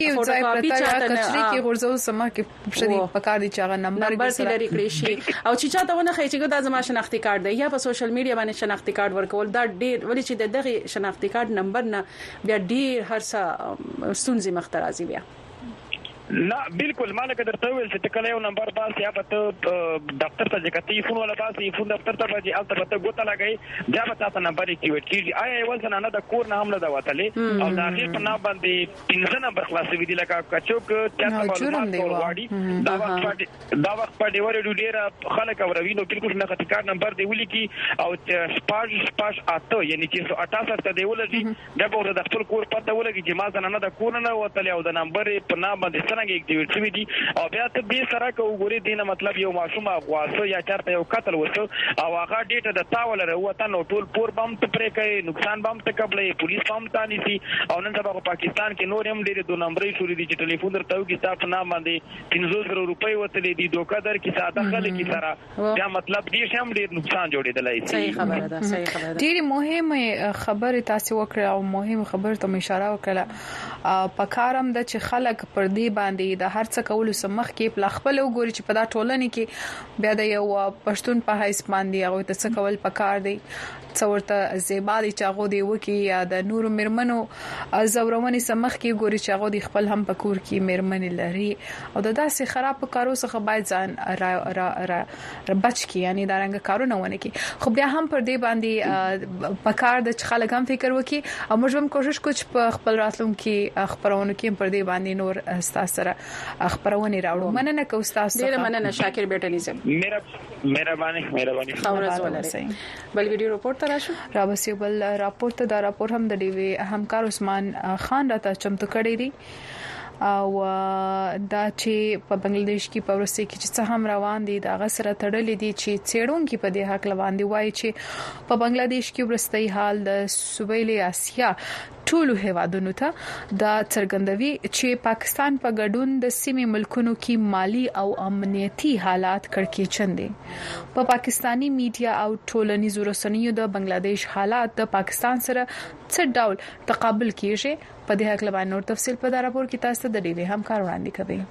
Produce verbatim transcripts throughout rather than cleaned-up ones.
یو ځای پرتا کچري کې غورځو سما کې شدي پکار دي چې هغه نمبر نمبر تل لري کړی شي او چې چاته ونه خي چې دا زما شناختی کارت دی یا په سوشل میډیا باندې شناختی کارت ورکول دا ډیر ولې چې دغه شناختی کارت نمبر نه بیا ډیر هر څه ستونزې مخ ته راځي بیا نه بالکل مالک درته ویل چې کله یو نمبر باندې یا په دفتر ته ځکه فون ولا باندې فون دفتر ته باندې البته ته ګوته لګي بیا به تاسو نمبر اکټیویټ کیږي آیا یو ځل نه د کور نه هم نه دا وتلې او دا غیر په نام باندې پنځه نمبر خلاصې وی دي لکه کچوک تاسو معلومات ورواړي دا وخت دا وخت په ډیور ډیر خلک او روینو بالکل نه خطر نمبر دی ولي کی او سپاش سپاش اته یعنی چې سو اٹھاسٹھ ته دی ولګي دا به د خپل کور پته ولګي چې ما ځنه نه د کور نه وتلې او د نمبر په نام باندې اکټیویټ شوی دي او بیا ته به سره کوګوري دینه مطلب یو ماشوم غواصو یا چارته یو قتل وشو او هغه ډیټا د تاول وروته نو ټول پور بم ته پرې کوي نقصان بم ته قبلې پولیس بم ته نيسي او نن سبا په پاکستان کې نور هم ډېر دوه نمبرې شوري دي چې ټلیفون درته وي چې تاسو نام باندې پنځه زره روپۍ وتلې دي دوکا در کې ساده خلک کی سره دا مطلب دې هم ډېر نقصان جوړېدلای شي صحیح خبره ده صحیح خبره ده ډېر مهمه خبره تاسو وکړه او مهمه خبره ته اشاره وکړه پکارم د چې خلک پر دې باندې د هر څه کولو سمخ کې پل خپل وګوري چې په دا ټولنه کې بیا د یو پښتون په حیث باندې هغه ته څه کول پکار دی څورته زیبا دي چې هغه دی وکي یا د نور مرمنو زورونی سمخ کې ګوري چې هغه دی خپل هم پکور کې مرمن لري او د داسې خراب کارو څخه باید ځان را را را بچ کی یعنی دا رنګ کارونه ونه کی خو بیا هم پر دې باندې پکار د خلک هم فکر وکي او موږ هم کوشش کوو چې په خپل راتلونکي خبرونه کې پر دې باندې نور استاد سره خبرونه راوړو مننه کو استاد ډیر مننه شاکر بیٹنیزم میرا مهرباني مهرباني خبره ولري بل ویډیو رپورټ تراشو راوسی بل راپورټ دا راپور هم د ډي وی همکار عثمان خان راته چمتو کړی دی او دا چې په بنگلاديش کې په ورسې کې چې څه هم روان دي دا غسر تړلې دي چې څېړونکو په دې حق لوان دي وایي چې په بنگلاديش کې ورستۍ حال د سویلي اسیا ټولو هیوادونو ته دا څرګندوي چې پاکستان په ګډون د سیمې ملکونو کې مالی او امنیتي حالات کړکېچن دي په پا پاکستانی میډیا او ټولنیزو رسنیو د بنگلاديش حالات د پاکستان سره څه ډول تقابل کیږي په دې حق لبا نور تفصيل په دا راپور کې تاسو د ډیوی همکار وړاندې کوي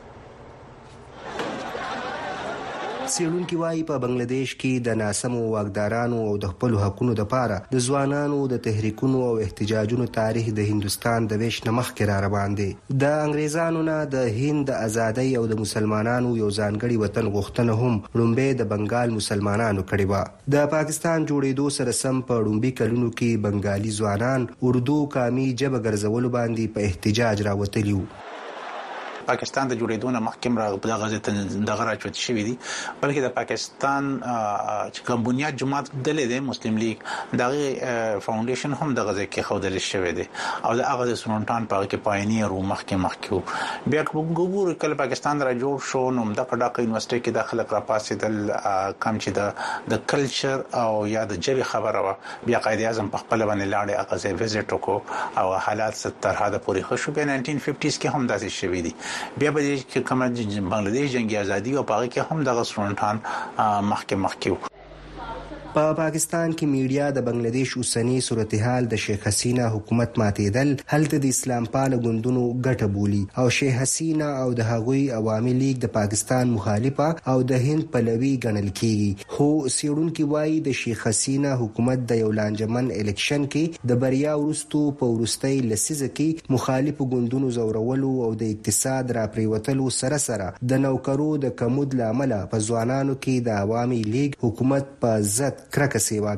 څېړونکي وايي په بنگلاديش کې د ناسمو واکدارانو او د خپل حقوقو لپاره د ځوانانو د تحریکونو او احتجاجونو تاریخ د هندستان د ویش نمخ کې را روان دي د انګريزانو نه د هند د ازادۍ او د مسلمانانو یو ځانګړي وطن غوښتنه هم لومبه د بنگال مسلمانانو کړې و د پاکستان جوړېدو سره سم په لومبي کلونو کې بنگالي ځوانان اردو قامي ژبه ګرځول باندې په احتجاج راوتلیو پاکستان د جوړېدو نه مخکې را په دغه ځای دغه راچوت شوی دي بلکې د پاکستان چې کوم بنیاد جماعت دلې د مسلم لیگ دغه فاونډیشن هم دغه ځای کې خوندل شوی دی او د هغه د سنونټان په کې پاینیر او مخکې مخکې بیا ګورو کله پاکستان را جوړ شو نو د کډاک یونیورسيټي کې داخله را پاسېدل کم چې د د کلچر او یا د جبه خبره وا بیا قائد اعظم په خپل باندې لاړې هغه ځای وزټ وکړو او حالات ستر هدا پوری خوشو په ناینټین ففټیز کې هم داسې شوی دي بیا به چې کوم بنگلاديش جنگي ازادي او پاره کې هم دغه سرونټان مخکې مخکې په پا پاکستان کې میډیا د بنگلاديش اوسنی صورتحال د شیخ حسینه حکومت ماتېدل هلته د اسلام پال غوندونو ګټه بولی او شیخ حسینه او د هغوی عوامي لیگ د پاکستان مخالفه او د هند پلوي ګڼل کیږي خو سیړونکو وایي د شیخ حسینه حکومت د یو لانجمن الیکشن کې د بریا ورستو په ورستۍ لسیزه کې مخالف غوندونو زورولو او د اقتصاد را پریوتلو سره سره د نوکرو د کمود لامل په ځوانانو کې د عوامي لیگ حکومت په ځد کرکه سیوا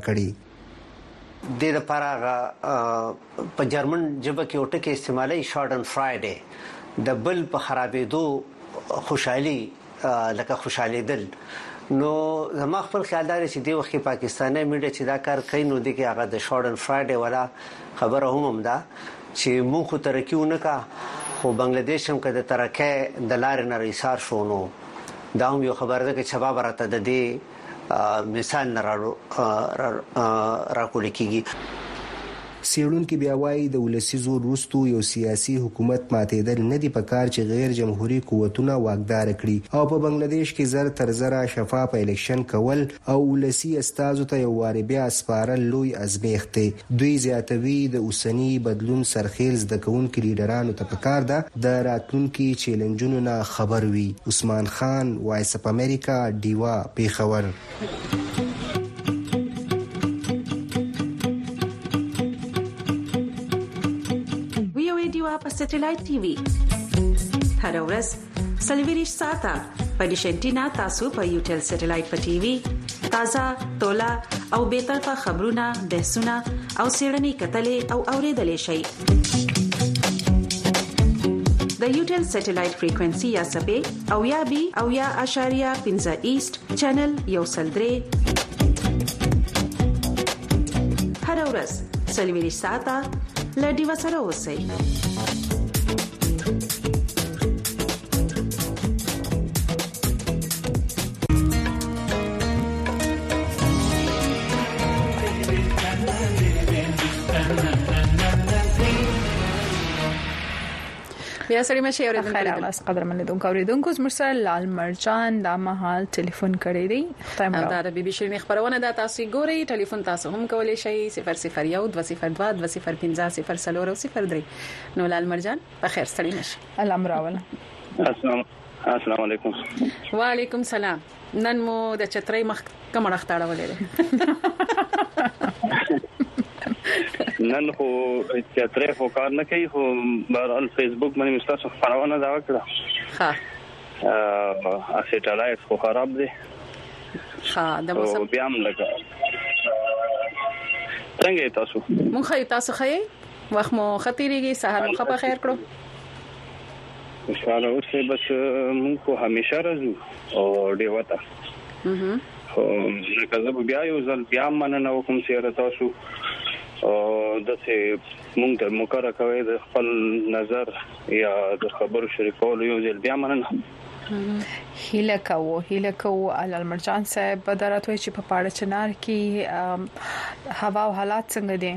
کړي د لپاره په جرمن ژبه کې اوټه استعمالي شارډن فرایډے د بل په خرابېدو خوشحالي لکه خوشحالي دل نو زما خپل خیال دی چې د وخت پاکستاني میډیا چې دا کار کوي نو د کې هغه د شارډن فرایډے ولا خبره هم ده چې مونږ خو ترکیونه کا خو بنگلاديش هم کده ترکه د لارې نه ایثار شونو دا هم یو خبره ده چې شباب راته د دې مثال نه را را کول کیږي سیړونکو بیا وايي د ولسی زور وروسته یو سیاسي حکومت ماتېدل نه دی پکار چې غیر جمهوریت قوتونه واکدار کړي او په بنگلاديش کې زر تر زر شفاف الیکشن کول او ولسی استازو ته یو واری بیا سپارل لوی ازمیخت دی. دوی زیاتوي د اوسنی بدلون سرخیل د کوونکو لیډرانو ته پکار ده د راتلونکو چیلنجونو نه خبر وي. عثمان خان، وایس اپ امریکا، دیوا، پیښور. په سټلایټ ټي وي هر ورځ سلویریش ساته په ډیشنټینا تاسو په یوټل سټلایټ په ټي وي تازه تولا او به طرفه خبرونه بحثونه او سیړنی کتلې او اوریدلې شي د یوټل سټلایټ فریکوئنسي یا سبې او یا بي او یا اشاریه پنځه ایست چینل یو سلدري هر ورځ سلویریش ساته لډي وسره اوسئ. بیا سړی مشه اوریدونکو خیر اوس قدرمن لیدونکو اوریدونکو زموږ سره لال مرجان د مهال ټلیفون کړی دی. تاسو دا د بي بي شيرين خبرونه د تاسو ګوري. ټلیفون تاسو هم کولای شئ صفر صفر یو دوه صفر دوه دوه صفر پنځه صفر څلور او صفر درې. نو لال مرجان په خیر سړی مشه الامر راول. السلام السلام علیکم. وعلیکم السلام. نن مو د چترۍ مخ کوم راخټاړه ولې نن خو چترۍ خو کار نه کوي خو بهرحال فیسبوک باندې مستاسو خبرونه دا وکړه. ها ا سټلایټ خو خراب دی. ها د موسم بیا هم لګا څنګه تاسو مونږ خی تاسو خی وخت مو خطرېږي سهار مو په خیر کړو ان شاء الله. اوس بس مونږ خو همیشه راځو او دی وته اها خو لکه زه بیا یو ځل بیا مننه وکم چې تاسو او دغه مونږ ته مقرره کوي د خپل نظر یا د خبرو شریکولو یو ځل بیا مننه. هیله کوو هیله کوو علال مرجان صاحب بدراتوي چې په پاړه چنار کې هوا او حالات څنګه دي؟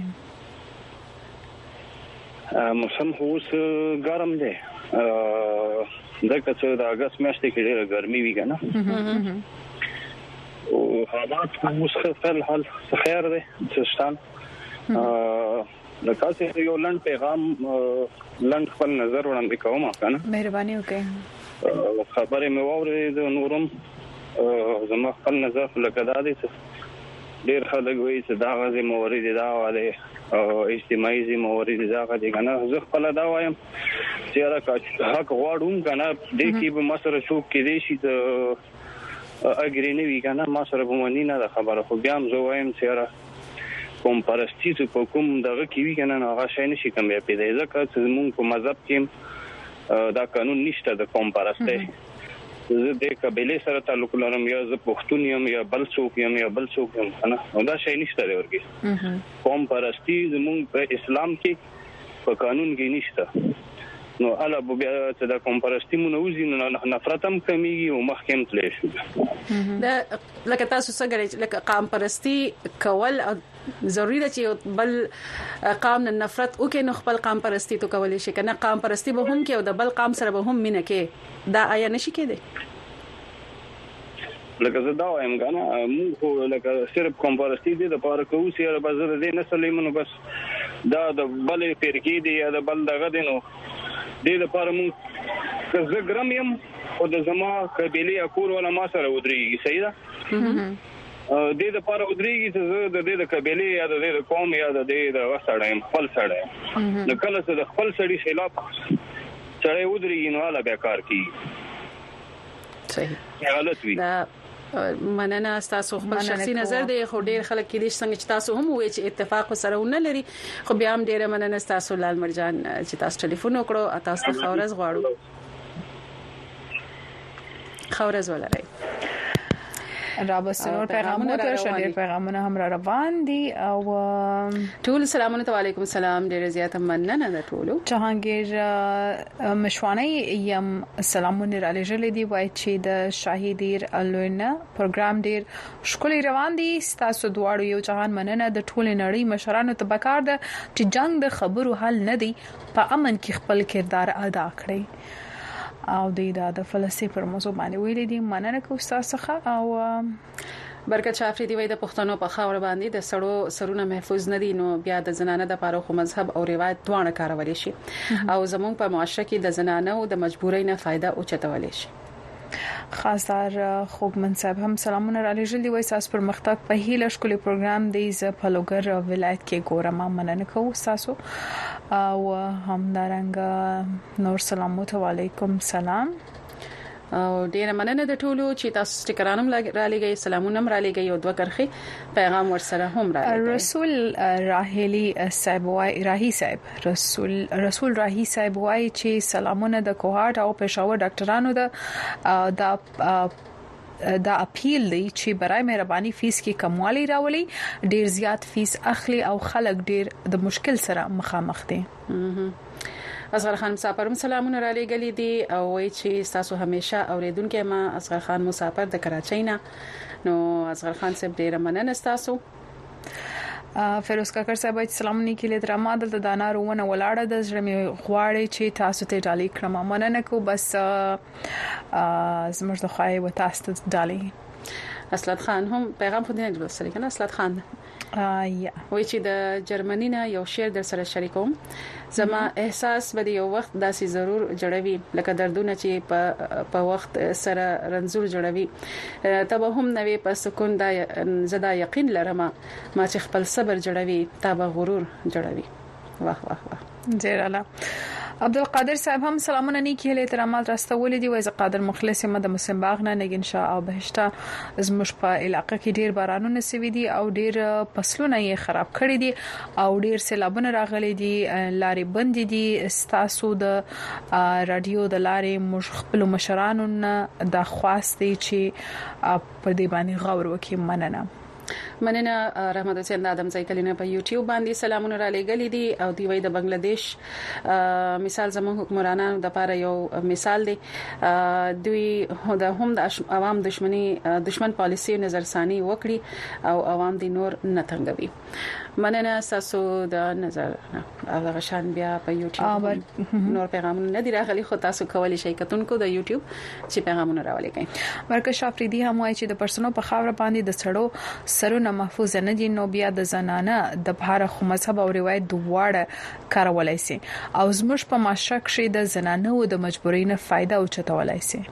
موسم اوس ګرم دی. دغه څه د اگست میاشتې کې ډېره ګرمي وی کنه او حالات اوس خپل حال خیر دی څشتان. لکه چې یو لاند پیغام لاند خپل نظر وړاندې کوم کنه مهرباني وکړئ. خبرې مې واورېد نورم زما خپل نظر لکه دا دی چې ډېر خلک وایي چې دا غزي مورید دا واله او اجتماعي مورید دا غدي کنه زه خپل دا وایم چې راکا حق غواړم کنه د کې به مسره شو کې دي چې اګرینه وی کنه ما سره به مونږ نه خبره خو بیا هم زه وایم چې را کوم پرستی چې په کوم دغه کې وی کنه هغه شای نشي کوم بیا پیدا ځکه چې مونږ په مذهب کې دا قانون نشته د کوم پرسته. زه د قبيله سره تعلق لرم یا زه پښتون یم یا بل څوک یم یا بل څوک یم کنه دا شای نشته ورګي. کوم پرستی زمونږ په اسلام کې په قانون کې نشته. نو الا بیا چې دا کوم پرستی مونږ وزي نو نفرت هم کمیږي او مخکې تللی شو. دا لکه تاسو څنګه لکه قام پرستی کول ضروری ده چې بل قام نه نفرت او کې نو خپل قام پرستی تو کولای شي کنه قام پرستی به هم کې او د بل قام سره به هم مینه کې دا آیا نشي کېده؟ لکه زه دا وایم کنه موږ لکه صرف کوم پرستی دي د پاره کوو چې بازار دې نه سلیمونو بس دا د بل فرقې دی یا د بل دغه دي نو دې لپاره موږ زه ګرام یم او د زما قبيله اکور ولا ما سره ودرېږي صحیح ده. دې د پاره ودرېږي چې زه د دې د قبيله یا د دې د قوم یا د دې د وسړایم خپل سړی نو کله چې د خپل سړی خلاف سړی ودرېږي نو لا به کار کوي. صحیح غلط وي. مننه تاسو خپل شخصي نظر دی خو ډیر خلک کې دي څنګه چې تاسو هم وایي چې اتفاق سره ونه لري خو بیا هم ډیر مننه تاسو لال مرجان چې تاسو ټلیفون وکړو تاسو خورز غواړو خورز ولرئ. را بسنور پیغامونه تر شډیر پیغامونه هم را روان دي او ټول سلامونه علیکم السلام ډیر زیات مننه ده ټولو. جهانگیر مشوانی یم سلامونه را لېږلې دي وای چې د شاهدیر الوینا پروګرام ډیر شکل روان دي. تاسو دواړو یو جهان مننه د ټول نړۍ مشرانو ته بکار ده چې جنگ د خبرو حل نه دی په امن کې خپل کردار ادا کړي او د د فلسطین پر موضوع باندې ویلي دي. مننه کوم تاسو څخه او برکت شافری دی وای د پښتنو په خاور باندې د سړو سرونه محفوظ نه دي نو بیا د زنانه د پاره خو مذهب او روایت دوه کارول شي او زموږ په معاشره کې د زنانه او د مجبورۍ نه فائدہ اوچتول شي. خاصدار خوبمن صاحب هم سلامونه را لېږلي وای تاسو پر مختګ په هیله شکلې پروګرام دی ز پلوګر ولایت کې ګورم مننه کوم تاسو او هم دارنګ نور سلامات علیکم سلام او ډیر مننه د ټولو چې تاسو سټیکرانم را لګي سلامونه را لګي او دوه کرخي پیغام ورسره هم را لګي. رسول راهلی صاحب وای راهی صاحب رسول رسول راهی صاحب وای چې سلامونه د کوهاټ او پېښور ډاکټرانو د د دا اپیل دی چې برای مهرباني فیس کې کموالی راولي. ډیر زیات فیس اخلي او خلک ډیر د مشکل سره مخامخ دي. اصغر خان مسافر سلامونه را لېږلي دي او وایي چې تاسو همیشه اوریدونکو ما اصغر خان مسافر د کراچۍ نه نو اصغر خان صاحب ډیر مننه تاسو. فیروز کاکر صاحب سلامونه کله درما دلته د انارونه ولاړه د زړه غواړي چې تاسو ته ډالۍ کړم مننه کو بس زموږ د خوای و تاسو ته ډالۍ. اسلات خان هم پیغام خو دې نه لوستل کنه. اسلات خان یا وای چې د جرمنی نه یو شعر در سره شریکوم. زما احساس به یو وخت داسې ضرور جوړوي لکه دردونه چې په په وخت سره رنځور جوړوي تبه هم نوې په سکون دا زدا یقین لرم ما چې خپل صبر جوړوي تبه غرور جوړوي. واه واه واه ډیر اعلی. عبدالقادر صاحب هم سلامونه نیکی له احترامات راستولې دي. وایي قادر مخلص مده مسلم باغ نه نګین شاه او بهشته زموږ په علاقې کې ډیر بارانونه سوي دي او ډیر فصلونه یې خراب کړي دي او ډیر سیلابونه راغلي دي. لارې بند دي. ستاسو د رادیو د لارې مش خپل مشرانو نه د خواست دي چې په دې باندې غور وکړي. مننه مننه. رحمت حسین ادم زیتلینه په یوټیوب باندې سلامونه را لېږلي دي او دی وای د بنگلاديش مثال زموږ حکمرانانو د لپاره یو مثال دی. دوی د هم د عوام دښمنی دښمن پالیسي نظرثاني وکړي او عوام دي نور نه تنګوي. مننه تاسو د نظر هغه شان بیا په یوټیوب نور پیغامونه نه دی راغلي خو تاسو کولی شئ کتونکو د یوټیوب چې پیغامونه راولګئ. مرکز شافریدي هم وایي چې د پرسونو په خاور باندې د سړو سرونه محفوظ نه دي نو بیا د زنانه د بهر خو مذهب او روایت دواړه کارولای شي او زموږ په معاشره کې د زنانه او د مجبورۍ نه فائدہ اوچتولای شي.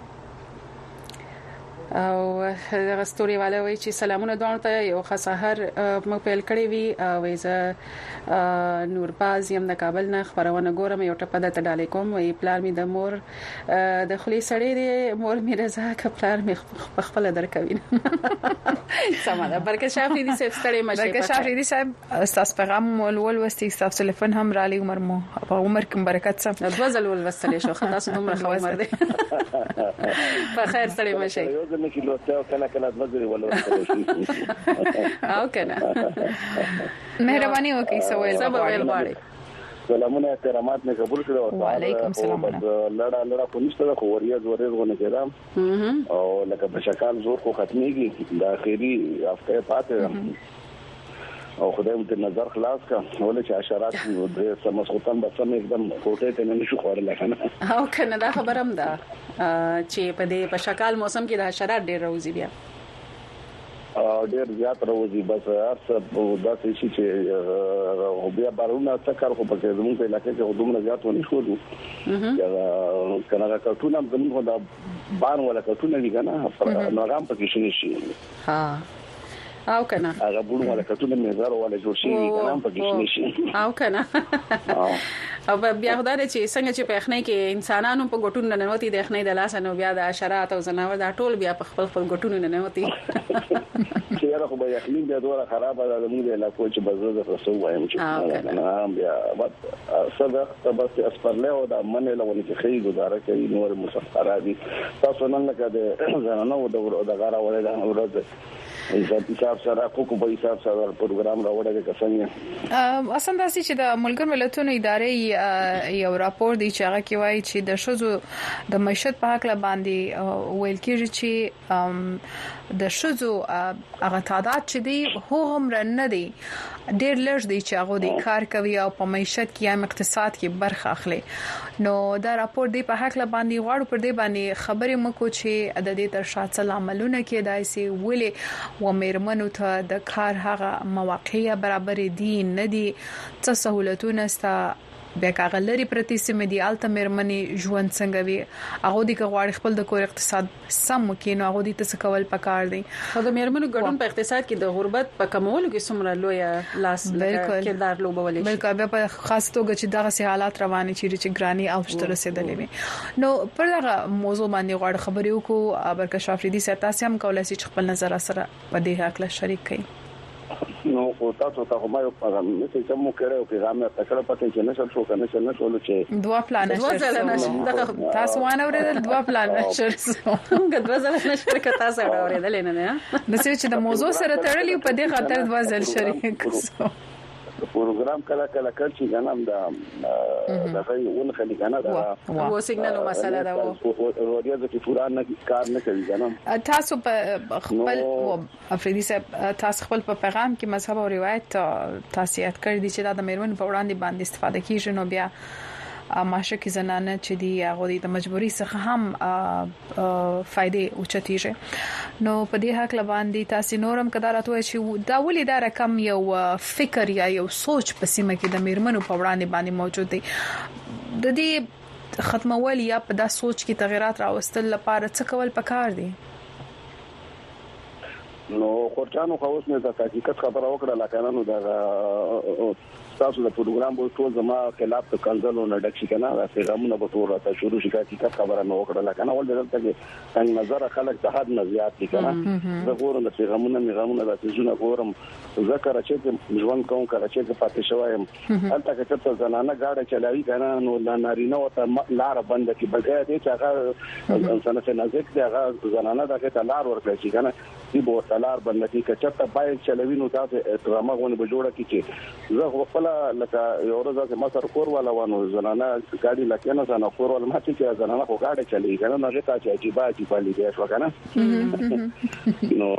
او د ستوري والا وی چې سلامونه دوه ته یو خسهر مو پیل کړی وی او زه نورباز یم د کابل نه خبرونه ګورم یو ټپه د ډالې کوم وی پلار می د مور د خلی سړی دی مور می رضا کپلار می خپل درکوي. سماده برکت شافری دي صاحب ستړي مشه. برکت شافری دي صاحب تاسو پیغام ول وستي تاسو ټلیفون هم را لې عمر مو په عمر کې برکت صاحب د وزل ول وستل شو تاسو دومره خو عمر دی په خیر ستړي مشه نه کیلو ته کنه کنه د وزري ولور او کنه مهرباني وکي سوال سوال غواړي. سلامونه احترامات نه قبول کړو. وعلیکم السلام. لړا لړا په نشته خو وریا زورې غونه کېدم او لکه په شکل زور کو ختميږي د اخیری هفته پاتې او خدای مو د نظر خلاص کا ولې چې حشرات د سمسخوتن بس هم एकदम کوټه ته نه شو خورل کنه او کنه دا خبرم ده چې په دې په شکل موسم کې د حشرات ډېر راوځي بیا او ډېر زیات راوځي بس هر څه داسې شي چې بیا بارونه تکر خو په زموږ په علاقې کې دومره زیات ونی شو دي کنه کټونه هم زموږ د بار ولا کټونه دي کنه ناغام پکې شي. ها او کنه هغه بوډو ملکتونه مزار ولا جوړ شي کنه په کې نشي او کنه او بیا خدای چې څنګه چې په خنۍ کې انسانانو په ګټونو نه نوتی د خنۍ د لاس نو بیا د حشرات او زناور د ټول بیا په خپل خپل ګټونو نه نوتی چې یاره خو به یخنی بیا دوره خراب ده موږ له کوم چې بزرګ رسو وایم چې نه بیا صدا بس اسپرله او د منه له ونې خې گزاره کوي نور مسافر دي تاسو نن لکه د زنانو د غاره ولې د ورځ حساب سره کوکو په حساب سره پروګرام راوړل کسانه اصلا داسې چې د ملګر ملتونو ادارې یو راپور دی چې هغه کې وایي چې د شذو د معیشت په حق لا باندې ویل کېږي چې د شذو هغه تعداد چې دی هو هم نه دی ډېر لږ دی چې هغه د کار کوي او په معیشت کې یا اقتصاد کې برخه اخلي نو دا راپور دی په حق لا باندې غواړو پر دې باندې خبرې مکو چې د دې تر شاته عملونه کې دایسي ولې و مېرمنو ته د کار هغه مواقع برابر دي نه دي څه سہولتونه ستا بیا کاغلري پرتی سیمه دی الته مېرمنې ژوند څنګه وي هغه د غواړي خپل د کور اقتصاد سم کینو هغه د څه کول پکار دي خو د مېرمنو ګډون په اقتصاد کې د غربت په کمولو کې څومره لوی لاس کردار لوبولې شي بلکې بیا په خاص توګه چې دغه سه حالات روانې چیرې چې ګرانی او شتره رسیدلې وي نو پر دغه موضوع باندې غواړم خبرې وکړو ابرکش افریدي سره تاسو هم کولای شئ خپل نظر سره په دې حق له شریک کړئ نو خو تاسو ته هم یو پیغام چې کوم کړو پیغام ته کړه پته چې نشل شو کنه چې نشول چې دوا پلان نشته تاسو وانه ورته دوا پلان نشته څنګه دوا ځل نشته که تاسو اورېدل نه نه نو چې د موضوع سره تړلی په دې خاطر دوا ځل شریک شو پروګرام کله کله کړی غنم دا دغه ون خلی کنه دا و سیګنال مسله دا و وریا د پورا نه کار نه کوي غنم تاسو په خپل افریدي صاحب تاسو خپل په پیغام کې مذهب او روایت تاسو یاد کړی دي چې دا د مېرمن په وړاندې باندې استفاده کیږي نو بیا ماشه کې زنانه چې دی هغه د مجبوري څخه هم فائدې اوچتيږي نو په دې حق لباندې تاسو نورم کدارات وای چې دا ولې دا رقم یو فکر یا یو سوچ په سیمه کې د میرمنو په وړاندې باندې موجود دی د دې ختمول یا په دا سوچ کې تغیرات راوستل لپاره څه کول پکار دي نو خورچانو خو اوس نه د حقیقت خبره وکړه لکه نو دا تاسو د پروګرام په ټول زما خلاف د کنځلو نه ډک شي کنه دا پیغامونه به ټول راته شروع شي حقیقت خبره نه وکړه لکه نو ول دلته کې څنګه نظر خلک د حد نه زیات دي کنه زه ګورم د پیغامونه میغامونه د تاسو ګورم ذکر چې ژوند کوم کړه چې پاتې شوایم هلته کې څه زنانه گاډه چلاوي کنه نو نارینه وته لار بند کی بغیر دې چې هغه انسان څخه نزدیک دی هغه زنانه دغه لار ورکړي شي کنه دی به تلار بند کی کچته بایک چلوي نو تاسو احترام غوونه به جوړه کی چې زه خپل لکه یو ورځ چې ما سره کور والا ونه زنانه ګاډي لکه نه زنانه کور والا ما چې زنانه خو ګاډي چلی کنه نو ته چې عجیب عجیب لیدې شو کنه نو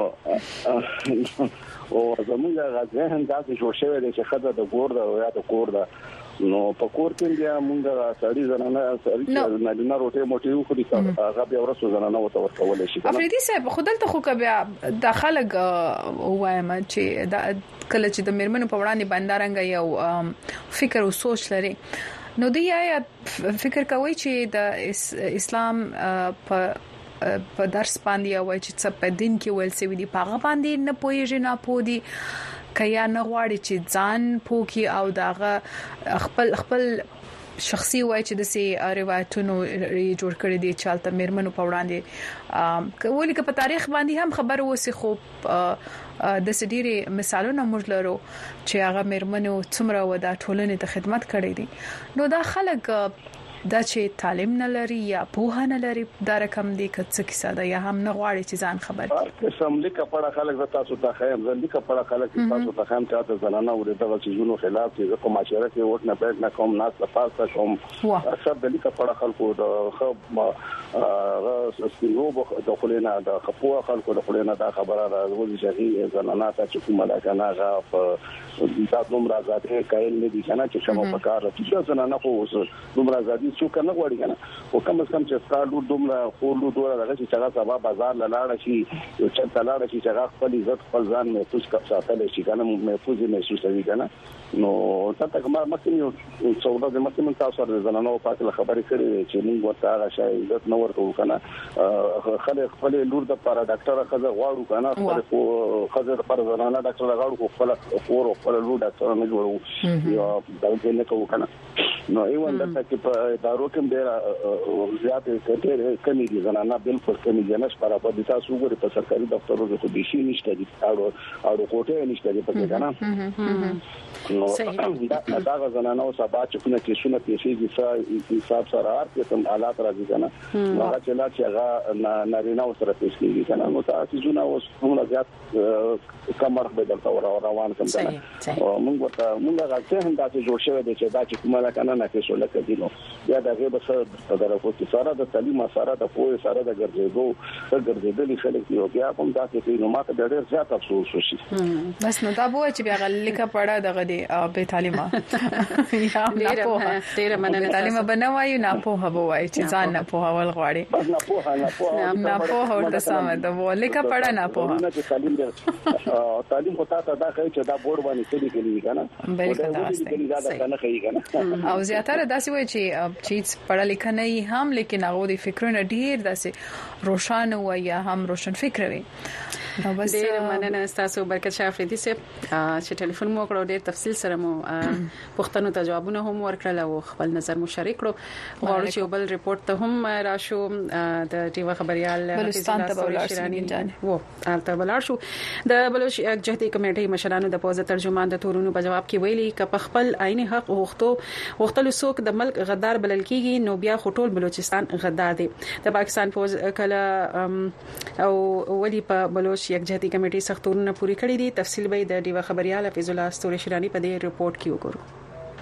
او زموږ غږ هم تاسو جوړ شوی دی چې خدای د ګور دا یا د کور دا نو په کور کې بیا مونږه سړی زنانه سړی نه روټه موټي خو دي هغه بیا ورسو زنانه وته ورکول شي افریدي صاحب خودلته خو بیا داخله وایم چې کله چې د میرمنو په وړاندې باندې یو فکر او سوچ لري نو دی یا فکر کوي چې د اسلام په په درس باندې وای چې څه په دین کې ویل سوي دي پاغه باندې نه پويږي نه پودي کیا نه غواړي چې ځان پوکي او داغه خپل خپل شخصي وای چې د سي روایتونو جوړ کړی دي چې البته میرمنو په وړاندې ولې که په تاریخ باندې هم خبر وسی خو د سړي مثالونه موږ لرو چې هغه میرمنو څومره ودا ټولنې ته خدمت کړې دي نو دا خلک دا چې تعلیم نه لري یا پوهه نه لري دا رقم دی که څه کیسه ده یا هم نه غواړي چې ځان خبر کړي سم لیکه پړه خلک تاسو ته خیم ځل لیکه پړه خلک تاسو ته خیم ته زنانه ورته دغه چیزونو خلاف چې کوم معاشره کې وټ نه بیت نه کوم ناس لپاره کوم اکثر د لیکه پړه خلکو د خب سپینو د خلینا د خپوه خلکو د خلینا دا خبره راوځي چې زنانه ته چې کومه لکه نه غا دا دومره آزادي کایل نه دي کنه چې شمو پکار چې زنانه خو دومره آزادي څوک نه غواړي کنه او کم از کم چې ستاسو دومره خورلو دوره دغه چې هغه سبا بازار لاله شي یو چې لاله شي چې هغه خپل عزت خپل ځان محفوظ ساتل شي کنه محفوظ محسوس وي کنه نو تاسو کومه مخکې یو څو ورځې مخکې من تاسو سره زنانه په اړه خبرې کړې چې موږ ورته هغه شای عزت نه ورکو کنه خلک خپل لور د پر ډاکټر خزه غواړو کنه خپل خزه پر زنانه ډاکټر غواړو خپل خور خپل لور ډاکټر نه جوړو یو دا نه کوو کنه نو ایوان د تاسو په ادارو کې ډېر زیات کټه کمی دي زنانه بالکل کمی دي نه سپاره په دې تاسو وګورئ په سرکاري دفترونو کې د شي نشته دي او او کوټه نشته دي په کنه نو دا دا زنانه او سبا چې کومه کې شونه پیسې دي چې حساب سره ارته تم حالات راځي کنه هغه چې لا چې هغه نارینه سره پیسې دي کنه نو تاسو زونه اوس موږ زیات کمر به دلته روان کوم کنه او موږ ورته موږ راځي هم دا چې جوړ شوی دی چې دا چې کومه کنه نه کې شو لکه دینو بیا دا غیبه سره د راکوټي سره د تعلیم سره د پوهه سره د ګرځېدو د ګرځېدلې خلک یو بیا هم دا چې نو ماته ډېر زیات افسوس وشي بس نو دا بو چې بیا غلیکه پړه دغه دی به تعلیمه یا نه په ډېر مننه تعلیم بنوي نه په هو وای چې ځان نه په اول غواړي بس نه په نه په نه په ورته سم ده ولیکه پړه نه په تعلیم تعلیم خو تاسو دا کوي چې دا بورډ باندې څه دي کېږي کنه بالکل دا نه کوي کنه او زیاتره داسې وایي چې چې پړه لیکنه یې هم لیکن هغه د فکرونو ډیر داسې روشن وي یا هم روشن فکر وي نو بس ډیر مننه تاسو برکت شاه افریدي صاحب چې ټلیفون مو کړو ډیر تفصیل سره مو پښتنو ته جوابونه هم ورکړل او خپل نظر مو شریک کړو غواړم چې بل ریپورت ته هم راشو د ټیوا خبريال بلوچستان ته ولارشي جان وو البته ولار شو د بلوچ جهتي کمیټې مشرانو د پوزه ترجمان د تورونو په جواب کې ویلي ک په خپل عین حق وغوښتو وختلو څوک د ملک غدار بلل کیږي نو بیا خټول بلوچستان غدار دی د پاکستان فوج کله او ولي په بلوچ یک جهتي کمیټې سختورونه پوری کړې دي تفصیل به د ډیوا خبريال حفیظ الله استوري شرانی په دې رپورت کې وګورو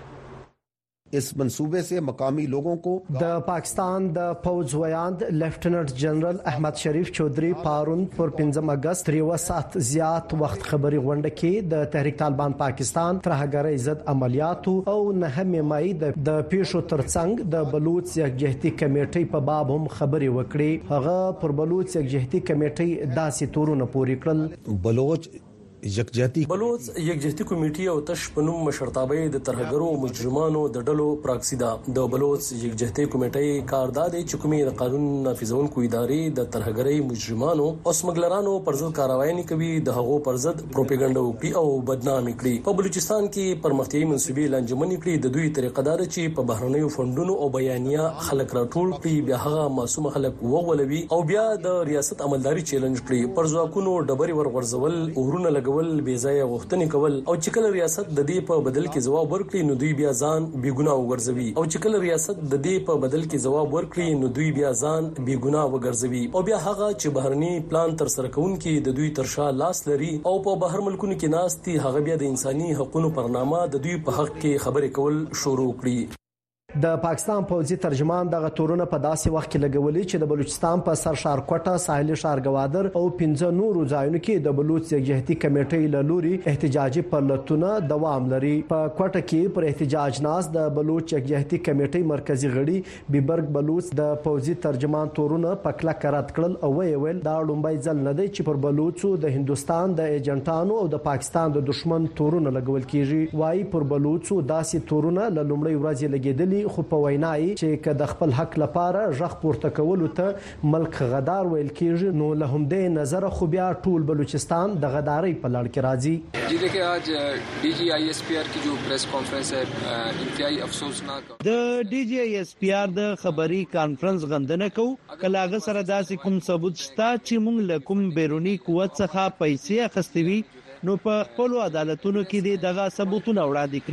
इस मंसूबे से मकामी लोगों को د पाकिस्तान د फौज वयाند लेफ्टिनेंट जनरल अहमद शरीफ चौधरी پارون پر پنځم اگست ریو سات زیات وخت خبري غونډه کې د تحریک طالبان پاکستان ترهګرۍ ضد عملیاتو او نه مای د پیښو ترڅنګ د بلوچ یکجهتي کمیټې په باب هم خبري وکړي هغه پر بلوچ یکجهتي کمیټې داسې تورونه پوری کړل بلوچ یکجهتي بلوچ یکجهتي کمیټې او تشپنوم مشرتابه د ترهګرو مجرمانو د ډلو پراکسی دا د بلوچ یکجهتي کمیټې کاردار چې کومي د قانون نافذونکو ادارې د ترهګرۍ مجرمانو او سمګلرانو پر ضد کاروایی کوي د هغو پر ضد پروپاګاندا وکړي او بدنامي کړي په بلوچستان کې پرمختیايي منسوبې لنجمنې کړي د دوی طریقدار چې په بهرنیو فندونو او بیانیه خلک راټول کړي بیا هغه معصوم خلک وغولوي او بیا د ریاست عملداري چیلنج کړي پر ځواکونو ډبري ورغورځول اورونه لګ ول بے ځای غوښتنې کول او چې کله ریاست د دې په بدل کې جواب ورکړي نو دوی بیا ځان بیګناه وګرځوي او چې کله ریاست د دې په بدل کې جواب ورکړي نو دوی بیا ځان بیګناه وګرځوي او بیا هغه چې بهرني پلان تر سره کوونکي د دوی ترشا لاس لري او په بهر ملکونو کې ناستي هغه بیا د انساني حقوقو پرنامه د دوی په حق کې خبرې کول شروع کړي د پاکستان پوځي ترجمان دغه تورونه په داسې وخت کې لګولي چې د بلوچستان په سر شار کوټه ساحلي ښار گوادر او پنځه نورو ځایونو کې د بلوچ یکجهتي کمیټې له لوري احتجاجي پرلتونه دوام لري په کوټه کې پر احتجاج ناس د بلوچ یکجهتي کمیټې مرکزی غړي بیبرګ بلوچ د پوځي ترجمان تورونه په کلک رد کړل او ویل دا لومبای ځل نه دی چې پر بلوچو د هندستان د ایجنټانو او د پاکستان د دشمن تورونه لګول کیږي وایي پر بلوچو داسې تورونه له لومړی ورځې لګیدلي خو په وینای چې که د خپل حق لپاره ژغ پورته کول ته ملک غدار ویل کیږي نو له هم دې نظر خو بیا ټول بلوچستان د غدارۍ په لړ کې راځي جی دیکھیں آج ڈی جی آئی ایس پی آر کی جو پریس کانفرنس ہے انتہائی افسوسناک د ڈی جی آئی ایس پی آر د خبري کانفرنس غندنه کو کلاغه سره داسې کوم ثبوت شته چې موږ له کوم بیرونی قوت څخه پیسې اخستوي نو په خپل عدالتونو کې دغه ثبوتونه وړاندې کړي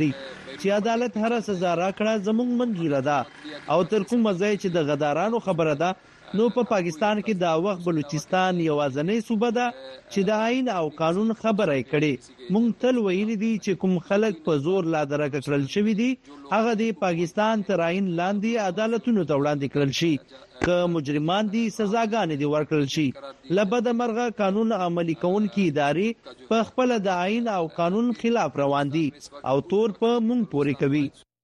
چې عدالت هر سزا راکړه زموږ منګیره ده او تر کوم ځای چې د غدارانو خبره ده نو په پا پاکستان کې دا وخت بلوچستان یوازنۍ صوبه ده چې د آئین او قانون خبره کړي مونږ تل ویلي دي چې کوم خلک په زور لا درک کړل شوی دي هغه د پاکستان تر آئین لاندې عدالتونو ته وړاندې کړل شي که مجرمان دي سزاګانې دي ورکړل شي لبد مرغه قانون عملی کونکي ادارې په خپل د آئین او قانون خلاف روان دي او تور په مونږ پوري کوي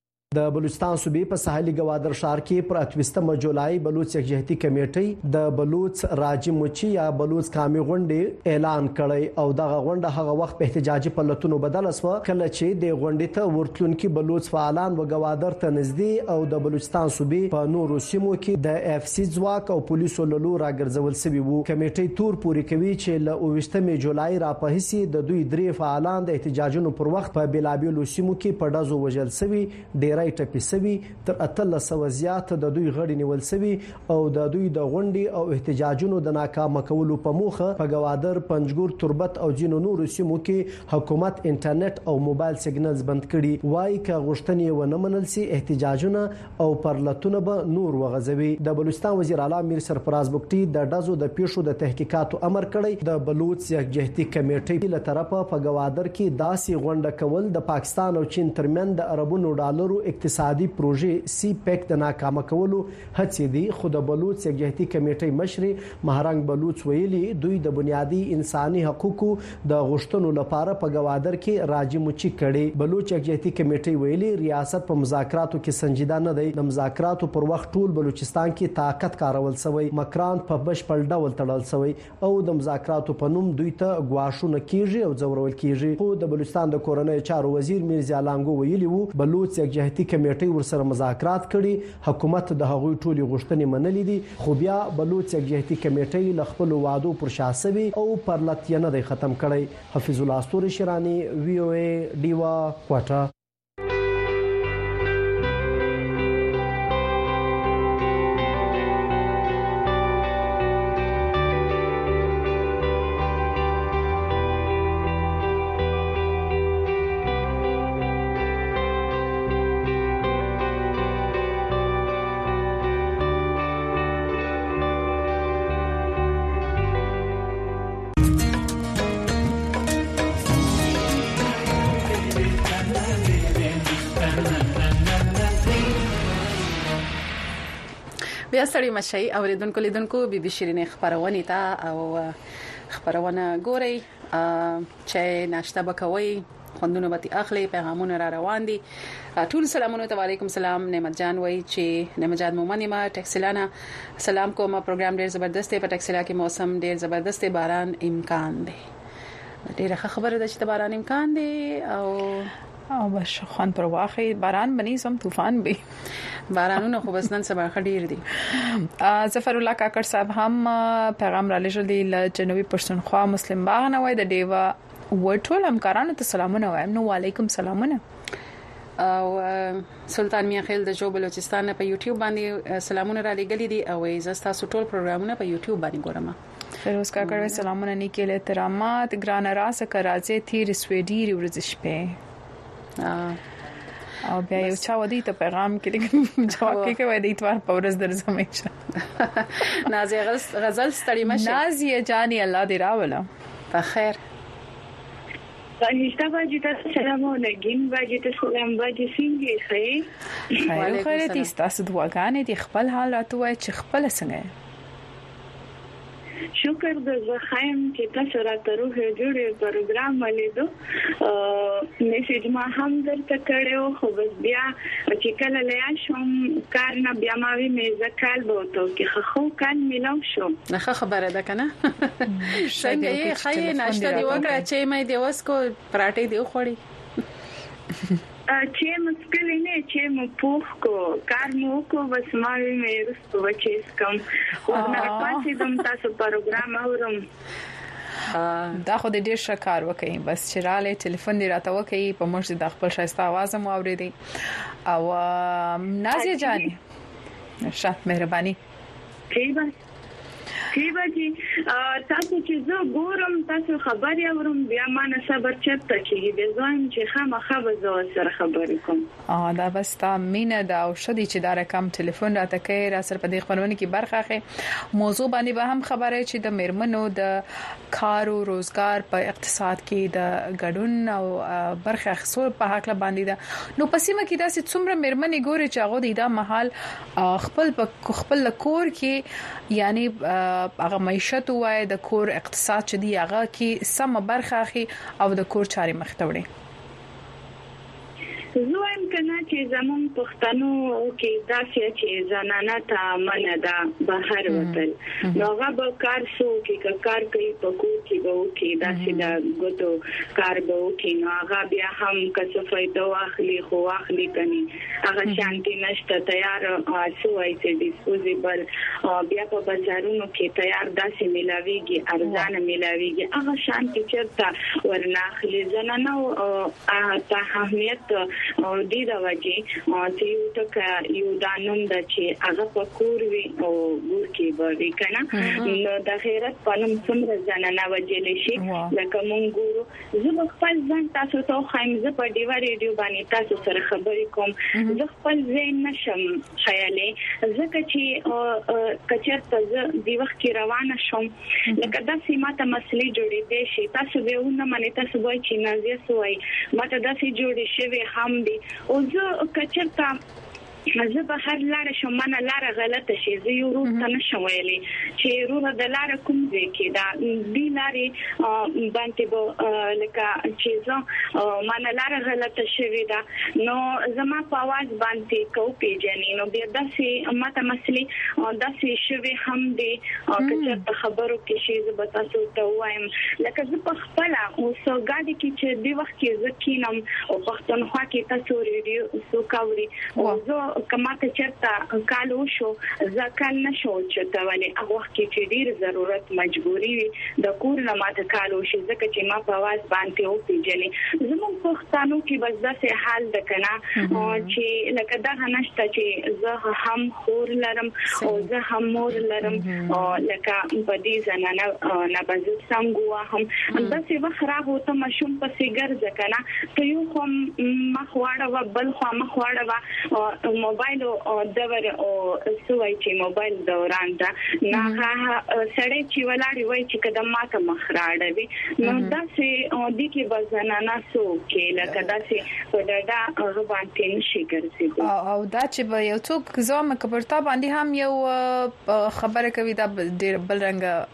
د بلوچستان صوبې په ساحلي ګوادر ښار کې پر اتوستمه جولای بلوچ یکجهتي کمیټې د بلوچ راجی مچي یا بلوچ قامي غونډې اعلان کړی او دغه غونډه هغه وخت په احتجاجي پلتونو بدل شو کله چې د غونډې ته ورتلونکي بلوچ فعالان و ګوادر ته نږدې او د بلوچستان صوبې په نورو سیمو کې د اف سي ځواک او پولیسو له لوري راګرځول شوی وو کمیټې تور پوری کوي چې له اوویشتمه جولای را په هسي د دوی درې فعالان د احتجاجونو پر وخت په بلابلو سیمو کې په ډزو وژل شوی ډیرای ټپي سوي تر اتل سو زیات د دوی غړي نیول سوي او د دوی د غونډې او احتجاجونو د ناکام کولو په موخه په ګوادر پنځګور تربت او جنو نور سیمو کې حکومت انټرنیټ او موبایل سیګنلز بند کړي وایي ک غوښتنې ونه منل سي احتجاجونه او پرلتونه به نور وغځوي د بلوچستان وزیر اعلی میر سرفراز بوکټي د ډزو د پیښو د تحقیقاتو امر کړی د بلوچ یکجهتي کمیټې له طرفه په ګوادر کې داسې غونډه کول د پاکستان او چین ترمن د اربونو ډالرو اقتصادي پروژې سی پیک د ناکام کولو هڅې دي خو د بلوچ یکجهتي کمیټې مشر مهرنګ بلوچ ویلي دوی د بنیادی انساني حقوقو د غوښتنو لپاره په ګوادر کې راجی مچي کړي بلوچ یکجهتي کمیټې ویلي ریاست په مذاکراتو کې سنجیده نه دی د مذاکراتو پر وخت ټول بلوچستان کې طاقت کارول شوی مکران په بشپړ ډول تړل شوی او د مذاکراتو په نوم دوی ته غواښونه کیږي او ځورول کیږي خو د بلوچستان د کورنۍ چارو وزیر میرزا لانګو ویلي وو بلوچ یکجهتي کمیټې ورسره مذاکرات کړي حکومت د هغوی ټولي غوښتنې منلې دي خو بیا بلوچ یکجهتي کمیټې ل خپل وعدو پر شاسوي او پرلت یې نه دی ختم کړي حفیظ الله استوري شرانی وی او ای ډیوا کوټه بیا ستړي مشي اوریدونکو لیدونکو بي بي شيرين خبرونه تا او خبرونه ګوري چې ناشته بکوي خوندونه به اخلي پیغامونه را روان دي ټول سلامونه علیکم سلام نعمت جان وای چې نعمت جان مومنه ما ټکسلانا سلام کوم پروګرام ډیر زبردست په ټکسلا کې موسم ډیر زبردست باران امکان دی ډیره خبره ده چې باران امکان دی او او بس خوان پر واخی باران بنی سم طوفان به بارانونه خو بس نن سبا خډیر دي ظفر الله کاکر صاحب هم پیغام را لېږل دي ل جنوبي پښتونخوا مسلم باغ نه وای د دیوا ورټول همکارانو ته سلامونه وایم نو وعلیکم سلامونه او سلطان میاخیل د جو بلوچستان په یوټیوب باندې سلامونه را لېږلي دي او زستا ټول پروګرامونه په یوټیوب باندې ګورم فیروز کاکر سلامونه نیکه له احترامات ګران راس کرازه تیر سویډی ورزش په او بیا یو چا ودی ته پیغام کې جواب کې کوي د اتوار په ورځ درځم انشاء نازیه غزل ستړي مشه نازیه جاني الله دې راوله په خیر نشته باجی ته سلام علیکم باجی ته سلام باجی څنګه خیر خیر خیر دې ستاسو دعاګانې دې خپل حال راته وای چې خپل څنګه شکر د زخم چې تاسو راته روح جوړې پروګرام ولیدو میسج ما هم درته کړو خو بس بیا چې کله لیا شم کار نه بیا ما وی مې ځکال بوته کې خو کان ملاو شو نه خبره ده کنه څنګه یې خای ناشته دی وکړه چې مې دی وسکو پراټې دی خوړی چې مشکل نه چې مو پوښ کو کار مو کو بس ما مې رسو بچیس کوم خو نه پاتې دم تاسو پروګرام اورم دا خو دې ډیر شکر وکړي بس چې رااله ټلیفون دی راته وکړي په موږ د خپل شایسته आवाज مو اورېدي او نازیه جان شه مهرباني ٹھیک بس کیږي تاسو چې زه ګورم تاسو خبري اورم بیا ما نه صبر چته کیږي د ځوان چې خامخا به زه سره خبرې کوم اه دا بس تا مینه دا او شدي چې دا رقم ټلیفون راته کوي را سره په دې خبرونه کې برخه اخی موضوع باندې به هم خبره چې د میرمنو د کار او روزګار په اقتصاد کې د ګډون او برخه اخیستو په حق باندې دا نو پسیمه کې دا چې څومره میرمنې ګوري چې هغه د دا محل خپل خپل کور کې یعنی هغه معیشت وای د کور اقتصاد چې دی هغه کې سم برخه اخی او د کور چاري مخ ته وړي زویم کنه چې زمون پښتنو کې داسې چې زنانه ته منه ده بهر وتل نو هغه به کار سو کې کار کوي په کور کې به وکي داسې د ګوتو کار به وکي نو هغه بیا هم که فائدہ واخلي خو واخلي کني هغه شانتي نشته تیار سوای چې ډیسپوزیبل بیا په بازارونو کې تیار داسې ملاويږي ارزان ملاويږي هغه شانتي چرته ورناخلي زنانه ته اهمیت او دې دا وجه چې یو ټک یو دانوم د چې هغه په کور وی او ګور کې به وی کنه نو د خیرت پنوم څومره زنانه وجل شي لکه مونږ ګورو زه خپل ځان تاسو ته خایم زه په دیوا ریډیو باندې تاسو سره خبرې کوم زه خپل ځین نشم خیالې ځکه چې کچر ته زه دی وخت کې روانه شوم لکه دا سیمه مسلې جوړې دي شي تاسو به ونه منئ تاسو وایي چې نازیه سوای ماته دا سي جوړې شوی هم او زه کچرتا زه به هر لار شم منه لار غلطه شي زه یو روح ته نشم ویلي چې روح د لار کوم ځای کې دا دی لارې باندې به لکه چې زه منه لار غلطه شوی دا نو زما په आवाज باندې کو پیژنې نو بیا داسې ماته مسلې داسې شوی هم دی او چې خبرو کې شي زه به تاسو ته وایم لکه زه په خپل او سوګاډي کې چې دی وخت کې زه کینم او پښتونخوا کې تاسو ریډیو سو کاوري او زه کماته چرته کال وشو ځکه نشو چې ولې هغه وخت کې چې ډیر ضرورت مجبوري د کور نه ماته کال وشو ځکه چې ما په आवाज باندې او پیژنې زموږ پښتنو کې بس داسې حال د کنا چې لکه دا نشته چې زه هم خور لرم او زه هم مور لرم او لکه په دې زنانه نه بز څنګه هم داسې وخت راغو ته مشوم په سیګر ځکنا ته یو خو مخواړه و بل خو مخواړه موبایل او دور او سوي چې موبایل دوران دا نه سړی چې ولاړی وای چې کدم ماته مخراړوي نو دا سي د کې بزنانا سو کې لکه دا سي په ډډا هغه باندې نشي ګرځي او دا چې به یو څوک زما کبرتا باندې هم یو خبره کوي دا ډیر بل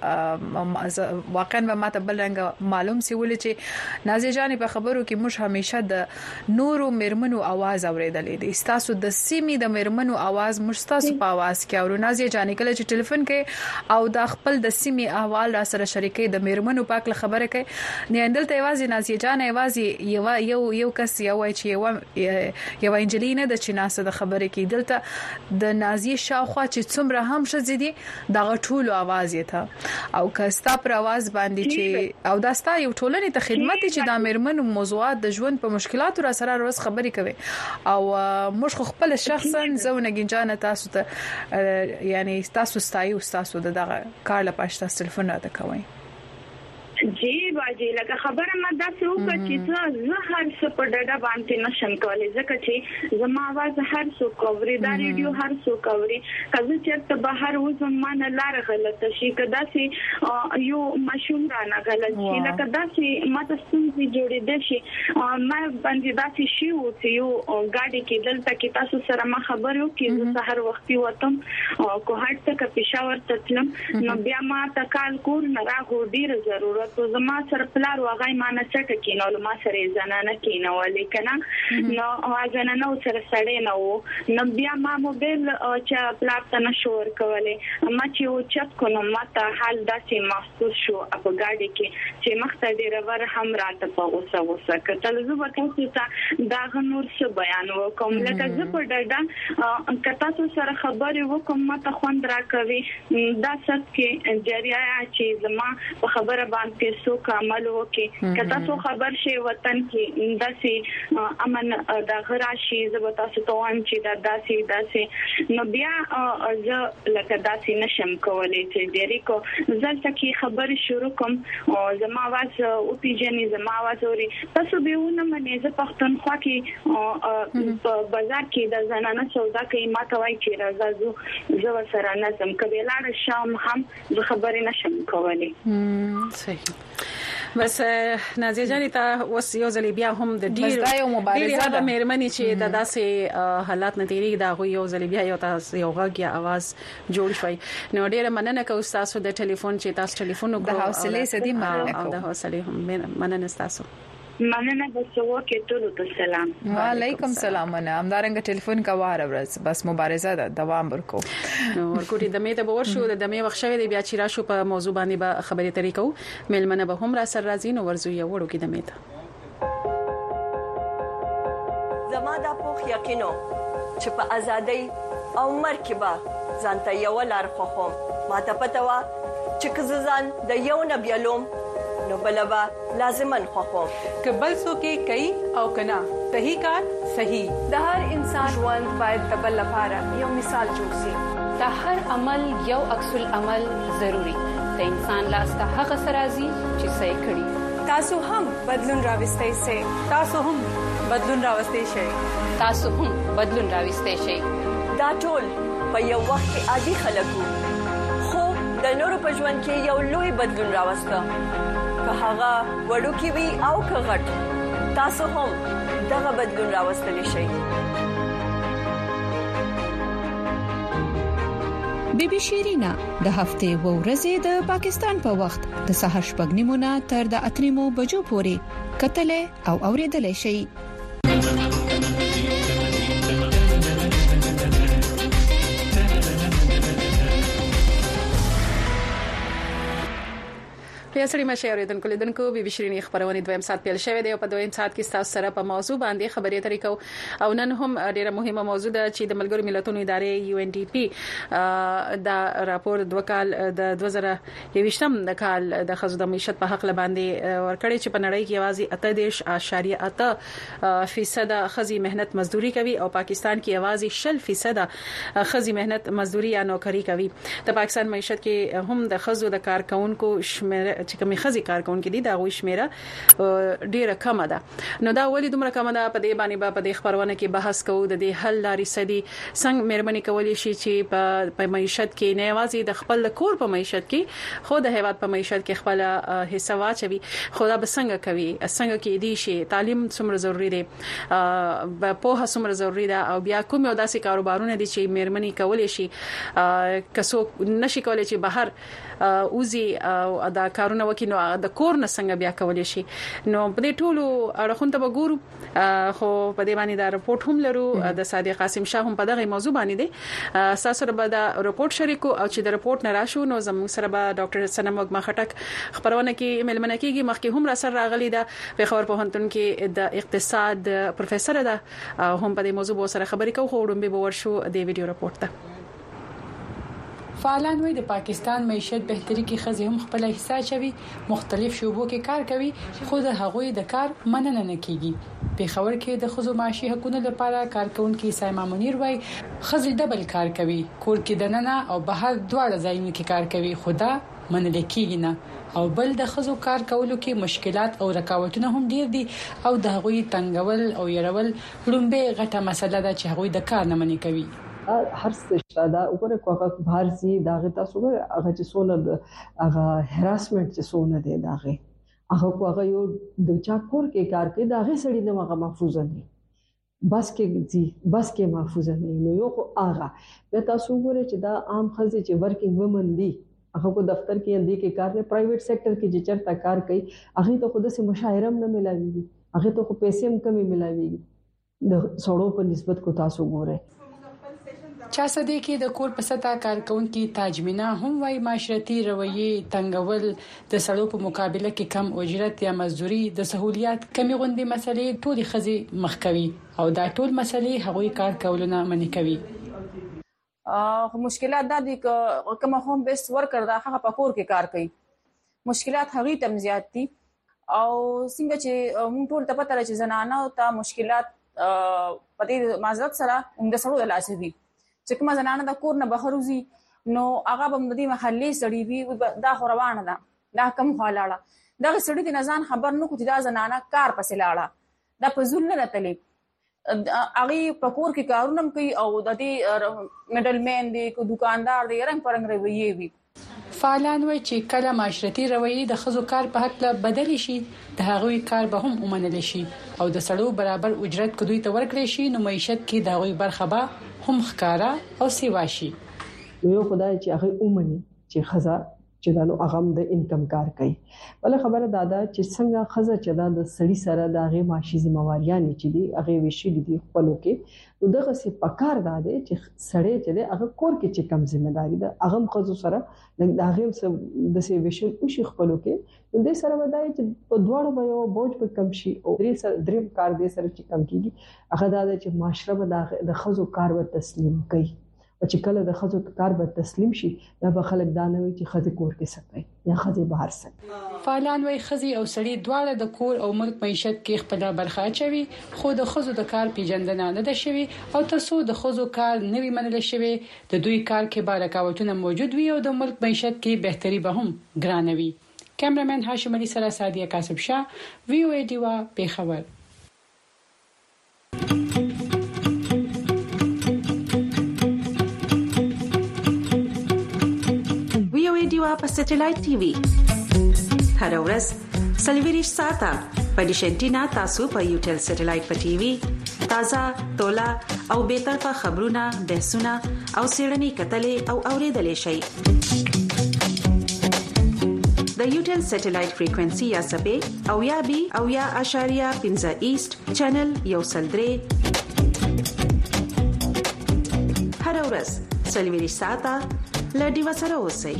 رنګ واقعا به ماته بل رنګ معلوم سی ولې چې نازیه جان په خبرو کې موږ همیشه د نورو مرمنو आवाज اوریدلې دي تاسو د سیمې د مرمنو आवाज مستاسو په आवाज کې او نازیه جانې کله چې ټلیفون کې او د خپل د سیمې احوال را سره شریکي د مرمنو پاک له خبره کوي نه اندل ته आवाज نازیه جان आवाज یو یو یو کس یو چې یو یو انجلینه د چناسه د خبره کې دلته د نازیه شاوخوا چې څومره هم شزيدي دغه ټولو आवाज یې ته او کستا پر आवाज باندې چې او داستا یو ټولنې ته خدمت چې د مرمنو موضوعات د ژوند په مشکلاتو را سره روز خبرې کوي او مش خپل شخصا زونه گنجانه تاسو ته یعنی تاسو ستایو تاسو دغه کار لپاره تاسو ټلیفون راته کوئ جی باجی لکه خبره ما داسې وکړه چې زه هر څه په ډډه باندې نشم کولای ځکه چې زما आवाज هر څو کوي دا ریډیو هر څو کوي کله چې بهر وځم ما نه لار غلطه شي کدا سي یو مشوم را نه غلط شي لکه داسې ما ته ستونزې جوړې دي شي ما باندې داسې شي او چې یو ګاډي کې دلته کې تاسو سره ما خبرو کې زه هر وخت وتم کو هټ ته پېښور ته تلم نو بیا ما ته کال کور نه راغو ډیر ضرورت تو زما سره پلار واغای ما نه چټ کینول ما سره زنانه کینول کنه نو زنانه سره سړې نو نو بیا ما موبایل چې پلار ته نشور کوله ما چې او چت کو نو ما ته حال داسې محسوس شو په ګاډي کې چې مخته ډیر ور هم راته په اوسه اوسه کتل زه ورته چې دا غنور څه بیان وکم لکه زه په ډډه کتا سره خبرې وکم ما ته خوند راکوي دا ست کې جریه چې زما په خبره باندې څوک عمل وکړي که تاسو خبر شي وطن کې داسې امن د غراشي زه تاسو ته وایم چې دا داسې داسې نو بیا زه لکه داسې نشم کولای چې ډېری کو ځل تکي خبر شروع کوم او زما واز او پیجنې زما واز اوري تاسو به ونه منې زه پښتونخوا کې په بازار کې د زنانه سودا کوي ما ته وایي چې راځو زه سره نظم کبي لاړ شام هم زه خبرې نشم کولای صحیح بس نازیه جان ته اوس یو ځل بیا هم د ډیر ډیر د مېرمنې چې د داسې حالات نه تیریږي دا غو یو ځل بیا یو تاسو یو غږی आवाज جوړ شوی نو ډیره مننه کوم تاسو د ټلیفون چې تاسو ټلیفون وکړو د حوصله سدي مننه کوم د حوصله هم مننه تاسو مننه بسو کې ټول ته سلام وعلیکم السلام انا همدارنګ ټلیفون کا واره ورځ بس مبارزه ده دوام ورکو نو ورکوټي د میته باور شو د دمه وخت شوی دی بیا چې راشو په موضوع باندې به خبرې طریقو ملمنه به هم را سر راځي نو ورزو یو وړو کې د میته زما د پوخ یقینو چې په ازادۍ او مرکبه ځانته یو لار خوخم ماته پته وا چې کززان د یو نبیلوم نو بلبا لازمن خوخم کبل سو کې کوي او کنا صحیح کار صحیح د هر انسان ژوند باید د بل لپاره یو مثال جوړ شي د هر عمل یو عکس العمل ضروری د انسان لاس ته هغه سرازي چې صحیح کړي تاسو هم بدلون راوستئ سي تاسو هم بدلون راوستئ شي تاسو هم بدلون راوستئ شي دا ټول په یو وخت کې عادي خلکو خو د نورو په ژوند کې یو لوی بدلون راوسته که هغه وړوکی وي او که غټ تاسو هم دغه بدلون راوستلی شئ بیبي شیرینا د هفته و ورځې د پاکستان په وخت د سحر شپږ نیمونه تر د اتریمو بجو پورې کتلې او اوریدلې شي په سړی مشه اوریدونکو لیدونکو بي بي شيريني خبرونه دویم سات پیل شوه دی او په دویم سات کې تاسو سره په موضوع باندې خبرې طریقو او نن هم ډیره مهمه موضوع ده چې د ملګرو ملتونو ادارې یو ان ډي پی دا راپور د وکال د دوه زره یوویشتم د کال د خزو د معیشت په حق باندې ورکړی چې په نړۍ کې یوازې اته دېرش اشاریه اته فیصد خزي مهنت مزدوري کوي او پاکستان کې یوازې شل فیصد خزي مهنت مزدوري یا نوکری کوي د پاکستان معیشت کې هم د خزو د کارکونکو شمیر چې کومي خزي کارکونکو دي دا غوي شمیره ډیره کم ده نو دا ولې دومره کم ده په دې باندې په دې خبرونه کې بحث کوو د دې حل لارې سدي څنګه مېرمنې کولی شي چې په په معیشت کې نه یوازې د خپل کور په معیشت کې خو د هیواد په معیشت کې خپل حصہ واچوي خو دا به څنګه کوي څنګه کې دي شي تعلیم څومره ضروری دی په پوهه څومره ضروری ده او بیا کوم یو داسې کاروبارونه دي چې مېرمنې کولی شي کسو نشي کولی چې بهر اوزي او دا کارونه وکینو د کور نه څنګه بیا کولای شي نو په دې ټولو اړخونو ته وګورو خو په دې باندې دا رپورت هم لرو د صادق قاسم شاه هم په دغه موضوع باندې دي تاسو سره به دا رپورت شریکو او چې د رپورت نه راشو نو زموږ سره به ډاکټر سنم وګما خټک خبرونه کې ملمنه کېږي مخکې هم را سره راغلي ده په خبر په هنتون کې د اقتصاد پروفیسور ده هم په دې موضوع سره خبرې کوو خو وړاندې به ورشو د ویډیو رپورت ته فعالان وي د پاکستان معیشت بهتري کې خزي هم خپل حصہ چوي مختلف شوبو کې کار کوي خو د هغوی د کار مننه نه کیږي په خبر کې د خزو معاشي حقوقو لپاره کارکونکو سایما منیر وای خزي ډبل کار کوي کور کې دننه او بهر دواړه ځایونو کې کار کوي خدا منل کیږي نه او بل د خزو کار کولو کې مشکلات او رکاوټونه هم ډیر دي او د هغوی تنګول او يرول لومبه غټه مسله ده چې هغوی د کار نه منې کوي هر څه شته دا وګوره کوغه بهر سي داغه تاسو وګوره هغه چې سونه هغه هراسمنت چې سونه دی داغه هغه کوغه یو د چا کور کې کار کوي داغه سړی نه هغه محفوظ نه بس کې دي بس کې محفوظ نه نو یو خو هغه به تاسو وګوره چې دا عام خزه چې ورکینګ وومن دي هغه کو دفتر کې اندي کې کار نه پرایویټ سېکټر کې چې چرته کار کوي هغه ته خود سه مشاهره نه ملاويږي هغه ته خو پیسې هم کمی ملاويږي د سړو په نسبت کو تاسو وګوره چا صدې کې د کور په ستا کارکونکو تاجمینا هم وای معاشرتي رویه تنګول د سړو په مقابله کې کم اجرت یا مزدوري د سہولیات کمی غوندي مسلې ټولي خزي مخکوي او دا ټول مسلې هغوی کار کولونه منې کوي ا مشکلات د دې کوم هم بیس ورکر دا هغه په کور کې کار کوي مشکلات هغه تم زیات دي او څنګه چې موږ ټول ته پته لري چې زنانه ته مشکلات پدې معذرت سره هم د سړو د لاسه دي چې کومه زنانه د کور نه بهر وزي نو هغه به د دې محلي سړی وي دا خو روانه ده دا کم خالاړه دا سړی د نزان خبر نه کوي دا زنانه کار پسې لاړه دا په زول نه راتلې هغه په کور کې کارونه کوي او د دې میډل مین دی کو دکاندار دی رنګ پرنګ رویه وي. فعالان وایي چې کله معاشرتي رویه د خزو کار په حق له بدل شي د هغوی کار به هم ومنل شي او د سړو برابر اجرت کدوې ته ورکړي شي نو معیشت کې د هغوی برخه به هم ښکارا او سیوا شي. یو خدای چې هغه اومني چې خزا چې دا نو هغه د انکم کار کوي. بل خبره دادا چې څنګه خزا چې دا د سړی سره د هغه معاشي ذمہواریان چې دي هغه وشي دي خپلو کې نو دغه سي پکار داده چې سړی چې هغه کور کې چې کم ذمہداري ده هغه خزو سره د هغه د سی وشي او شي خپلو کې نو د سره ودای چې په دواړو به یو بوج په کم شي او درې سره دریم کار دې سره چې کم کیږي هغه داده چې معاشره د خزو کار ور تسلیم کوي چې کله د خزو کار به تسلیم شي دا به خلک دانوي چې خزه کور کې سکي یا خزه بهر سکي. فعالان وایي خزي او سړي دواړه د کور او ملک معیشت کې خپل برخه اچوي خو د خزو د کار پیژندنه نه ده شوی او تاسو د خزو کار نوي منل شوی د دوی کار کې بارکاوتونه موجود وي او د ملک معیشت کې بهتري به هم ګرانوي. کیمرمن هاشم علي سره سادیه کاسب شاه وی او ای ډیوا په خبر. دیوا په سټلایټ ټي وي هر ورځ سلویریش ساته په ډیشنټینا تاسو په یوټل سټلایټ په ټي وي تازه تولا او به طرفه خبرونه بحثونه او سیړنی کتلې او اوریدلې شي د یوټل سټلایټ فریکوئنسي یا سبې او یا بي او یا اشاریه پنځه ایست چینل یو سلدري هر ورځ سلویریش ساته لډي وسره اوسئ.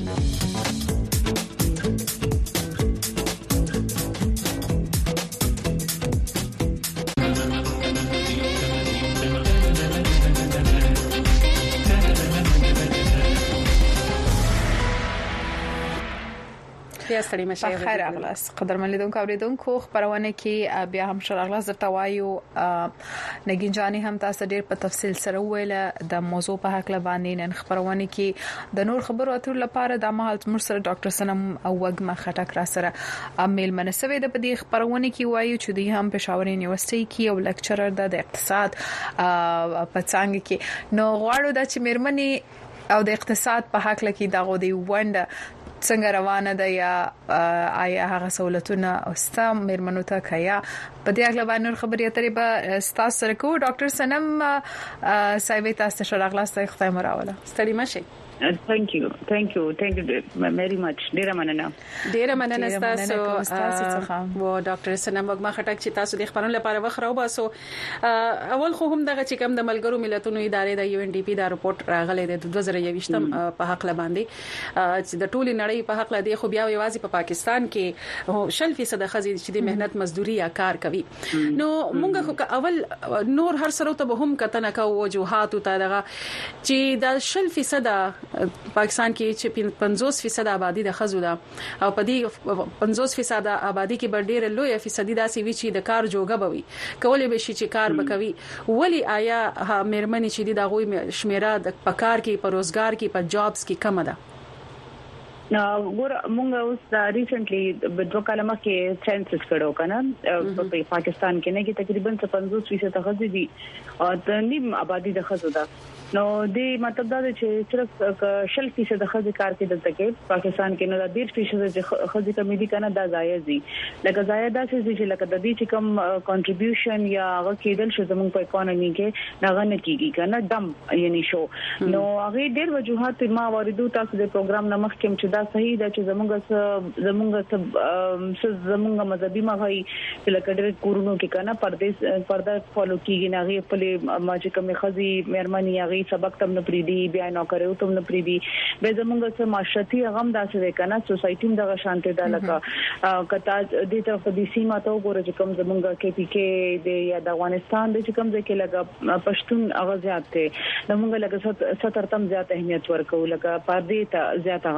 ستړي مشه خیر اغلاس قدرمن لیدونکو اوریدونکو خبرونه کې بیا هم شر اغلاس درته وایو نګین جاني هم تاسو ډیر په تفصیل سره ویله د موضوع په حق لبانې نن خبرونه کې د نور خبرو اترو لپاره د مهال مر سره ډاکټر سنم او وګما خټک را سره امیل منسوي د پدې خبرونه کې وایو چې دوی هم پېښور یونیورسيټي کې یو لیکچرر د اقتصاد په څنګه کې نو غواړو د چې مېرمنې او د اقتصاد په حق لکه دغه دی ونده څنګه روانه ده یا آیا هغه سہولتونه او ستام مېرمنو ته کیا په دې اړه باندې خبرې اترې به تاسو سره کو ډاکټر سنم صاحب تاسو سره اغلاس ته ختم راوله ستړي مشه. Thank you, thank you, thank you very much. ډیره مننه. ډیره مننه تاسو او ډاکټر سنم وګما خټک چې تاسو د خبرونو لپاره وخراو باسو. اول خو هم دغه چې کوم د ملګرو ملتونو ادارې د یو ان ډي پی دا رپورت راغلی د دوه زره یوویشتم په حق لباندې چې د ټولي نړۍ په حق لدی خو بیا یوازې په پاکستان کې شل فیصد خزي چې د مهنت مزدوري یا کار کوي. نو مونږ خو اول نور هر سره ته هم کتنه کوو وجوهات ته دغه چې د شل فیصد پاکستان کې چې پنځوس فیصد آبادی د خزو ده او په دې پنځوس فیصد آبادی کې بر ډیر لوی فیصدي داسې وی چې د کار جوګه بوي کولې به شي چې کار وکوي ولی آیا مېرمنې چې د غوي شمیره د پکار کې په روزګار کې په جابز کې کم ده. ګور مونږ اوس ریسنټلی په دوه کلمه کې سنسس کړو کنه په پاکستان کې نه کې تقریبا پنځوس فیصد خزي دي او د نیم آبادی د خزو ده نو دې مطلب دا چې صرف شل فیصد خزي کار کې دلته کې پاکستان کې نو د ډیر فیصد خزي کمی دي کنه دا ځای دي لکه ځای دا چې لکه د دې چې کوم کنټریبیوشن یا هغه کېدل شو زموږ په اکانومي کې نه غن کیږي کنه دم یعنی شو نو هغه ډیر وجوهات ما واردو تاسو د پروګرام نمخ کې چې دا صحیح ده چې زموږ زموږ زموږ مذهبي مغای چې لکه ډیر کورونو کې کنه پردیس پرده فالو کیږي نه غي په ما چې کوم خزي مېرمنې هغه سبق تم نه پریدي بیا نو کړو تم نه پریدي به زمونږ سره معاشرتي غم داسې وکنه سوسايټي دغه شانته د لکه کتا د طرف د سیمه ته وګوره چې کوم زمونږ کې پی کې د یا د افغانستان د کوم ځکه لګه پښتون اغاز یاته زمونږ لګه ستر تم زیات اهمیت ورکو لکه پردي ته زیات هغه ورکو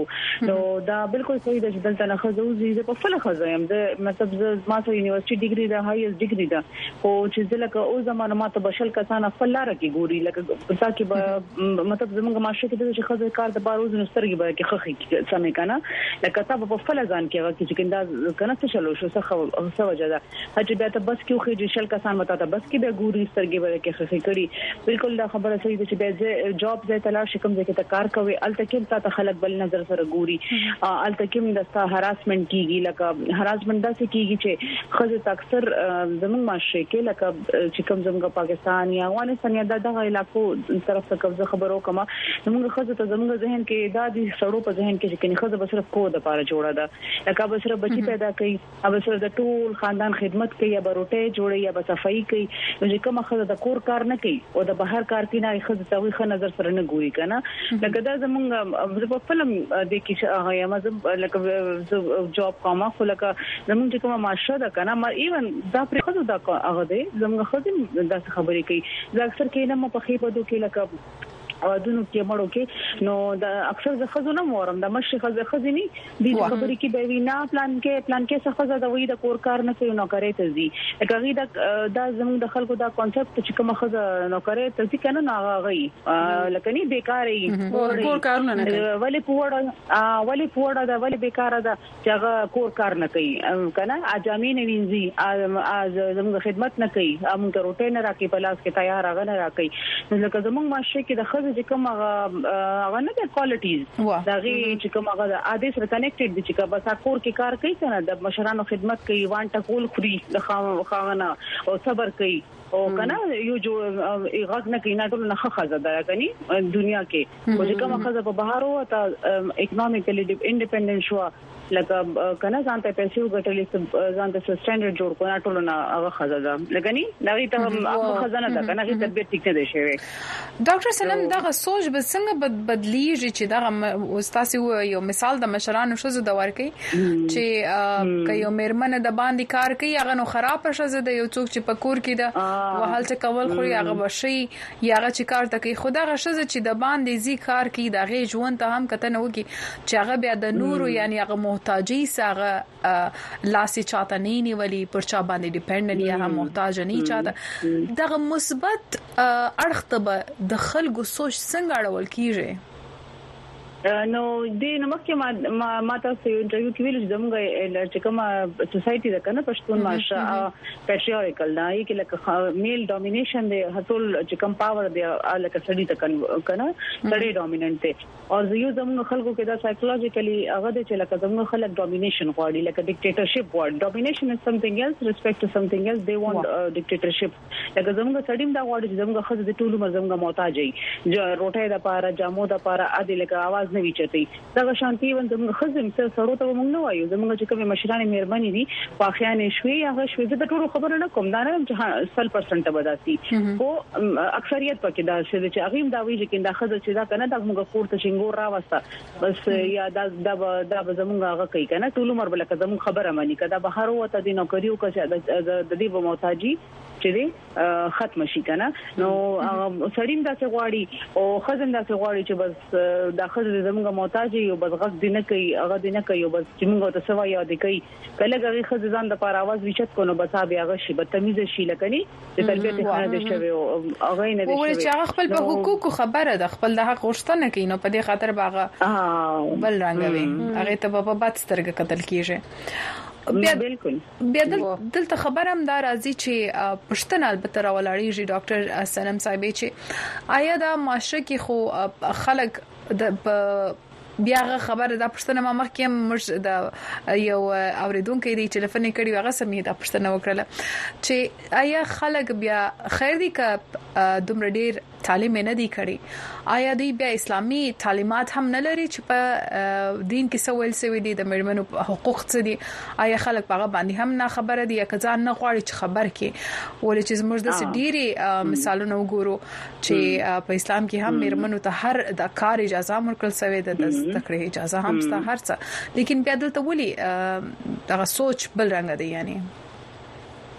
کړو نو دا بالکل صحیح ده چې دلته نه خزو زه په فل خزایم د مطلب ما ته یونیورسيټي ډیګري ده هایست ډیګري ده خو چې زلکه او زمانه ما ته بشل کسان خپل لار کې ګوري لکه پتا کې به مطلب زموږ معاشره کې د خزو کار د باروز نسترګي به کې خخي سمې کنه لکه تاسو په فل ځان کې هغه چې کنده کنه څه شلو شو څه څه وجه ده چې بیا ته بس کې خو شل کسان متا ته بس کې به ګوري سترګي به کې خخي کړي بالکل دا خبره صحیح ده چې به جاب ځای تلاش کوم ځای کې ته کار کوي الته کې تا خلک بل نظر سره ګوري الته کې د ستا هراسمنت کیږي لکه هراسمنت داسې کیږي چې خزه اکثر زموږ معاشره کې لکه چې کوم زموږ پاکستان یا افغانستان یا دغه علاقو طرف څخه قبضه خبرو کما زموږ خزه ته زموږ ذهن کې دا دي سړو په ذهن کې چې خزه بس صرف کو د پاره جوړه ده لکه بس صرف بچی پیدا کوي او بس د ټول خاندان خدمت کوي یا بروټه جوړي یا صفائی کوي نو چې کومه خزه د کور کار نه کوي او د بهر کار کې نه خزه ته وي خ نظر سره نه ګوري کنه لکه دا زمونږ په فلم د کې هغه یم زه لکه جاب کومه خو لکه زمونږ چې کومه معاشره ده کنه ما ایون دا پر خزه دا هغه دی زمونږ خزه دا خبرې کوي زه اکثر کې نه په خې بدو کې لکه اودونو کې مړو کې نو د اکثر ز خزو نه مورم د مشي خزه خزني د خبرې کې به وینا پلان کې پلان کې څه خزه د وې د کور کار نه کوي نو کوي ته زی لکه دا د زموږ د خلکو دا کانسپټ چې کوم خزه نو کوي ته ځکه کنه نه غي لکه نه بیکارې کور کار نه کوي ولې پوړه ولې پوړه دا ولې بیکاره ده چې هغه کور کار نه کوي کنه اجامین وینځي از زموږ خدمت نه کوي موږ روټه نه راکې پلاس کې تیار هغه نه راکې لکه زموږ ماشه کې د خزه چې کوم هغه نه د کوالټیز دا غي چې کوم هغه د عادي سره کنیکټډ دي چې بس کور کې کار کوي کنه د مشرانو خدمت کوي وان ټکول خوري د خاغنه او صبر کوي او کنه یو جو غږ نه کینا ټول نه خزه ده کني دنیا کې او چې کوم خزه په بهر وو ته اکونومیکلی انډیپندنٹ شو لکه کنه ځان ته پیسې وګټلې ځان ته سټانډرډ جوړ کړو نه ټول نه هغه خزه ده لګني دا غي ته هم خزانه ده کنه غي تربیت ټیک نه دی شوی ډاکټر سلام دغه سوچ به څنګه بدلیږي چې دغه استاد یو مثال د مشرانو شوزو د ورکی چې کيو مېرمنه د باندې کار کوي هغه نو خراب شوزه د یو څوک چې پکور کې ده وحال څه کول خو هغه بشي یا هغه چې کار تکي خدا غشزه چې د باندې زی کار کوي د غي ژوند ته هم کته نه وږي چې هغه بیا د نورو یعنی هغه محتاجي سره لاسي چاته نه نیولي پر چا باندې ډیپندنت یا هم محتاج نه چاته دغه مثبت اړخ ته د خلکو سوچ څنګه اړول کیږي نو د نمکه ما ما تاسو انټرویو کې ویل چې زموږ چې کومه سوسايټي ده کنه پښتون ماشه پیټریارکل دا یې کې لکه میل ډومینیشن دی هټول چې کوم پاور دی لکه سړی ته کنه سړی ډومیننت دی او یو زموږ خلکو کې دا سایکولوژیکلی هغه د چې لکه زموږ خلک ډومینیشن غواړي لکه ډیکټیټرشپ غواړي ډومینیشن از سمثینګ ایلس ریسپیکټ ټو سمثینګ ایلس دی وانټ ډیکټیټرشپ لکه زموږ سړیم دا غواړي چې زموږ خزه د ټولو مرزمږه محتاج وي روټه د پاره جامو د پاره ادي لکه आवाज نه ویچتي دا شانتي ون زموږ خزم سره سړو ته موږ نه وایو زموږ چې کومه مشرانه مهرباني دي واخیانه شوي هغه شوي د ټولو خبره نه کوم دا نه چې سل پرسنټ بداسي او اکثریت پکې دا چې هغه دا وی چې دا خزه چې دا کنه دا موږ کور ته شنګور راوسته بس یا دا دا دا زموږ هغه کوي کنه ټول عمر بل کده موږ خبره مانی کده بهر وته دي نو کړیو که د دې په محتاجي چې ختم شي کنه نو سړیم دا څه غواړي او خزم دا څه غواړي چې بس دا خزه زموږ محتاج یو بس غږ دینه کوي هغه دینه کوي بس چې موږ ته سوا یاد کوي کله غږی خزه ځان د پاره आवाज وچت کو نو بس بیا هغه شی بدتمیز شي لکني چې تربیت خانه دي شوی او هغه نه دي شوی چې هغه خپل په حقوقو خبره ده خپل د حق غوښتنه کوي نو په دې خاطر باغه بل رنګوي هغه ته په بد سترګه قتل کیږي بیا بالکل بیا دلته خبر هم دا راځي چې پښتنه البته راولاړیږي ډاکټر سنم صاحب چې آیا دا معاشره کې خو خلک د بیا خبره دا پښتنه ما مخکې مش د یو اوریدونکو دی ټلیفون کړي هغه سمې دا پښتنه وکړه چې آیا خلک بیا خیر دي ک دومره ډیر تعلیم نه دی کړی آیا دی بیا اسلامي تعلیمات هم نه لري چې په دین کې سوال سوي دي د مېرمنو حقوق څه دي آیا خلک په باندې هم نه خبره دي یا کځان نه غواړي چې خبر کې ولې چې زموږ د ډيري مثالونه وګورو چې په اسلام کې هم مېرمنو ته هر د کار اجازه ورکړل شوی ده د تکړه اجازه هم ستا هر څه لیکن بیا دلته ولي دغه سوچ بل رنګ دی یعنی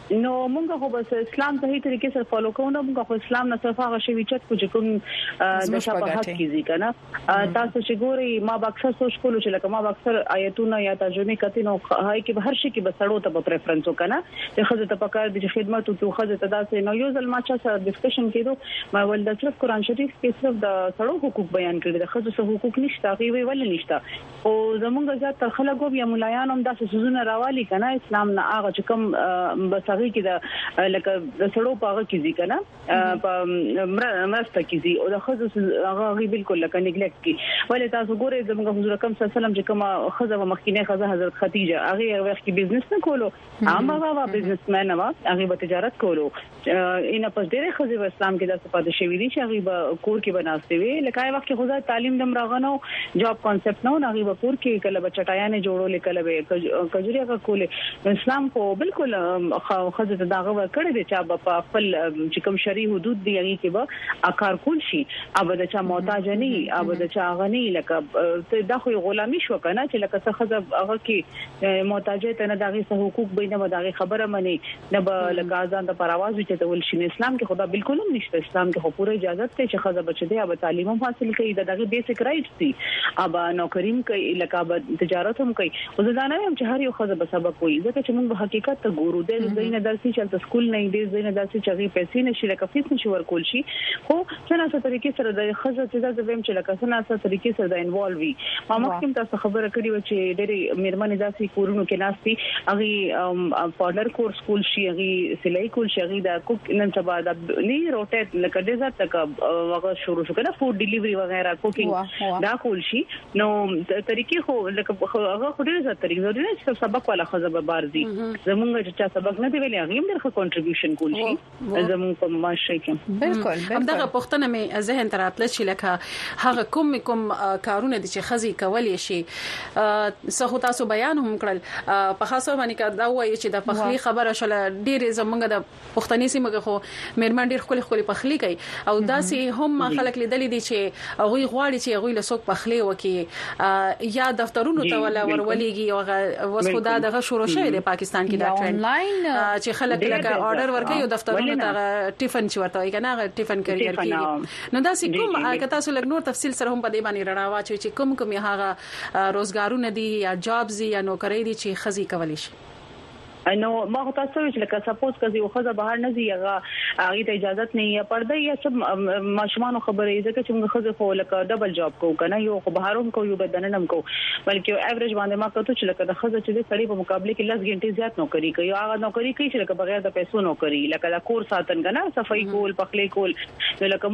نو موږ خو بس اسلام صحیح طریقې سره فالو کوو نو موږ خو اسلام نه صرف هغه شی چې کو چې کوم د شپه حق کیږي کنه تاسو چې ګوري ما اکثر سوچ کولو چې لکه ما اکثر آیتونه یا ترجمه کتي نو هاي کې هر شي کې بسړو ته پریفرنس وکنه چې خزه ته پکار دي چې خدمت وکړو خزه ته داسې نو یو ځل ما چا سره ډسکشن کېدو ما ول د صرف قرآن شریف کې صرف د سړو حقوق بیان کړی د خزه سره حقوق نشته غوي ول نشته او زمونږ ځات تر خلکو بیا مولایان هم داسې سوزونه راوالي کنه اسلام نه هغه چې کوم بسغي کې د لکه د سړو پاغه کیږي کنه په مرسته کیږي او د خزه هغه بالکل لکه نیګلیکټ کی ولې تاسو ګورئ زموږ حضور اکرم صلی الله علیه وسلم چې کومه خزه مخکینه خزه حضرت خدیجه هغه وخت کې بزنس نه کولو هغه هغه بزنسمن و هغه به تجارت کولو اینه پس ډېر خزه په اسلام کې د صفات شوی دي چې هغه به کور کې بناسته وي لکه هغه وخت کې خزه تعلیم دم راغنو جاب کانسپټ نه هغه به کور کې کله بچټایانه جوړول کله به کجوري کوله اسلام کو بالکل خزه ته داغه ورکړی دی چې په خپل چې کوم شری حدود دی هغه کې به اکار کول شي اوبه د چا محتاج نه اوبه د چا غنی لکه ته د خو غلامی شو کنه چې لکه څه خزه هغه کې محتاج ته نه داغه سه حقوق بینه و داغه خبره منی نه به لکه ځان ته پرواز وچ ته ول شي اسلام کې خدا بالکل هم نشته اسلام کې خو پوره اجازه ته چې خزه بچ دی اوبه تعلیم هم حاصل کړي دغه بیسیک رائټس دي اوبه نوکریم کوي لکه اوبه تجارت هم کوي او ځانه هم چې هر یو خزه به سبق کوي ځکه چې موږ حقیقت ته ګورو د زینه درسي چې د سکول نه دی زینه درسي چې پیسې نشي لکه فیس نشي ورکول شي خو څنګه څه طریقې سره د خزه چې د ویم چې لکه څنګه څه طریقې سره د انوالو وي ما مخکې تاسو خبره کړې و چې ډېری مېرمنې داسې کورونو کې ناشتي هغه پاډر کورس سکول شي هغه سلای کول شي هغه د کوک نن سبا د نه روټیټ لکه ډیزرټ تک هغه شروع شو کنه فود ډیلیوري وغیرہ کوکینګ دا کول شي نو طریقې خو لکه هغه خو ډېر زیات طریقې دي چې سبق والا خزه به بار دي زمونږ چې سبق نه دی ویلي هغه هم ډېر کنټریبیوشن کول شي زمونږ په معاشره کې بالکل همدغه پښتنه مې ذهن تراتل شي لکه هغه کوم کوم کارونه دي چې خزي کولای شي څه تاسو بیان هم کړل په خاصه باندې کا دا وایي چې د پخلی خبره شله ډېر زمونږ د پښتني سیمه خو مېرمن ډېر خولي خولي پخلی کوي او داسې هم خلک لیدل دي چې هغه غواړي چې هغه له څوک پخلی وکي یا دفترونو ته ولا ورولېږي او وس خدا دغه شروع شوی دی پاکستان کې دا ټرند چې خلک لکه آرډر ورکوي او دفترونو ته ټیفن چې ورته وایي کنه ټیفن کوریر کیږي نو دا سې کوم که تاسو لږ نور تفصیل سره هم په دې باندې رڼا واچوي چې کوم کوم هغه روزګارونه دي یا جابز یا نوکری دي چې خزي کولی شي نو ما تاسو چې لکه سپوز کزي او خزه بهر نه زی هغه هغه ته اجازه نه یا پرده یا سب ماشومان خبرې ځکه چې موږ خزه خو لکه ډبل جاب کوو کنه یو خو بهروم کوو یو بدننم کوو بلکې ایوریج باندې ما کتو چې لکه د خزه چې سړي په مقابله کې لږ غنټې زیات نوکری کوي هغه نوکری کوي چې لکه بغیر د پیسو نوکری لکه د کور ساتن کنه صفائی کول پخلی کول لکه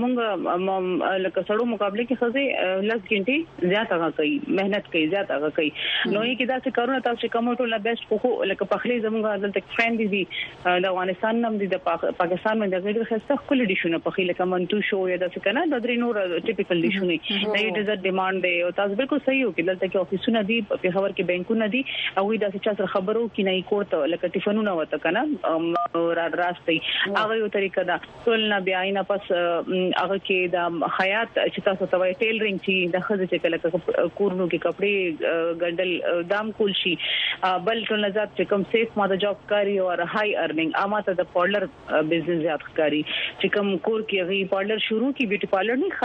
موږ لکه سړو مقابله کې خزه لږ غنټې زیات هغه کوي مهنت کوي زیات هغه کوي نو یې کې دا څه کارونه تاسو کوم ټول بیسټ خو لکه پخلی زموږ دلته فرند دي د افغانستان نم دي د پاکستان باندې غیر خسته خپل ډیشونه په خله کمنتو شو یا د څه کنه د درې نور ټیپیکل ډیشونه نه یې د ډیماند دی او تاسو بالکل صحیح وو کې دلته کې افیسونه دي په خبر کې بانکونه دي او دا څه چا سره خبرو کې نه کوړه لکه ټیفنونه وته کنه را راستي هغه یو طریقه ده ټول نه بیا نه پس هغه کې د حیات چې تاسو ته وایي ټیلرینګ چې د خزه چې کله کورونو کې کپڑے ګندل دام کول شي بل ټول نظر چې کوم سیف ما د جاب کاری او هاي ارننګ اماته د پارلر بزنس زیات کاری چې کوم کور کې غي پارلر شروع کی بیوټي پارلر نه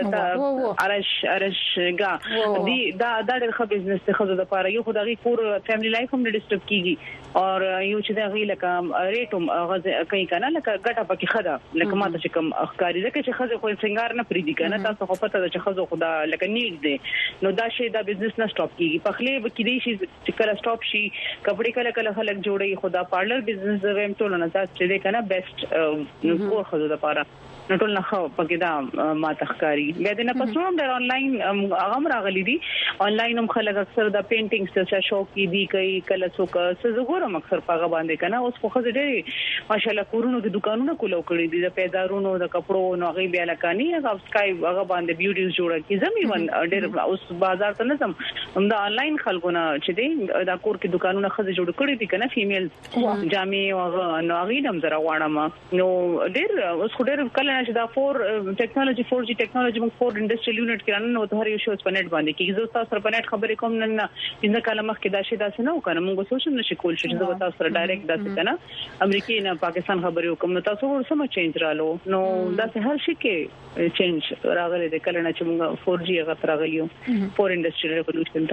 خیا ارش ارشګه دی دا دا د خو بزنس ته خزه د پاره یو خدای کور فیملی لایف هم ډیسټرب کیږي او یو چې دا غي لکه ریټوم غزه کوي کنه لکه ګټه پکې خدا لکه ماته چې کوم اخکاری ده چې خزه خو څنګه نه پریدي کنه تاسو خو پته ده چې خزه خدا لکه نیډ دی نو دا شی دا بزنس نه سټاپ کیږي پخله به کېدی شي چې کله سټاپ شي کپڑے کله کله خلک جوړي خدا پارلر بزنس زم ټول نه تاسو چې ده کنه بیسټ نو کو خزه د پاره نو ټول نه خو پکې دا ما تخکاری بیا د نه پسوم د انلاین هغه راغلي دي انلاین هم خلک اکثر د پینټینګ څه شوق کی دي کوي کله څوک څه زګورم اکثر پاغه باندې کنه اوس خو خزه ډېری ماشاءالله کورونو د دکانونو کولو کړی دي د پیدارونو د کپړو نو غي بیا لکانی هغه سکای هغه باندې بیوټیز جوړه کی زمي ون ډېر اوس بازار ته نه سم هم د انلاین خلکونه چې دي د کور کې دکانونه خزه جوړ کړی دي کنه فیمیل جامې او نو غي دم زرا واړم نو ډېر اوس خو ډېر کله کله چې دا فور ټیکنالوژي فور جی ټیکنالوژي موږ فور انډستریال یونټ کې رانه نو ته هر یو شو په نت باندې کې زه تاسو سره په نت خبرې کوم نن نه کله مخکې دا شي دا څه نه وکړم موږ سوچ نه شي کول چې زه تاسو سره ډایرکټ داسې کنه امریکای نه پاکستان خبرې وکم نو تاسو ورسمه چینج رالو نو دا څه هر شي کې چینج راغلی د کله نه چې موږ فور جی غت راغلیو فور انډستریال ریولوشن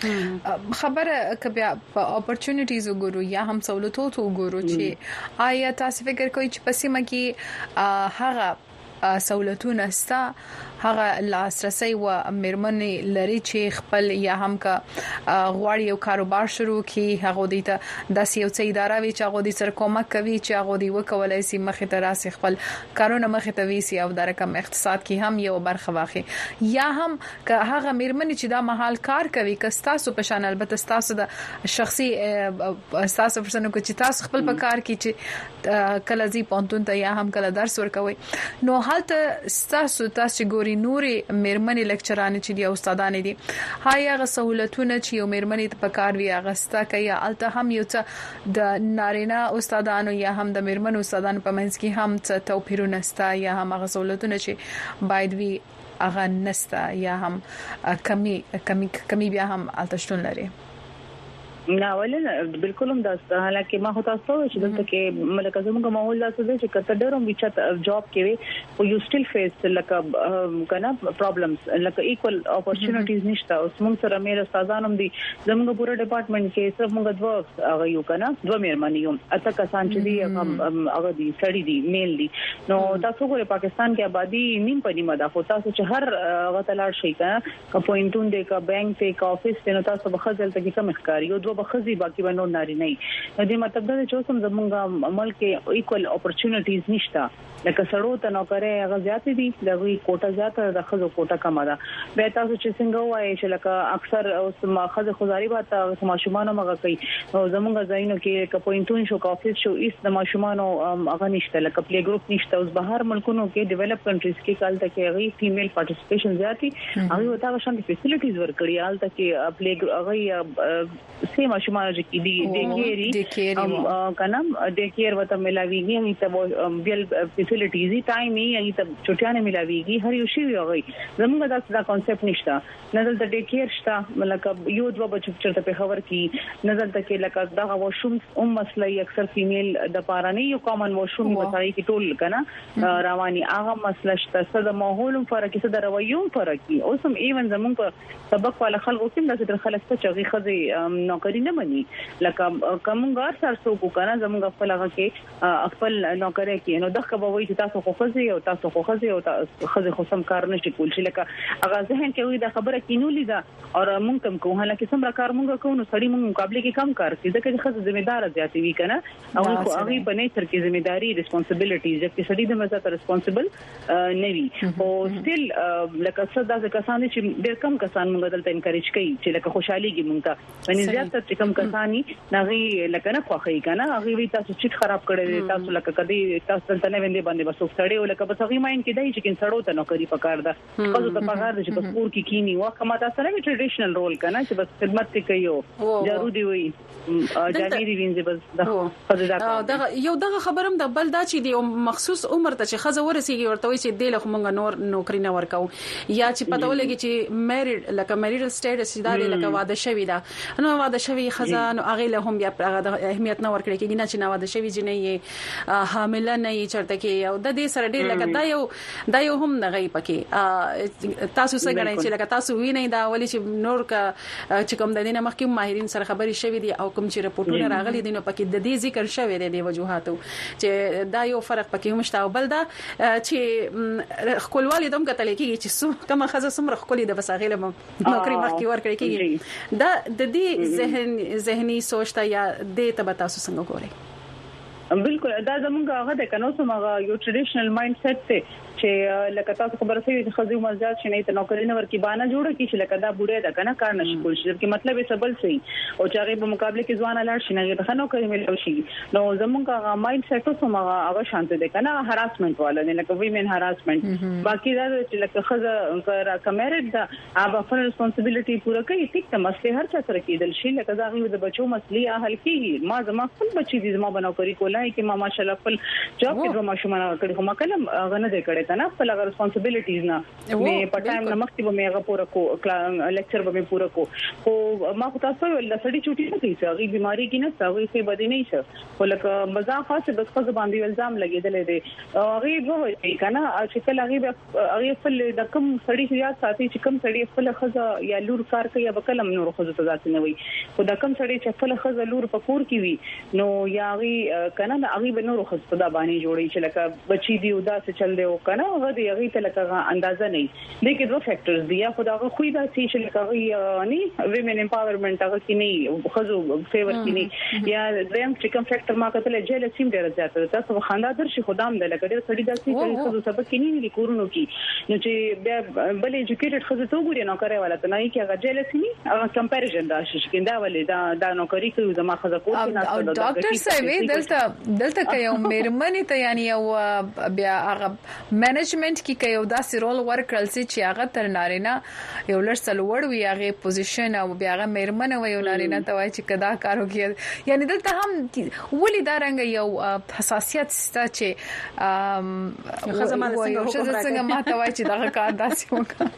ته خبره کبه په اپورتونټیز وګورو یا هم سہولتو ته وګورو چې آیا تاسو فکر کوئ چې پسیمه کې هغه سہولتونه ستا هغه لاسرسي و مرمنې لري چې خپل یا هم کا غواړي یو کاروبار شروع کړي هغه د ته د سیاسي ادارې وی چې هغه د سر کومک کوي چې هغه دی وکولای شي مخې ته راسي خپل کارونه مخې ته ویسي او د رقم اقتصاد کې هم یو برخه واخلي یا هم که هغه مرمنې چې دا محل کار کوي که تاسو په شان البته تاسو د شخصي تاسو پرسنو کو چې تاسو خپل په کار کې چې کله زی پونتون ته یا هم کله درس ورکوي نو حالت تاسو تاسو ګوري نوري مرمنې لیکچران چې دی استادان دي هاي هغه سہولتونه چې یو مرمنې په کار وی اغستا کوي الته هم یو څه د نارینه استادانو یا هم د مرمنو استادانو په منځ کې هم څه توپیرونه ستا یا هم هغه سہولتونه چې باید وی هغه نستا یا هم کمی کمی کمی بیا هم الته شتون لري نه ولې بالکل هم دا حالکه ما هو تاسو چې دلته کې ملکه زموږ ماحول دا څه چې کته ډېرم چې جاب کوي او یو سټیل فیس لکه کنه پرابلمز لکه ایکوال اپورتونټیز نشته اوس موږ سره مې استادانو دي زموږ پوره ډپارټمنټ کې صرف موږ دوه هغه یو کنه دوه مېرمنې یو اته کسان چې دي هغه دي سړي دي میل دي نو تاسو ګورئ پاکستان کې آبادی نیم په نیمه ده خو تاسو چې هر هغه تلاړ شي کا پوینټون دی کا بانک ته کا افیس ته نو تاسو به خځل ته کې کم ښکاری یو بخزي باقي باندې ناری نه نو دې مطلب دا چې اوسم زمونږ عمل کې ایکوال اپورتونټیز نشته لکه سړو ته نوکرې هغه زیات دي دغه کوټه زیات د خزو کوټه کم ده به تاسو چې څنګه وایي چې لکه اکثر اوس ماخذ خزاري باته ماشومان مغه کوي او زمونږ ځایونو کې ک پوینټون شو کافي شو ایس د ماشومان هغه نشته لکه پلی ګروپ نشته اوس بهر ملکونو کې ډیولپ کنټریز کې کال ته کې هغه فیمیل پارټیسپیشن زیاتی هغه وتا شان فیسیلیټیز ورکړي حال ته کې پلی هغه سیم ماشومان چې دی د کېری کنه د کېر وته ملاویږي هغه ته بیل فیسیلیټیز ټایم یې هغه ته چټیانه ملاویږي هر یو شی وي زموږ دا دا کانسپټ نشته نزل د د کېر شته ملکه یو دوه بچو چرته په خبر کې نزل ته کې لکه دا واشوم ام مسله اکثر فیمیل د پارانه یو کامن واشوم وتاي کې ټول کنه رواني هغه مسله شته څه د ماحول فرق څه د رویو فرق اوس هم ایون زموږ په سبق والا خلکو کې د ستر خلک ته چغي خزي نوکری نه مني لکه کومګار سره سو کو کنه زموږ خپل هغه کې خپل نوکری کې نو دغه به وایي چې تاسو خو خزي او تاسو خو خزي او تاسو خزي خو سم کار نشي کول چې لکه هغه ذهن کې وي دا خبره کینولې ده او مونږ کم کوو هلکه سم را کار مونږ کوو نو سړی مونږ مقابله کې کم کار کوي ځکه چې خزه ذمہ دار زیاتې وي کنه او هغه په نیچر کې ذمہ داری ریسپانسیبিলিټیز چې سړی د مزه ریسپانسیبل نه وي او سټیل لکه څه دا کسان چې ډېر کم کسان مونږ دلته انکریج کوي چې لکه خوشحاليږي مونږ ته باندې زیات چې کم کسانی نغي لکه نه خوخی کنه هغه وی تاسو چې خراب کړی تاسو لکه کدی تاسو دلته نه وندې باندې بس وسړی او لکه بس هغه ماین کې دی چې کین سړو ته نوکری پکار ده خو ته پکار ده چې بس پور کې کینی واخه ما تاسو نه ټریډیشنل رول کنه چې بس خدمت کوي جارو دی وي جامې دی وینځي بس دا دا یو دغه خبرم د بل دا چې دی مخصوص عمر ته چې خزه ورسیږي ورته وي چې د له مونږ نور نوکری نه ورکاو یا چې پته ولګي چې میریډ لکه میریډل سټیټس دا لکه واده شوی دا نو واده شوی خزه نو هغه له هم بیا د اهمیت نه ورکړي کېږي نه چې نو واده شوی جنې یې حامله نه یې چرته کې او د دې سره ډېر لکه دا یو دا یو هم نه غي پکې تاسو څنګه نه چې لکه تاسو وینئ دا ولې چې نور کا چې کوم د دینه مخکې ماهرین سره خبرې شوې دي او کوم چې رپورټونه راغلي دي نو پکې د دې ذکر شوی دی د وجوهاتو چې دا یو فرق پکې هم شته او بل دا چې خپلوالي دم کتل کېږي چې کومه خزه سمره خپلې د بساغله نوکری مخکې ورکړي کېږي دا د دې ذهن ذهني سوچتا یا د ته تاسو څنګه ګورئ بالکل دا زمونږ هغه د کنو سمغه یو ټریډیشنل مایند سیټ ته چې لکه تاسو خبره کوي چې خزي مزات شنه ته نوکری نه ورکی باندې جوړه کی چې لکه دا بوډه ده کنه کار نشي کول شي چې مطلب یې سبل سي او چې هغه په مقابله کې ځوان لاړ شي نه د نوکری ملو شي نو زمونږ هغه مایند سیټ اوس هغه شانته ده کنه هراسمنت والا نه لکه ویمن هراسمنت باقي دا چې لکه خزه را کمرډ دا هغه خپل ریسپانسیبিলিټي پوره کوي ټیک ته مسله هر چا سره کېدل شي لکه دا غوې د بچو مسلې حل کیږي ما زما خپل بچي دي زما بنوکری کولای کې ما ماشاءالله خپل جاب کې زما شومانه کړی خو ما کلم غنه دې کړی ته نه خپل ریسپانسیبিলিټیز نه مې په ټایم نه مخکې به مې هغه پوره کو لیکچر به مې پوره کو خو ما خو تاسو ول سړی چوټي نه کوي چې هغه بيماري کې نه هغه څه بد نه شي خو لکه مزه خاصه بس خو باندې الزام لګیدل دي هغه وایي کنه چې کله هغه هغه خپل د کوم سړی یاد ساتي چې کوم سړی خپل خزه یا لور کار کوي یا بکلم نور خزه ته ځات نه وي خو دا کوم سړی چې خپل خزه لور په کور کې وي نو یا هغه کنه هغه به نور خزه ته باندې جوړي چې لکه بچي دی او دا څه چل دی او کنه هغه دی هغه ته لکه اندازه نه دي کې دوه فیکټرز دي یا خدای خو دا چې لکه هغه نه ویمن امپاورمنت هغه کې نه خزو فیور کې نه یا دریم چې کوم فیکټر ما کتل جیل سیم ډیر زیاته تاسو خندا در شي خدام د لکه ډیر سړي داسې کوي خزو سبق کې نه لري کورونو کې نو چې بیا بل ایجوکیټډ خزو ته وګوري نو کوي ولا ته نه کې هغه جیل سیم هغه کمپیریزن راشي چې دا ولې دا دا نو کوي کوي زما خزه کوي نه او ډاکټر صاحب دلته دلته کوي مېرمنې ته یعنی یو بیا هغه منیجمنت کې کوي داسې رول ورکړل چې هغه تر نارینه یو لړ سلوړ وي هغه پوزیشن او بیا هغه مېرمنه وي نارینه ته وایي چې کدا کار وکړي یعنی دلته هم ولې دا رنګ یو حساسیت ستا چې خزمه څنګه ما ته وایي چې دا کار داسې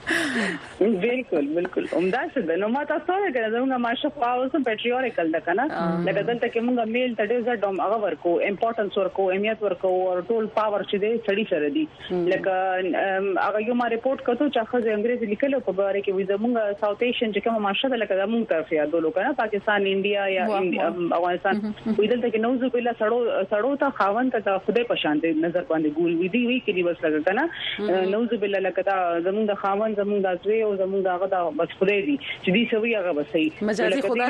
وکړه بالکل بالکل عمدہ څه نو ما تاسو نه کوم ماشه پاوس پیټریوټیکل ده کنه لکه دلته کې موږ میل ته ډېر ډوم هغه ورکو امپورټنس ورکو اهمیت ورکو او ټول پاور چې دی سړی سره دی لکه هغه یو ما ریپورت کړو چې خزه انګریزي لیکلو په باره کې وي زموږ ساوث ایشین چې کوم ماشه ده لکه زموږ طرف یا دولو کنه پاکستان انډیا یا افغانستان وي دلته کې نوزو بلا سړو سړو ته خاون ته خدای په شان دي نظر باندې ګول وي دی وی کې بس لګ کنه نوزو بلا لکه دا زموږ د خاون زموږ د ازوی او زموږ دغه د بس خدای دي چې دې سوي هغه بسې مجازي خدا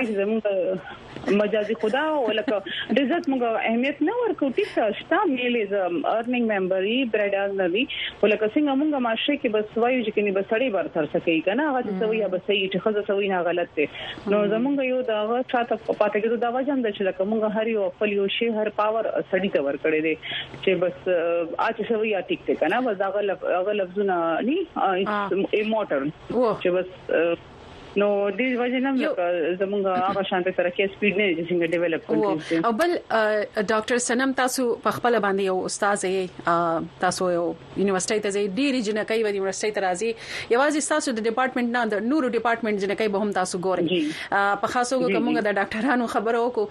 زموږ مجازي خدا او لکه د عزت موږ اهمیت نه ورکو ټیک شته میلز ارننګ ممبر ای برډ نوی ولکه څنګه موږ ماشه کې بس وایو چې کني بس سړی ورتر سکی کنه هغه سوي بسې چې خزه سوي نه غلط دي نو زموږ یو دغه چاته پاتې کېدو دا وجه هم د چې لکه موږ هر یو خپل یو شی هر پاور سړی ته ور کړی دي چې بس اچ سوي یا ټیک ته کنه بس هغه لفظونه ني ایموټر چې بس نو دې وجه نه زمونږ هغه شانته سره کې سپیډ نه دي څنګه ډیولپ کړي او بل ډاکټر سنم تاسو په خپل باندې یو استاد یې تاسو یو یونیورسيټي ته ځي ډیری جنکای و یونیورسيټي ته راځي یوازې تاسو د ډپارټمنټ نه د نورو ډپارټمنټ جنکای به هم تاسو ګورئ په خاصو کومه د ډاکټرانو خبرو کو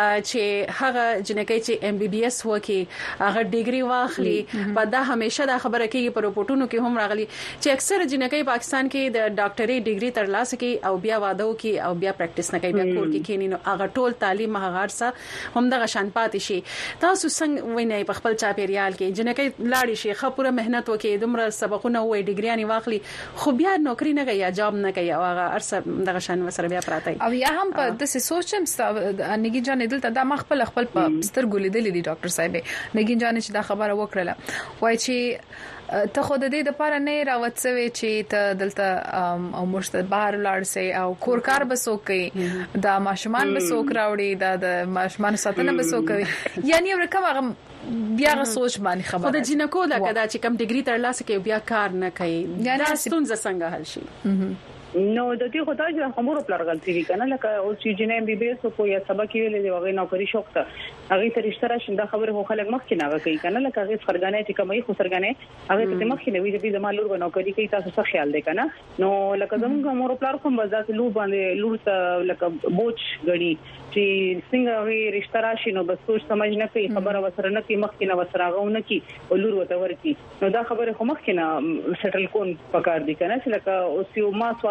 چې هغه جنکای چې ام بي بي اس وکي هغه ډیګري واخلي په دا همیشه دا خبره کوي په رپورټونو کې هم راغلي چې اکثر جنکای پاکستان کې د ډاکټري ډیګري ترلاسه کوي او بیا واده کوي او بیا پریکټیس نه کوي بیا کور کې کینی نو هغه ټول تعلیم هغه ارسه هم دغه شان پاتې شي تاسو څنګه وینئ په خپل چاپیریال کې جنکه لاړی شي خپره مهنت وکي دومره سبقونه وې ډیګریانی واخلي خو بیا نوکری نه کوي جاب نه کوي او هغه ارسه دغه شان وسره بیا پراته او یا هم په د سوچم نګی جان دلته د مخبل خپل په سترګو لیدل دي ډاکټر صاحب نګی جان چې دا خبره وکړه وای چې ته خود دې د پاره نه راوڅوي چې ته دلته او مرشد بهر لاړ سي او کورکار بسوک کوي دا ماشومان بسوک راوړي دا د ماشومان ساتنه بسوک کوي یعنی ورکه بیا غو سوچ باندې خبره خو د جنکو دا کدا چې کم ډیګري ترلاسه کوي بیا کار نه کوي دا ستونزه څنګه حل شي نو د دې خدای چې خمور پر غلطي وی کنه لکه او چې جنې بي بي اس کو یا سبق ویلې دی وغه نوکری شوق ته هغه تر اشترا شنده خبره خو خلک مخ کې نه کوي کنه لکه هغه فرګانې چې کمې خو سرګانې هغه ته مخ کې نه وي چې د مالور نوکری کوي تاسو څه خیال دی کنه نو لکه زموږ مور پلار کوم وځات لو باندې لور ته لکه بوچ غړي چې څنګه وی رشتہ راشي نو بس سوچ سمجھ نه کوي خبره وسره نه کوي مخ کې نه وسره غو نه کوي ولور وته ورکی نو دا خبره خو مخ کې نه سټل کون پکار دي کنه چې لکه اوس یو ما سواد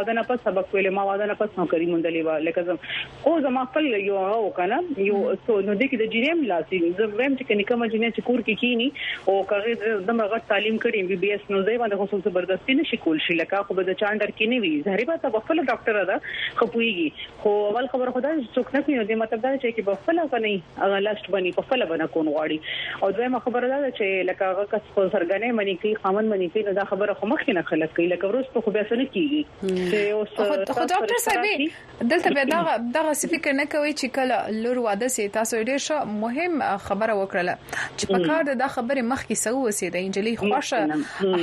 واده نه پس سبق ویل ما واده نه پس نوکری مونډلې و لکه زم او زما خپل یو او کنه یو سو نو د کې د جریم لاسي زم ویم چې کني کوم جنې چې کور کې کینی او کغه د مغه تعلیم کړي بي بي اس نو زې باندې خصوص زبردستی نشي کول شي لکه خو به د چاندر کې نه وي ظاهري به تاسو خپل ډاکټر ده خپويږي خو اول خبر خدای څوک نه کوي د مطلب دا چې کې په خپل باندې هغه لاست باندې په خپل باندې کون غواړي او دویمه خبره ده چې لکه هغه کس په سرګنې منی کې خامن منی کې دا خبره خو مخکې نه خلک کوي لکه ورسته خو بیا څه نه کیږي چې اوس خو ډاکټر صاحب دلته به دا دغه فکر نه کوي چې کله لور واده سي تاسو ډېر ښه مهم خبره وکړه چې په کار د خبرې مخکې سو وسي د انجلي خوښه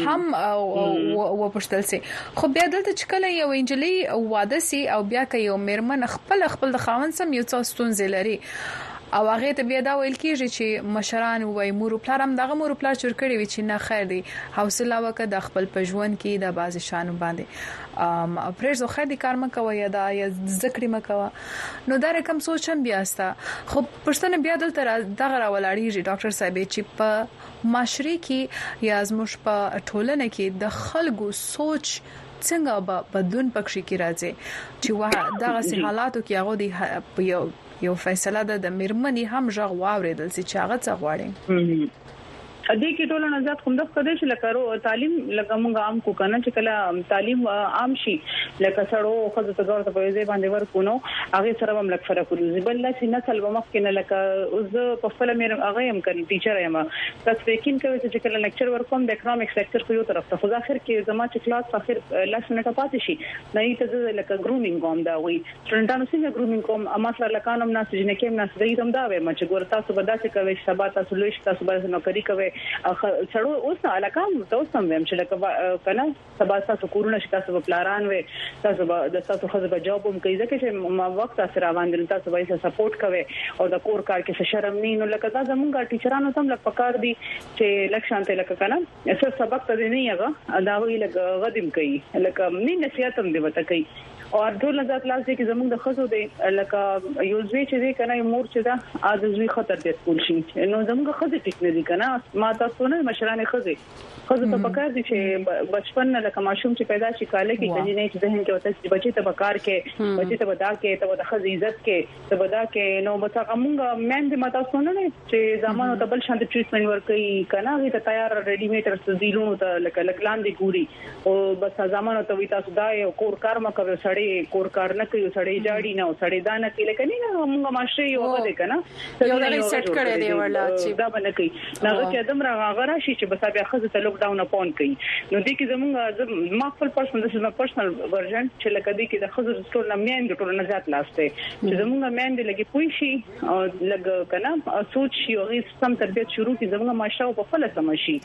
هم و پښتل سي خو بیا دلته چې کله یو انجلي واده سي او بیا کې یو مرمن خپل خپل د خاوند سم یو څه ستونزې لري او هغه ته بیا دا ویل کیږي چې مشران وای مور پلار هم دغه مور پلار چور کړی وي چې نه خیر دی حوصله وکړه د خپل پژوند کې د باز شانو باندې ام پرېزو خیر دی کار مکوي یا د ذکر مکوا نو دا رقم سوچم بیا ستا خو پښتنه بیا دلته دغه راولاړیږي ډاکټر صاحب چې په معاشري کې یا زموږ په ټولنه کې د خلکو سوچ څنګه به بدون پکې کې راځي چې واه دغه سي حالاتو کې هغه دی یو یو فیصله ده د مرمنی هم ژغ واوریدل چې هغه څه غواړي ا دې کې ټول نه ځات کوم د خدای چې لکارو تعلیم لکه موږ عام کو کنه چې کله تعلیم عام شي لکه سړو خو د تګور ته په ځای باندې ورکونو هغه سره هم لکه فرق ولري بل لا چې نسل به مخ کې نه لکه اوس په خپل مې هغه هم کوي ټیچر یم تاسو یقین کوي چې کله لیکچر ورکوم د اکونومکس لیکچر خو یو طرف ته خو ځاخر کې زما چې کلاس اخر لاس نه پاتې شي نه ته لکه ګرومینګ کوم دا وي څنګه څنګه ګرومینګ کوم اما سره لکانم ناس جن کې ناس دې هم دا وي چې ګور تاسو به داسې کوي سبا تاسو لوي تاسو به نوکری کوي سړو اوس علاقام تاسو هم ویم چې لکه کنه سبا تاسو کورونه شي تاسو پلانان وي تاسو د تاسو خزه به جواب هم کوي ځکه چې ما وخت سره باندې تاسو به سپورټ کوي او د کور کار کې شرم نه نو لکه دا زمونږ ټیچرانو ته لکه پکار دي چې لکشانته لکه کنه څه سبق ته نه یغه دا وی لکه غدیم کوي لکه نه نصیحت هم دی وته کوي او ټول نظر لاس دې کې زمونږ د خزو دی لکه یو ځای چې دی کنه مور چې دا ازوی خطر دې سکول شي نو زمونږ خزه ټیک نه دي کنه ما تاسو نه مشرانه خزه خزه ته پکار دي چې بچپن نه لکه ماشوم چې پیدا شي کاله کې کله نه چې ذهن کې وته چې بچي ته پکار کې بچي ته ودا کې ته د خزه عزت کې ته ودا کې نو بس هغه مېن دې ما تاسو نه چې زمانو ته بل شانت ټریټمنټ ورکړي کنه هغه ته تیار ریډي میټر سزیلونو ته لکه لکلان دي ګوري او بس زمانو ته وي تاسو دا یو کور کار مکه سړی کور کار نه کوي سړی جاړي نه سړی دا نه کوي لکه نه موږ ماشي یو وده کنه یو لري سیټ کړی دی ورلا چې دا باندې کوي نه چې ادم را غره شي چې بس بیا خزه ته لوک ډاون اپون کوي نو دې کې زموږ ما خپل پرسنل دس نو پرسنل ورژن چې لکه دې کې د خزه ټول نه مین د ټول نه ذات لاسته چې زموږ مین دې لګي پوي شي او لګ کنه سوچ شي او سم تربيت شروع کی زموږ ماشاو په خپل سم شي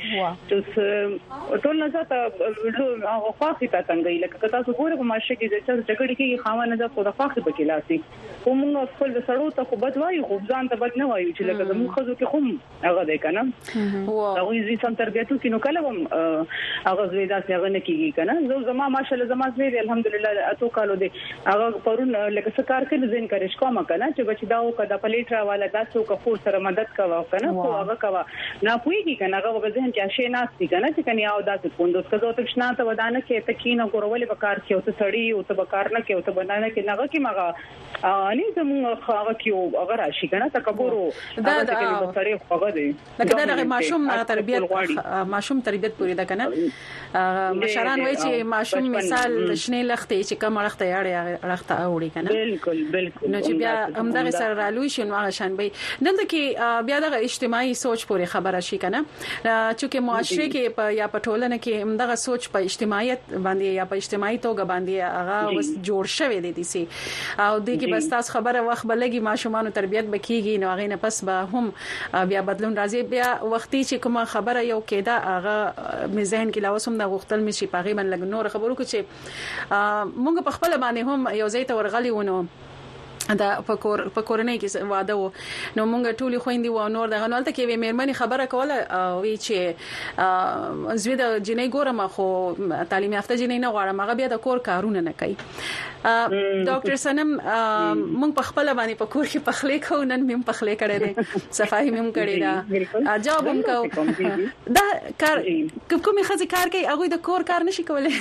چې ټول نه ذات هغه خاصه څنګه لکه تاسو ګوره په ماشه کې د څه جګړې کې خاوند د خپل خاصه په کې لاسي کوم خپل د سړو ته خو بد وایي خو ځان ته بد نه وایي چې لکه زموږ خزو کې خو هغه ده کنه هغه یې سم تربيتو کې نو کله هم هغه زوی دا څنګه نه کیږي کنه زه زما ماشاءالله زما زوی الحمدلله اتو کالو دي هغه پرون لکه څه کار کوي زین کارش کوم کنه چې بچی دا او کدا پلیټرا والا دا څوک خو سره مدد کوي کنه خو هغه کوي نه پويږي کنه هغه به ذهن کې شي ناس دي کنه چې کني او دا څه پوندوس کزو ته شنه ته ودانه کې ته کینو ګورولې به کار کې او ته سړی او ته به کار نه کې او ته بنانه کې نه کې مغه اني زموږ هغه کې هغه راشي کنه تکبر دا د سړی هغه دی لکه دا ماشوم تربيت ماشوم تربيت پوری ده کنه مشران وایي چې ماشوم مثال شنه لختې چې کوم لختې اړه لخته اوري کنه بالکل بالکل نو چې بیا همدغه سره رالوي شي نو هغه شان به دلته کې بیا د اجتماعي سوچ پورې خبره شي کنه چې معاشره کې یا په ټولنه کې همدغه سوچ په اجتماعیت باندې یا په اجتماعي توګه باندې هغه وس جوړ شوی دی دي سي او د کې بس تاسو خبره وخت بلګي ماشومان تربيت بکیږي نو هغه نه پس به هم بیا بدلون راځي بیا وختي چې کومه خبره یو کېده هغه مزهن کې لاوسم د غختل مشي پاغي من لګ نور خبرو کې چې مونږ په خپل باندې هم یو ځای ته ورغلی ونه دا پکور پکورنۍ کې واده وو نو مونږ ټولي خويندې و نور دغه نولته کې مېرمنې خبره کوله وی چې زوی د جنې ګورم خو تعلیم یافته جنې نه غواړم هغه بیا د کور کارونه نه کوي ډاکټر سنم مونږ په خپل باندې په کور کې پخلې کوو نن مم پخلې کړې ده صفائی مم کړې ده جواب هم کو دا کار کومې خزي کار کوي هغه د کور کار نشي کولای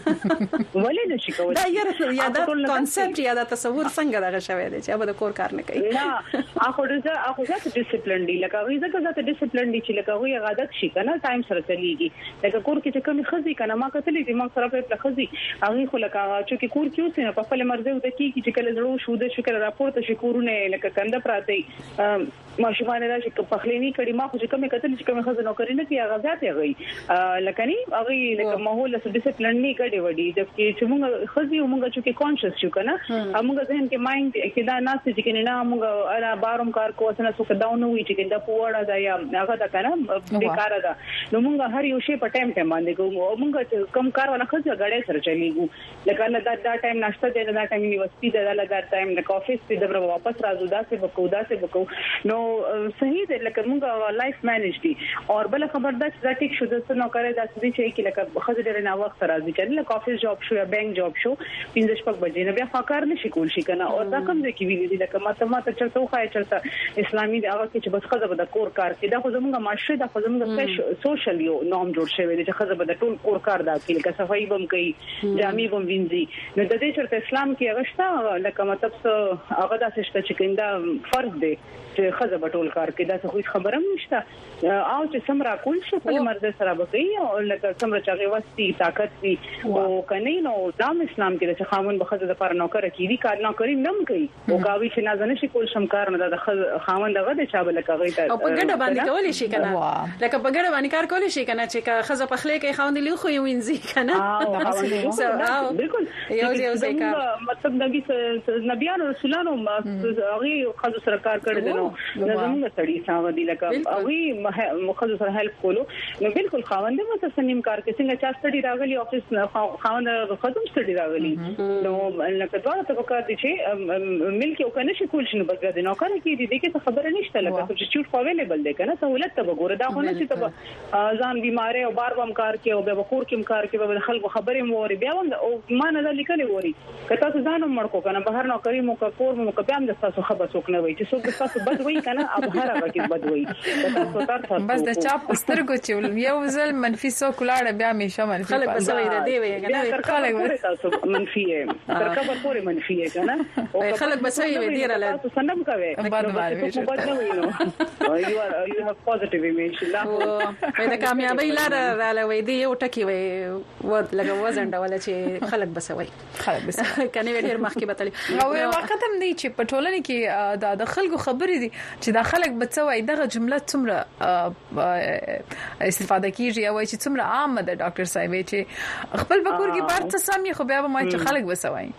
ولې نشي کولای دا یره یا دا کانسپټ یا دا تصور څنګه دغه شوی دی چې هغه د کور کار نه کوي نه اخو دا اخو ځکه ډیسپلین دی لکه وی ځکه ځکه ډیسپلین دی چې لکه وی عادت شي کنه ټایم سره چلیږي لکه کور کې چې کوم خزي کنه ما کتلې دي ما سره په خزي هغه خو لکه چې کور کې اوسې په خپل مرزه وته کې چې کله زړو شو د شکر راپورته شي کورونه لکه کنده پراته ما شوانه راځي په خلینی کړي ما خو چې کوم کتل چې کوم خزه نوکری نه کوي هغه ذات هغه لکه ني هغه لکه ماحول سره ډیسپلین نه کړي وړي چې موږ خزي موږ چې کانشس شو کنه موږ ذهن کې مایند کې دا ناس چې کنه نه موږ اړه بارم کار کو اسنه څه کډاو وي چې دا پوړه دا یا هغه دا کنه بیکار ده نو موږ هر یو شی په ټایم ټایم باندې کوو موږ کم کار ولا خزه غړې سره چلیږو لکه دا دا ټایم ناشته دی دا ټایم یونیورسيټي دی دا دا ټایم د افیس په دبر واپس راځو دا څه وکړو دا څه وکړو نو صحیح دی لکه موږ لایف مینیج دي او بل خبر ده چې ټیک شو د څه نو کړی دا څه چې کې لکه خزه ډېر نه وخت راځي چې لکه افیس جاب شو یا بانک جاب شو پنځه شپږ بجې نه بیا فکر نشي کول شي کنه او دا کوم ځکه ویلي دي لکه ماته ماته چرته خو چرته اسلامي دی هغه چې بس خزه به د کور کار کې دا خو زموږ معاشره دا خو زموږ سوشل یو نورم جوړ شوی دی چې خزه به د ټول کور کار دا کې لکه صفائی بم کوي جامې بم وینځي نو د دې چرته اسلام کې هغه شته لکه مطلب هغه دا څه چې کیندا فرض دی چې خزه به ټول کار کې دا څه خبره نشته او چې سمرا کول شي په مرزه سره بګي او لکه سمرا چاغي وستي طاقت وي او کني نو دام اسلام کې چې خاوند به خزه د پر نوکر کیږي کار نه کوي نم کوي او کاوي چې نازنه شي کول شم کار نه د خاوند دغه د چابل کوي ته او په ګډه باندې کول شي کنه لکه په ګډه باندې کار کول شي کنه چې خزه په خله کې خاوند له خو یو وینځي کنه او بالکل یو یو ځکه مطلب نبی نبیانو رسولانو هغه خزه سره کار کړی دی نو زموږ سړي څنګه دی لکه هغه مخزه سره هیلپ کولو نو بالکل خاوند مو ته سنیم کار کې څنګه چا سټډي راغلی افیس خاوند خدوم سټډي راغلی نو لکه دا ته وکړ دي چې ملک یو کنه شي کول شنو بګا دي نو کار کې دي دغه خبره نشته لکه چې چوټ اویلیبل دی کنه سہولت ته وګوره دا خو نه چې ته ځان بیماره او بار بم کار کې او به کور کې کار کې به خلکو خبرې موري بیا او ما نه لیکلې ووري کته ته ځان مړ کو کنه بهر نو کوي مو کور مو کبه هم د تاسو خبر څوک نه وي چې څوک تاسو بد وي کنه اب هر هغه کې بد وي تاسو تاسو بس د چا پسترګو چې یو ځل منفي سو کولاړه بیا مې شمل خلک په سوي ده دی وي کنه خلک تاسو منفي تر کبر پورې منفي کنه او خلک به سوي وي ډیر له تاسو سندم کوي بد وایي بد نه وي نو یو یو هاف پوزټیو ایمیج لا دا کامیابی لار را لوي دی یو ټکی وي ود لګه وزن ډول چې خلک بسوي خلک بسوي کني ډیر مخکې بتلی او وخت هم دی چې په ټولنه کې دا د خلکو خبرې دي چې دا خلک بچوي دغه جمله څومره استفاده کیږي او چې څومره عام ده ډاکټر صاحب چې خپل بکور کې بار څه سمي خو بیا به ما چې خلک بسوي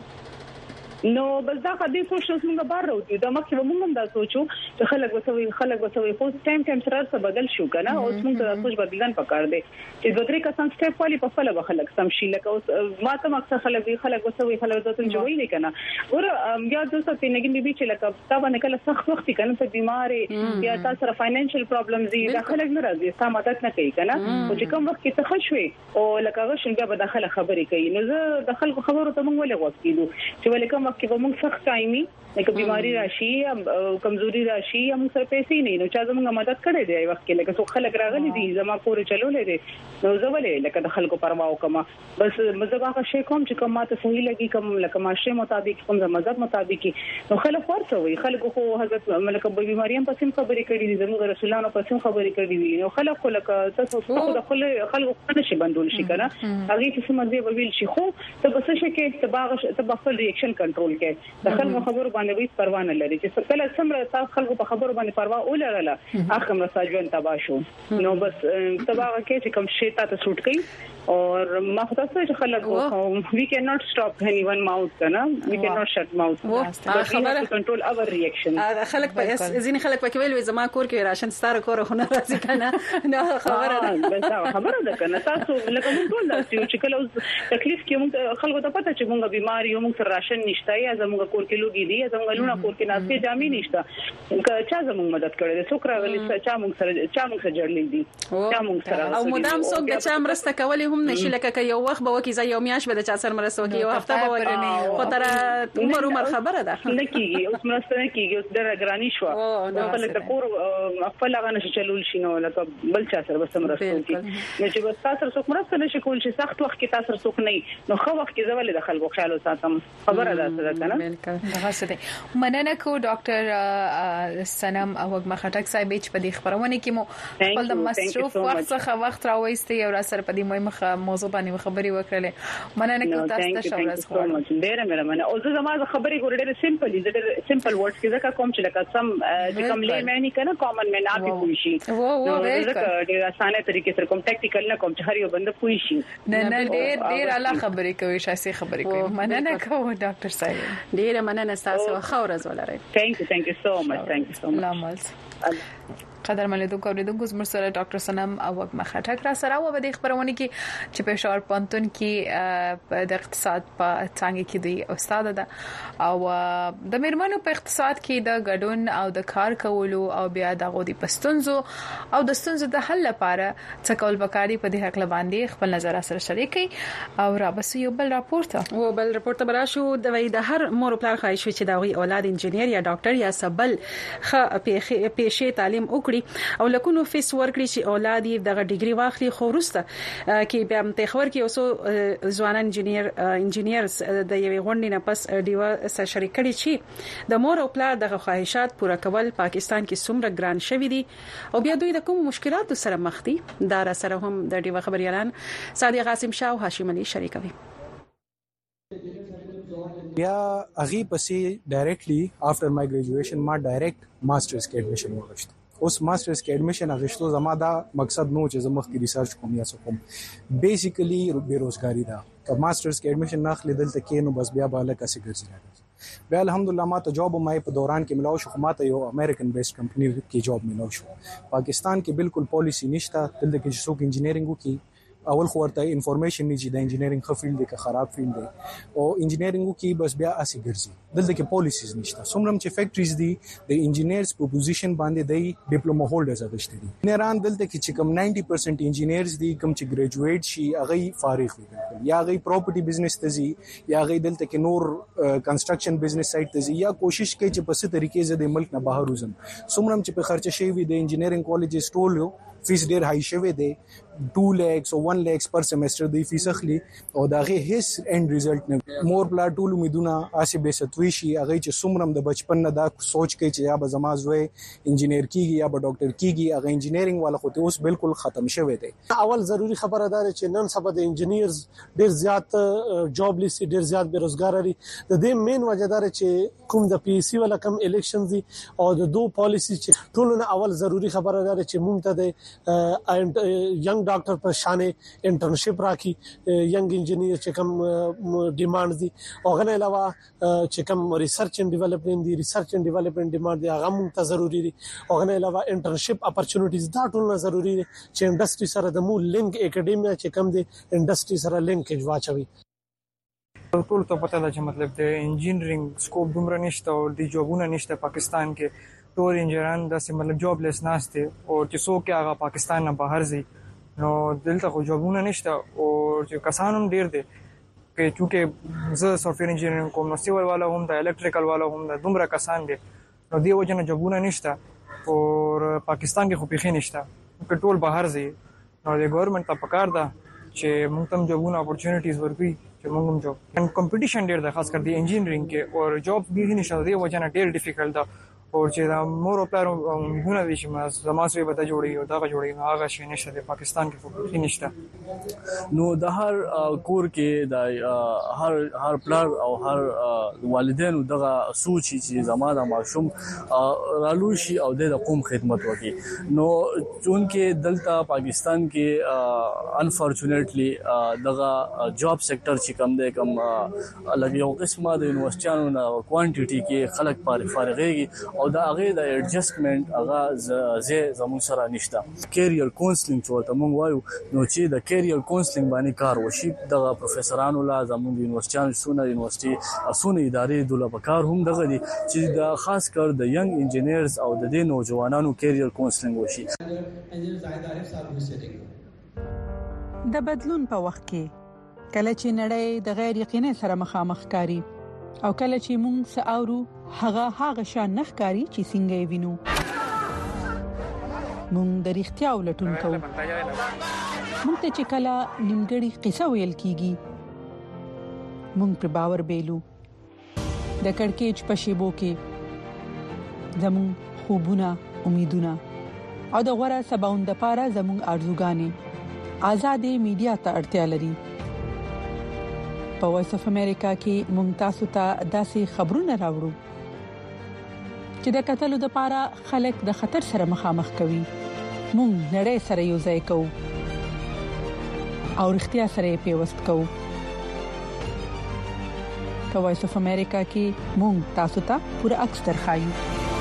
نو بس دا خدای کوشش موږ بار راوځو دا مخکې موږ هم دا سوچو چې خلک وسوي خلک وسوي خو ټایم ټایم سره څه بدل شو کنه اوس موږ دا سوچ بدلن پکار دی چې دوه درې کسان سټیپ والی په خپل خلک سم شي لکه اوس ما ته مقصد خلک خلک وسوي خلک ځته جوړی نه کنه ور بیا د څه په نګین دی چې لکه تا باندې کله سخت وخت کنه ته بیماری یا تاسو سره فاینانشل پرابلمز دي دا خلک نه راځي سم مدد نه کوي کنه او چې کوم وخت کې څه خښوي او لکه غشن بیا به داخله خبرې کوي نو زه د خلکو خبرو ته موږ ولې وځو چې ولې کوم وخت کې به موږ سخت ټایمي لکه بیماری راشي یا کمزوري راشي یا موږ سره پیسې نه نو چا زموږ مدد کړي دی وخت کې لکه څو خلک راغلي دي زما پورې چلولې دي نو زه ولې لکه د خلکو پروا وکم بس مزه هغه شی کوم چې کوم ماته صحیح لګي کوم لکه ماشه مطابق کوم مذهب مطابق نو خلک ورته وي خلکو خو حضرت ملک ابو بیماریاں پسیم خبرې کړي دي زموږ رسولانو پسیم خبرې کړي دي نو خلک لکه تاسو خو د خپل خلکو نشي بندول شي کنه هغه چې سمځي ویل شي خو ته بس شي کې تباغ تبخل ریاکشن کنټرول کې د خلکو خبرو باندې وې پروا نه لري چې کله سمره تاسو خلکو په خبرو باندې پروا ولرله اخر مساجون تبا شو نو بس تباغ کې چې کوم شی تاسو سوټ کړي اور ما خاطر چې خلک وی کین ناٹ سټاپ اني ون ماوث کنه وی کین ناٹ شټ ماوث خبره کنټرول اور ریاکشن خلک په ځینې خلک په ویل زما کور کې راشن ستاره کور خو نه راځي کنه نو خبره ده خبره ده کنه تاسو لکه موږ ټول داسې چې کله تکلیف کې موږ خلکو ته پته چې موږ بیماری یو موږ راشن نشته سای زموږ کور کې لوګي دي زموږ لونه کور کې ناسې جامې نشته چا زموږ مدد کړي څوک راغلي چا موږ سره چا موږ سره جوړلې دي چا موږ سره او مدام څوک د چا مرسته کولې هم نشي لکه یو وخت به وکي یو میاش به د چا سره مرسته وکي یو هفته به وکي خو تر عمر عمر خبره ده نه کیږي اوس مرسته نه کیږي اوس ډېر ګرانی شو خپل د کور خپل هغه نشي چلول شي نو لکه بل چا سره بس مرسته وکي نو چې بس تاسو څوک مرسته نشي کول چې سخت وخت کې تاسو څوک نه نو خو وخت کې زول د خلکو خیال ساتم خبره ده څه کنه بالکل هغه څه دی مننه کو ډاکټر سنم او مخاټک صاحب چې په دې خبرونه کې مو خپل د مصروف وخت څخه وخت راوېستي او را سره په دې مهمه موضوع باندې خبرې وکړلې مننه کو تاسو ته شاورز خو ډېر مهربانه او زه زما خبرې ګور ډېر سمپل دي ډېر سمپل ورډز کې ځکه کوم چې لکه سم چې کوم لې معنی کنه کامن مې نه پی پوي شي وو وو ډېر اسانه طریقې سره کوم ټیکنیکل نه کوم چې هر یو بند پوي شي نه نه ډېر ډېر اعلی خبرې کوي شاسي خبرې کوي مننه کوم ډاکټر صاحب ډېر مننه تاسو خورز ولرئ ثانک یو ثانک یو سو مچ ثانک یو سو مچ قدر منلو کوریدونکو زموږ سره ډاکټر سنم او مخاټک را سره و به د خبرونه کې چې پېښور پونتون کې د اقتصاد په څنګه کې دی استاد ده او د میرمنو په اقتصاد کې د ګډون او د کار کولو او بیا د غوډي پستونزو او د ستونزو د حل لپاره څه کول وکړي په دې حق باندې خپل نظر سره شریکي او را بس یو بل راپورته و بل راپورته براشو د وی د هر مور پلار خواهش چې دا وی اولاد انجنیر یا ډاکټر یا سبل خ پیښه تعلیم وکړي او لکونو فیس ورکړي چې اولاد یې دغه ډیګري واخلي خو وروسته کې بیا متخور کې اوسو ځوانان انجنیر انجنیرز د یوې غونډې نه پس ډیوا سره شریک کړي چې د مور او پلار دغه خواهشات پوره کول پاکستان کې څومره ګران شوی دي او بیا دوی د کوم مشکلاتو سره مخ دي دا را سره هم د ډیوا خبريالان صادق قاسم شاه او هاشم علي شریکوي بیا اغي پسې ډایرکټلی افټر مای ګریجویشن ما ډایرکټ ماسترز کې ایڈمیشن وغوښت اوس ماسترز کې ایڈمیشن اغشتو زما دا مقصد نو چې زما کې ریسرچ کوم یا څه کوم بیسیکلی بیروزګاری دا که ماسترز کې ایڈمیشن نه خلې دلته کې نو بس بیا بالا کسي ګرځي بیا الحمدلله ما ته جاب مې په دوران کې ملاو شو خو ما ته یو امریکن بیسډ کمپنی کې جاب ملاو شو پاکستان کې بالکل پالیسی نشته دلته کې څوک انجینیرینګ وکي اول خو ورته انفارمیشن نه چې د انجینیرینګ خو فیلډ دی که خراب فیلډ دی او انجینیرینګ کې بس بیا اسی ګرځي دلته کې پالیسیز نشته څومره چې فیکټریز دي د انجینیرز په پوزیشن باندې دی ډیپلوما هولډرز اغشته دي نه دلته کې چې کم نود پرسنټ انجینیرز دي کم چې ګریجویټ شي هغه فارغ دي یا هغه پراپرټي بزنس ته ځي یا هغه دلته کې نور کنسټرکشن بزنس سایت ته ځي یا کوشش کوي چې په څه طریقې زده ملک نه بهر وزم څومره چې په خرچ شي وي د انجینیرینګ کالجز ټول فیس ډیر هاي شوی دی two lakhs او one lakhs پر سیمستر دی فیس اخلي او داغه هیڅ اند ریزلټ نه مور پلا ټول امیدونه آسی به ستوي شي هغه چې سومرم د بچپن نه دا سوچ کوي چې یا به زما زوی انجینیر کیږي یا به ډاکټر کیږي هغه انجینیرینګ والا خو ته اوس بالکل ختم شوی دی اول ضروری خبره ده چې نن سبا د انجینیرز ډیر زیات جاب لیست ډیر زیات بیروزګار لري د دې مین وجه ده چې کوم د پی سی ولا کم الیکشنز دي او د دو پالیسی چې ټولونه اول ضروری خبره ده چې مونږ ته د ینګ ډاکټر په شان انټرنشپ راکې ینګ انجینیر چې کوم ډیماند دي او غن علاوه چې کوم ریسرچ اینڈ ډیولپمنٹ دي ریسرچ اینڈ ډیولپمنٹ ډیماند دي هغه مونږ ته ضروری دي او غن علاوه انټرنشپ اپورچونټیز دا ټول ضروری دي چې انډستری سره د مو لینک اکیډمیا چې کوم دي انډستری سره لینکیج واچوي ټول ته پته ده چې مطلب د انجینرینګ سکوپ دومره نشته او د جوبونه نشته پاکستان کې ټول انجینران د سم مطلب جاب لیس ناشته او چې څوک هغه پاکستان نه بهر ځي نو دلته خو جوبونه نشته او چې کسانم ډیر دي چې چونکه زه سافټویر انجینرینګ کوم نو سیول والا هم د الکتریکل والا هم د دومره کسان دي نو دی وجنه جوبونه نشته او پاکستان کې خو پیخي نشته ټول بهر ځي نو د ګورنمنت ته پکار ده چې موږ تم جوبونه اپورچونټیز ورکړي چې موږ هم جوب ان کمپټیشن ډیر ده خاص کر دی انجینرینګ کې او جاب به نشته دی وجنه ډیر ډیفیکلټ ده او چې دا مور او پلار مهمه دي چې ما زماسوي به دا جوړي او دا جوړي هغه شي نشته د پاکستان کې فوق نشته نو د هر کور کې د هر هر پلار او هر والدینو دغه سوچ چې زما د ماشوم رالو شي او د قوم خدمت وکړي نو چون کې دلته پاکستان کې انفورچونټلی دغه جاب سېکټر چې کم دی کم لګي یو قسمه د یونیورسيټانو نه کوانټیټي کې خلک فارغيږي او د هغه د ایڈجسټمنټ هغه زه زموږ سره نشته. کیریئر کونسلینګ چې ورته موږ وایو نو چې د کیریئر کونسلینګ باندې کار وشي د پروفیسورانو لا زموږ یونیورسيټیانو سونه یونیورسيټي اسونه ادارې د لپاره هم دغه دي چې د خاص کر د ینګ انجینیرز او د دې نوجوانانو کیریئر کونسلینګ وشي. د بدلون په وخت کې کله چې نړۍ د غیر یقیني سره مخامخ کاری او کله چې موږ ساورو هغه هغه شان نخکاری چې څنګه وینو موږ د اړتیا ولټون کوو. موږ ته چې کله نیمګړی قصه ویل کیږي موږ پر باور بیلو. د کڑکېچ په شیبو کې زموږ خوبونه امیدونه او د غوړه سباوند لپاره زموږ ارزوګانې آزادې میډیا ته اړتیا لري. په وایس اف امریکا کې موږ تاسو ته داسې خبرونه راوړو چې د قتل لپاره خلک د خطر سره مخامخ کوي. موږ نړۍ سره یو ځای کوو او اړتیا سره پیوست کوو. په وایس اف امریکا کې موږ تاسو ته پوره عکس درخایو.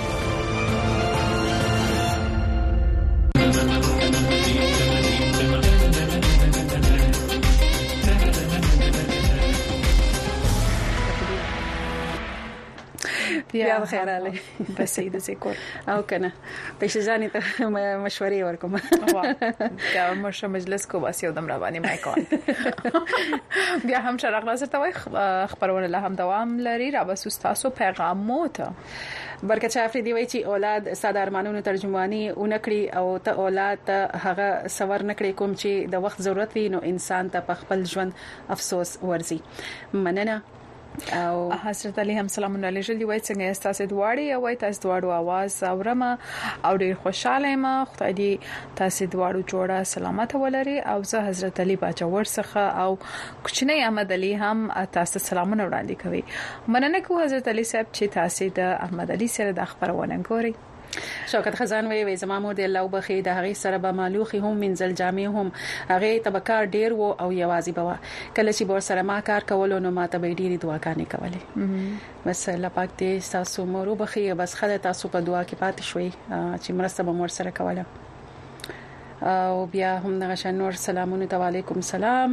بیا بخیر علي بس د ذکر او کنه پېښه ځانې ته مشورې ورکوم. دا مرشه مجلس کو بس یو دم را باندې مای کول بیا هم شرق نظر ته وای خبرونه له هم دوام لري را بس تاسو پیغام موته برکت شافری دی وای چې اولاد ساده ارمانونو ترجمانی اونکړي او ته اولاد هغه سور نکړي کوم چې د وخت ضرورت وي نو انسان ته په خپل ژوند افسوس ورزي. مننه او حضرت علي هم سلام علیکم دی وای څنګه تاسو دواړي او تاسو دواړو आवाज اورم او ډیر خوشاله یم. خدای دې تاسو دواړو جوړه سلامت ولري او زه حضرت علي باچا ورڅخه او کوچنی احمد علي هم تاسو سلامونه وړاندې کوي. مننه کو حضرت علي صاحب چې تاسو د احمد علي سره د خبرونه ګوري. شوکت خزان وی وی زما مور د الله وبخي د هغه سره به مالوخي هم منزل جامع هم هغه تبکار ډیر وو او یوازې بوا کله چې بور سره ما کار کولو نو ما ته به ډیری دعاګانې کولې. بس الله پاک دې تاسو مور وبخي بس خله تاسو په دعا کې پاتې شوي چې مرسته به مور سره کوله. او بیا هم نغشن نور سلامونه علیکم سلام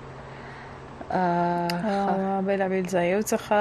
ا بلا بیل زایو څخه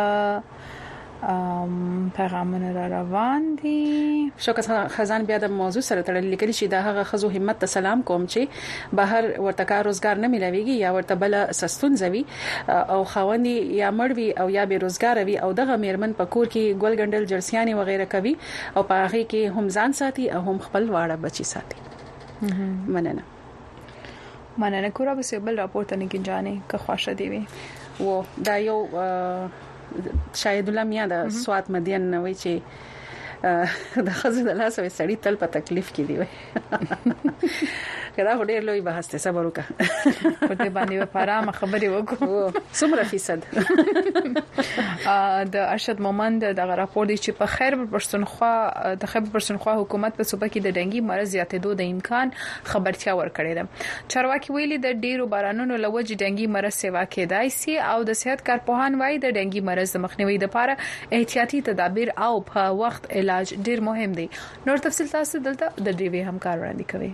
ام پیغامونه را روان دي. شوکت خزان بیا د موضوع سره تړلې لیکلي چې د هغه خزو همت ته سلام کوم چې بهر ورته کار روزګار نه ملويږي یا ورته بل سستون زوي او خوندي یا مړوي او یا به روزګار وي او دغه میرمن په کور کې ګل ګندل جرسياني وغیرہ کوي او په هغه کې هم ځان ساتي او هم خپل واړه بچي ساتي. مننه مننه کورا به سیبل راپورته نه کیږي که خوښه دی وي و دا یو شاید الله میا د سوات مدین نوې چې د خزه د لاسه سړی تل په تکلیف کې دی وای کدا هډیر لوی بحث ته صبر وکړه په دې باندې په آرام خبرې وکړو. څومره فیصد د ارشد مومند د راپور دی چې په خیبر پښتونخوا د خیبر پښتونخوا حکومت په صوبه کې د ډنګي مرض زیاتېدو د امکان خبرتیا ورکړې ده. چارواکي ویلي د ډیرو بارانونو لوجه ډنګي مرض سیوا کېدای شي او د صحت کارپوهان وایي د ډنګي مرض د مخنیوي لپاره احتیاطي تدابیر او په وخت علاج ډیر مهم دي. نور تفصیل تاسو دلته د ډیوی همکار وړاندې کوي.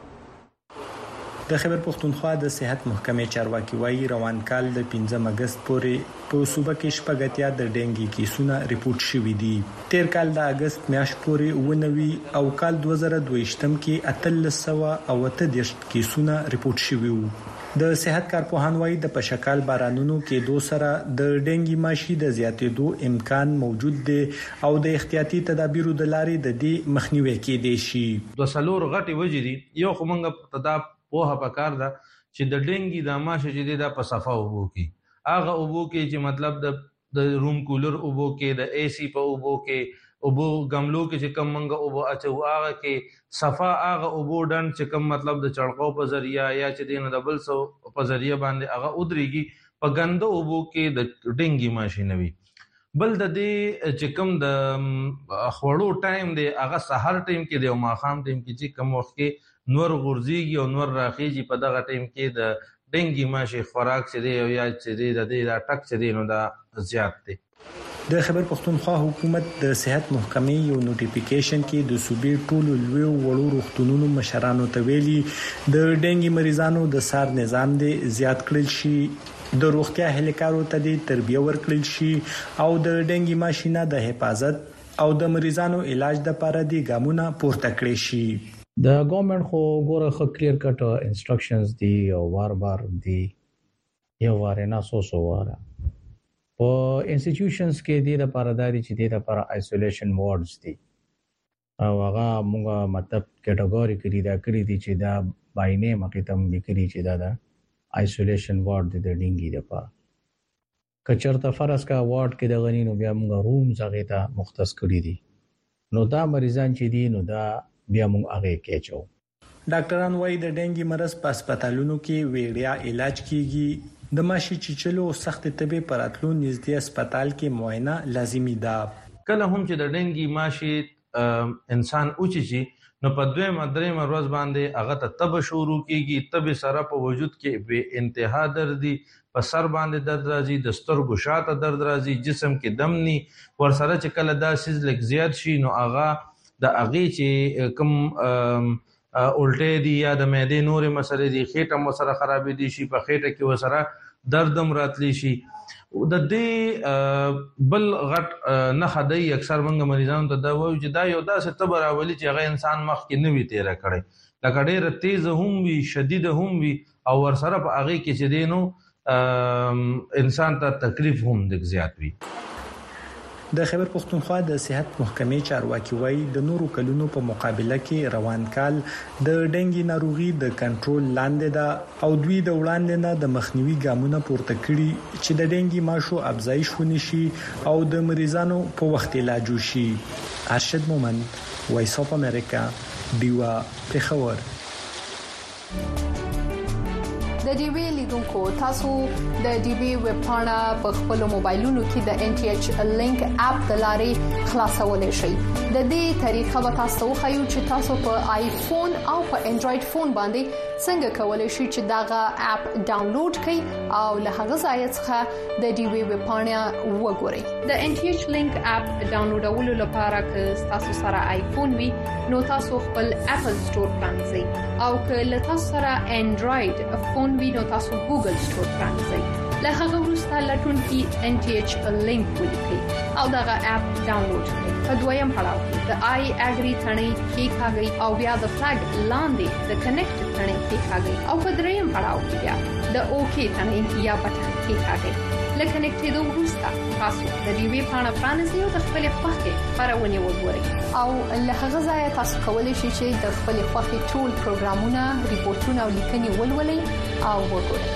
د خیبر پښتونخوا د صحت محکمې چارواکي وایي روان کال د پنځم اگست پورې په صوبه کې شپږتیا د ډنګي کیسونه ریپورت شوې دي. تیر کال د اگست میاشت پورې ونوي او کال دوه زره دوه کې اتلس سوه او اته دېرش کیسونه ریپورت شوي وو. د صحت کارپوهان وایي د پشکال بارانونو کې دو سره د ډنګي ماشي د زیاتېدو امکان موجود دی او د احتیاطي تدابیرو د لارې د دې مخنیوي کېدای شي. د سلور غټي وجې دي. یو خو موږ تداب په پکار ده چې د ډنګي د ماشه چې د په صفه وبو کې هغه وبو کې چې مطلب د د روم کولر وبو کې د اي سي په وبو کې وبو غملو کې چې کم منګه وبو اچو هغه کې صفه هغه وبو ډن چې کم مطلب د چړقو په ذریعہ یا چې دین د بل سو په ذریعہ باندې هغه ودرېږي په ګندو وبو کې د ډنګي ماشه نوي. بل د دې چې کم د خوړو ټایم دی هغه سحر ټایم کې دی او ماخام ټایم کې چې کم وخت کې نور غورځيږي او نور راخيږي په دغه ټایم کې د ډنګي ماشه خوراک چې دی او یا چې دی د دې دا ټک چې دی نو دا زیات دی. د خبر پښتونخوا حکومت د صحت محکمې یو نوټیفیکیشن کې د صوبې ټولو لوی وړو روغتونونو مشرانو ته ویلي د ډنګي مریضانو د سار نظام دی زیات کړل شي د روغتیا هلیکارو ته د تربیه ورکړل شي او د ډنګي ماشينه د حفاظت او د مریضانو علاج د لپاره د ګامونه پورته کړی شي د ګورنمنت خو ګوره خو کلیر کټ انسټرکشنز دی او وار بار دی یو واره نه سو سو واره په انسټیټیوشنز کې د لپاره داري چې د لپاره آیسولیشن وارډز دي او هغه موږ مطلب کټګوري کړی دا کړی دي چې دا باینه مکه تم لیکلي چې دا دا آیسولیشن وارډ د ډینګي لپاره کچرته فرض کا وارډ کې د غنینو بیا موږ روم زغه ته مختص کړی دي نو دا مریضان چې دي نو دا بیا موږ هغه کې چو ډاکټران وايي د ډینګي مرض په هسپتالونو کې ویړیا علاج کیږي د ماشي چیچلو سخت طبي پراتلو نږدې هسپتال کې معاینه لازمي ده کله هم چې د ډنګي ماشي انسان اوچي نو په دوه مدرې مروز باندې هغه ته تب شروع کیږي تب سره په وجود کې به انتها دردي په سر باندې درد راځي د سترګو شاته درد راځي جسم کې دم ني ور سره چې کله دا سیز لک زیات شي نو هغه د اغه چې کم الټه دي یا د معدې نورې مسلې دي خېټه مو سره خرابې دي شي په خېټه کې وسره دردم راتلی شي د دې بل غټ نه خدای اکثر موږ مریضانو ته دا وایو چې دا یو داسې تبر اولی چې هغه انسان مخ کې نه وی تیر کړي لکه ډېر تیز هم وي شدید هم وي او ور سره په هغه کې چې دینو انسان ته تکلیف هم ډېر زیات وي د خبر پښتونخوا د صحت محکمې چارواکي وایي د نورو کلونو په مقابله کې روان کال د ډنګي ناروغي د کنټرول لاندې ده او دوی د وړاندې نه د مخنیوي ګامونه پورته کړي چې د ډنګي ماشو افزایش ونشي او د مریضانو په وخت علاج وشي ارشد مومند وایس اف امریکا دیوا پیښور د ډي وی لیدونکو تاسو د ډي وی ویب پاڼه په خپل موبایلونو کې د ان ټي ایچ لینک اپ د لارې خلاصولای شئ د دې طریقه به تاسو خو چې تاسو په آیفون او په انډراید فون باندې څنګه کولای شئ چې داغه اپ ډاونلوډ کړئ او له هغه ځای څخه د ډي وی ویب پاڼه وګورئ د ان ټي ایچ لینک اپ ډاونلوډولو لپاره که تاسو سره آیفون وي نو تاسو خپل اپل سٹور پرانځئ او که له تاسو سره انډراید فون وي نو تاسو ګوګل سٹور پرانځئ له هغه وروسته لټون کې ان ټي ایچ لینک ولیکئ او دغه اپ ډاونلوډ کړئ په دویم پړاو کې د آی اګری ثنې کې کاږي او بیا د فلګ لاندې د کنیکټ ثنې کې کاږي او په دریم پړاو کې بیا د اوکی ثنې یا بټن کې کاږي لکه کنیکټ دوه وروسته تاسو د ډي وی پاڼه پرانیزئ او د خپل خوښه خبرونه وګورئ او له هغه ځای تاسو کولی شئ چې د خپل خوښه ټول پروګرامونه ریپورتونه او لیکنې ولولئ او وګورئ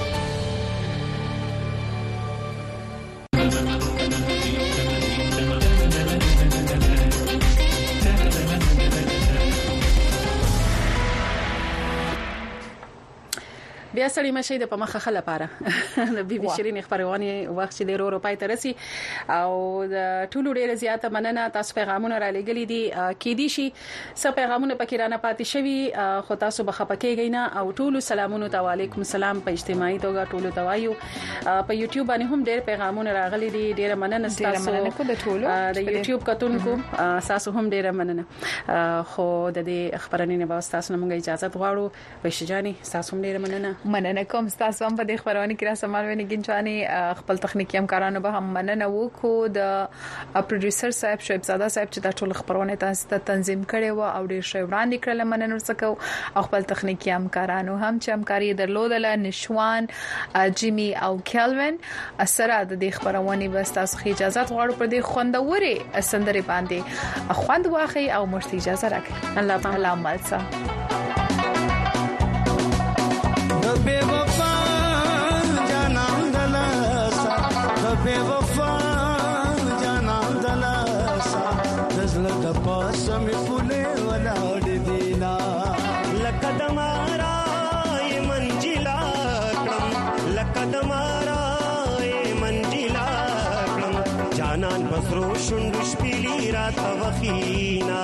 بیا سړی مشه د پمخه خله لپاره د بي بي شيرين خبرونه وخت د رو روپای ترسي او د ټولو ډیره زیاته مننه تاسو پیغامونه را لګلې دي کې دي شي څه پیغامونه پکې رانه پاتې شوي خو تاسو بخپکیږئ نه او ټولو سلامونه ته وعلیکم السلام په اجتماعي توګه ټولو ته وایو په یوټیوب باندې هم ډیر پیغامونه راغلي دي ډیره مننه تاسو د یوټیوب کتونکو تاسو هم ډیره مننه خو د دې خبرونه نه به تاسو موږ اجازه غواړو بشجاني تاسو هم ډیره مننه مننه کوم تاسو هم په دې خبرونه کې را سمال ونی ګنچاني خپل تخنیکی همکارانو به هم مننه وکړو د پروډوسر صاحب شعیب زاده صاحب چې د ټول خبرونه تاسو ته تنظیم کړي و او ډیر شی وړاندې کړل مننه ورسکو او خپل تخنیکی همکارانو هم چې همکاري درلودل نشوان جیمی او کیلوین سره د دې خبرونه به تاسو خو اجازه غواړو پر دې خوندوري سندري باندې خوند واخی او مرستي اجازه راکړي الله تعالی مالسا बेवफा जाना दलसा बेवफा जाना दलसा दजल द पास में फूले वलाड दीना लकदमारा ये मंजिला क्रम लकदमारा ये मंजिला क्रम जानन बसरो शुंडुश पिली रात वखीना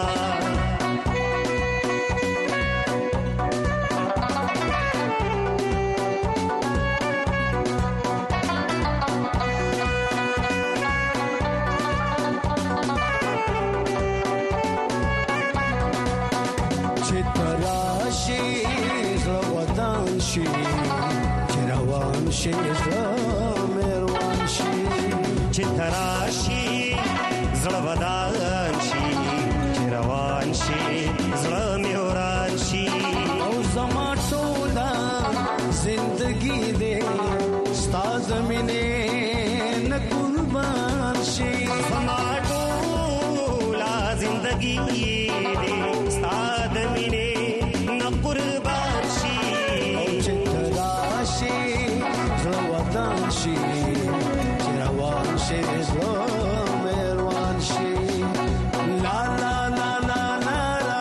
چتراشي زودان شي چروان شي زمروان شي چتراشي زودان شي چروان شي زمروان شي او زما ټوله زندگی دې ستاد مینه نه قربان شي زما ټوله زندگی دې ستاد مینه نه قربان شي او چتراشي زودان شي چروان شي زمروان شي لا لا لا لا لا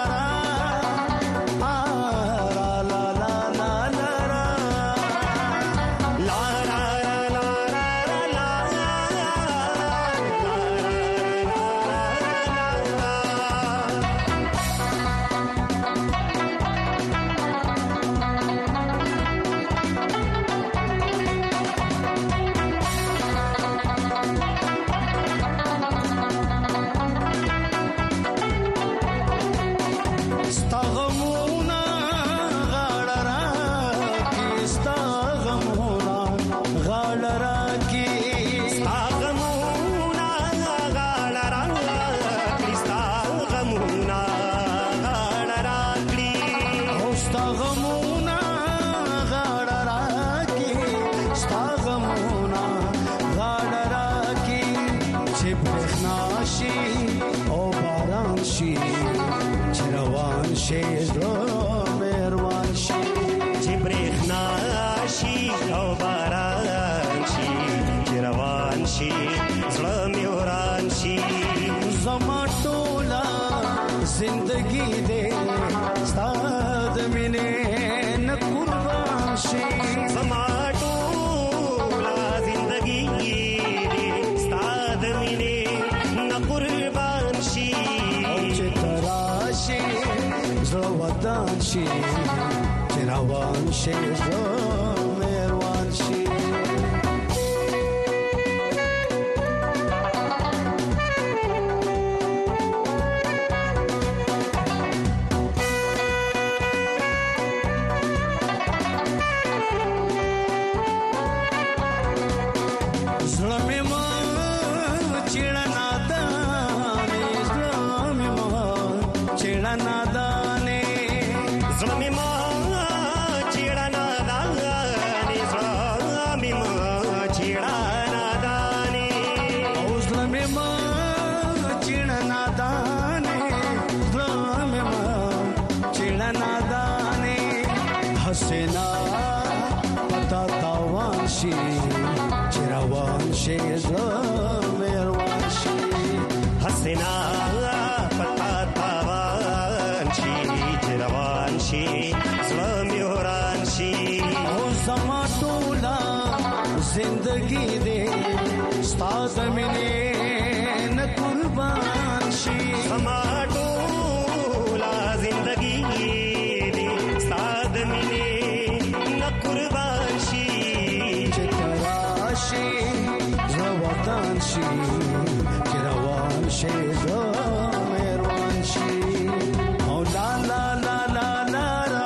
زندگی دے ستاد مینه نه قربان شي زما ټوله زندگی دې ستاد مینه نه قربان شي او چتراشي زودان شي چروان شي زمروان شي حسنا پتا تاوان شي چروان شي زمروان شي حسنا پتا تاوان شي چروان شي زمروان شي او زما ټوله زندگی دې ستاد مینه نه قربان شي زما ټوله زندگی دې ستاد مینه نه قربان شي چتراشي زودان شي چروان شي زمروان شي او لا لا لا لا لا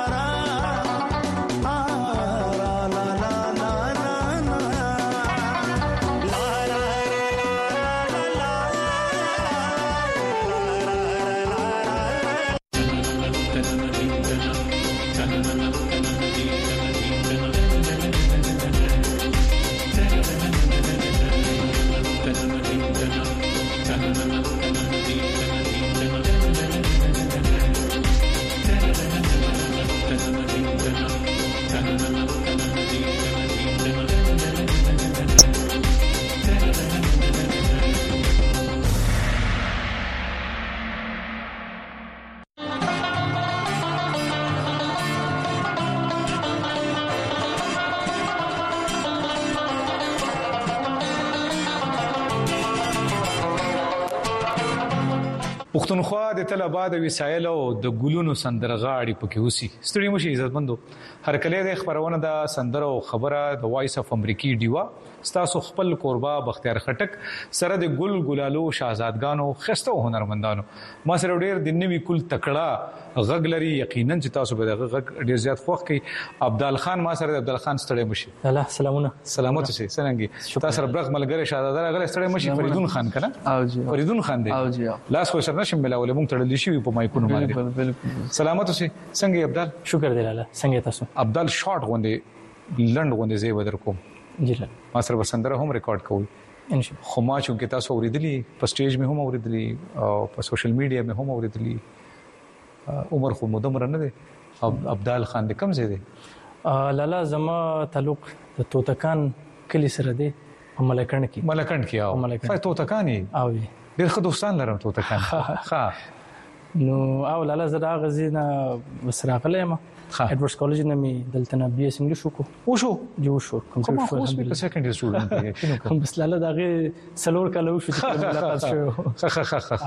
پښتونخوا د تل آباد وسایل او د ګلونو سندرغاړي پکې اوسي ستړي مشي عزتمندو هر کله د خبرونه د سندر او خبره د وایس اف امریکای دیوا ستاسو خپل قربا بختیار خټک سره د ګل ګلالو شاهزادګانو خسته هنرمندانو ما سره ډیر د نوی کل تکړه غږ لري یقینا چې تاسو به د غږ ډیر زیات خوښ کی عبدال خان ما سره عبدال خان ستړی مشي الله سلامونه سلامات شي څنګه تاسو سره برغ ملګری شاهزاده غل ستړی مشي فریدون خان کنه او جی فریدون خان دی او جی لاس خو سره نشم ملاول مونږ تړل شي په مایکونو باندې بالکل سلامات شي څنګه عبدال شکر دی الله څنګه تاسو عبدال شارټ غوندي لند غوندي زی بدر کوم جی لا ما سره بسندره هم ریکارډ کوي ان شاء الله خو ما چې تاسو اوریدلی په سټیج مې هم اوریدلی او په سوشل میډیا مې هم اوریدلی عمر خو مدمر نه دی عبدال خان د کم زی دی لالا زما تعلق د توتکان کلی سره دی په ملکند کې ملکند کې او ملکند توتکانی او ډیر ښه دوستان لرم توتکان ها نو او لالا زدا غزینا وسراغله ما ایڈورډز کالج نه می دلته نه بي اس انګلیش وکړو وشو جو شو کوم خو اوس په سیکنډري سټوډنټ دی کینو کوم بس لاله دغه سلور کالو شو چې ملاقات شو خ خ خ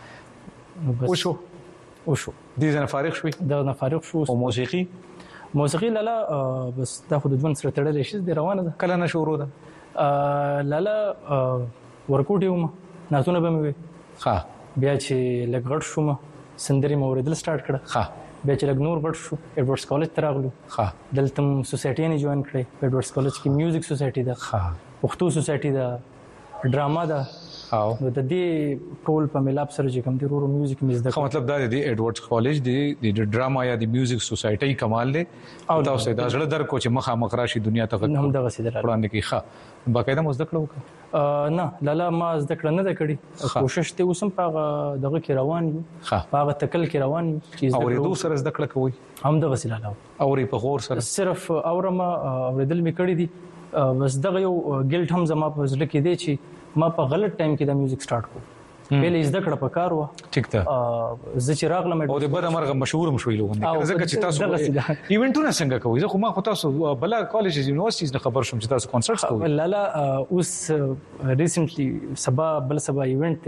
خ وشو وشو دي زنه فارغ شوي دا نه فارغ شو او موسیقي موسیقي لاله بس دا خو د ژوند سره تړلې شي د روانه ده کله نه شروع ده لاله ورکوټ یوم ناتونه به مې ها بیا چې لګړ شوم سندري موریدل سٹارټ کړه ها بیا چې لګ نور غټ شو ایډورډز کالج ته راغلو ها دلته سوسایټي نه جوائن کړې ایډورډز کالج کې میوزیک سوسایټي ده ها پښتو سوسایټي ده ډراما ده او د دې ټول په ملاب سره چې کوم دی ورو میوزیک مزده خو مطلب دا دی ایډورډز کالج دی د ډراما یا د میوزیک سوسایټي کمال دی او تاسو دا زړه در کو چې مخه مخراشي دنیا ته هم دغه سیده وړاندې کی ښه باقاعده مزده کړو نه لالا ما زده کړ نه د کړی کوشش ته اوسم په دغه کې روان یو په تکل کې روان یو چې او ریدو سره زده کړ کوي هم دغه سیده لاله او ری په غور سره صرف اورما اوریدل می کړی دي بس دغه یو ګلټ هم زما په ځل کې دی چې ما په غلط ټایم کې د میوزیک سٹارټ کو پهله زده کړه په کار و ټیک ده زه چې راغلم او د بده مرغه مشهور مشوي لوګون ځکه چې تاسو ایونټونه څنګه کوي زه خو ما خو تاسو بل کالجز یونیورسيټیز نه خبر شوم چې تاسو کنسرټس کوي لا لا اوس ریسنټلی سبا بل سبا ایونت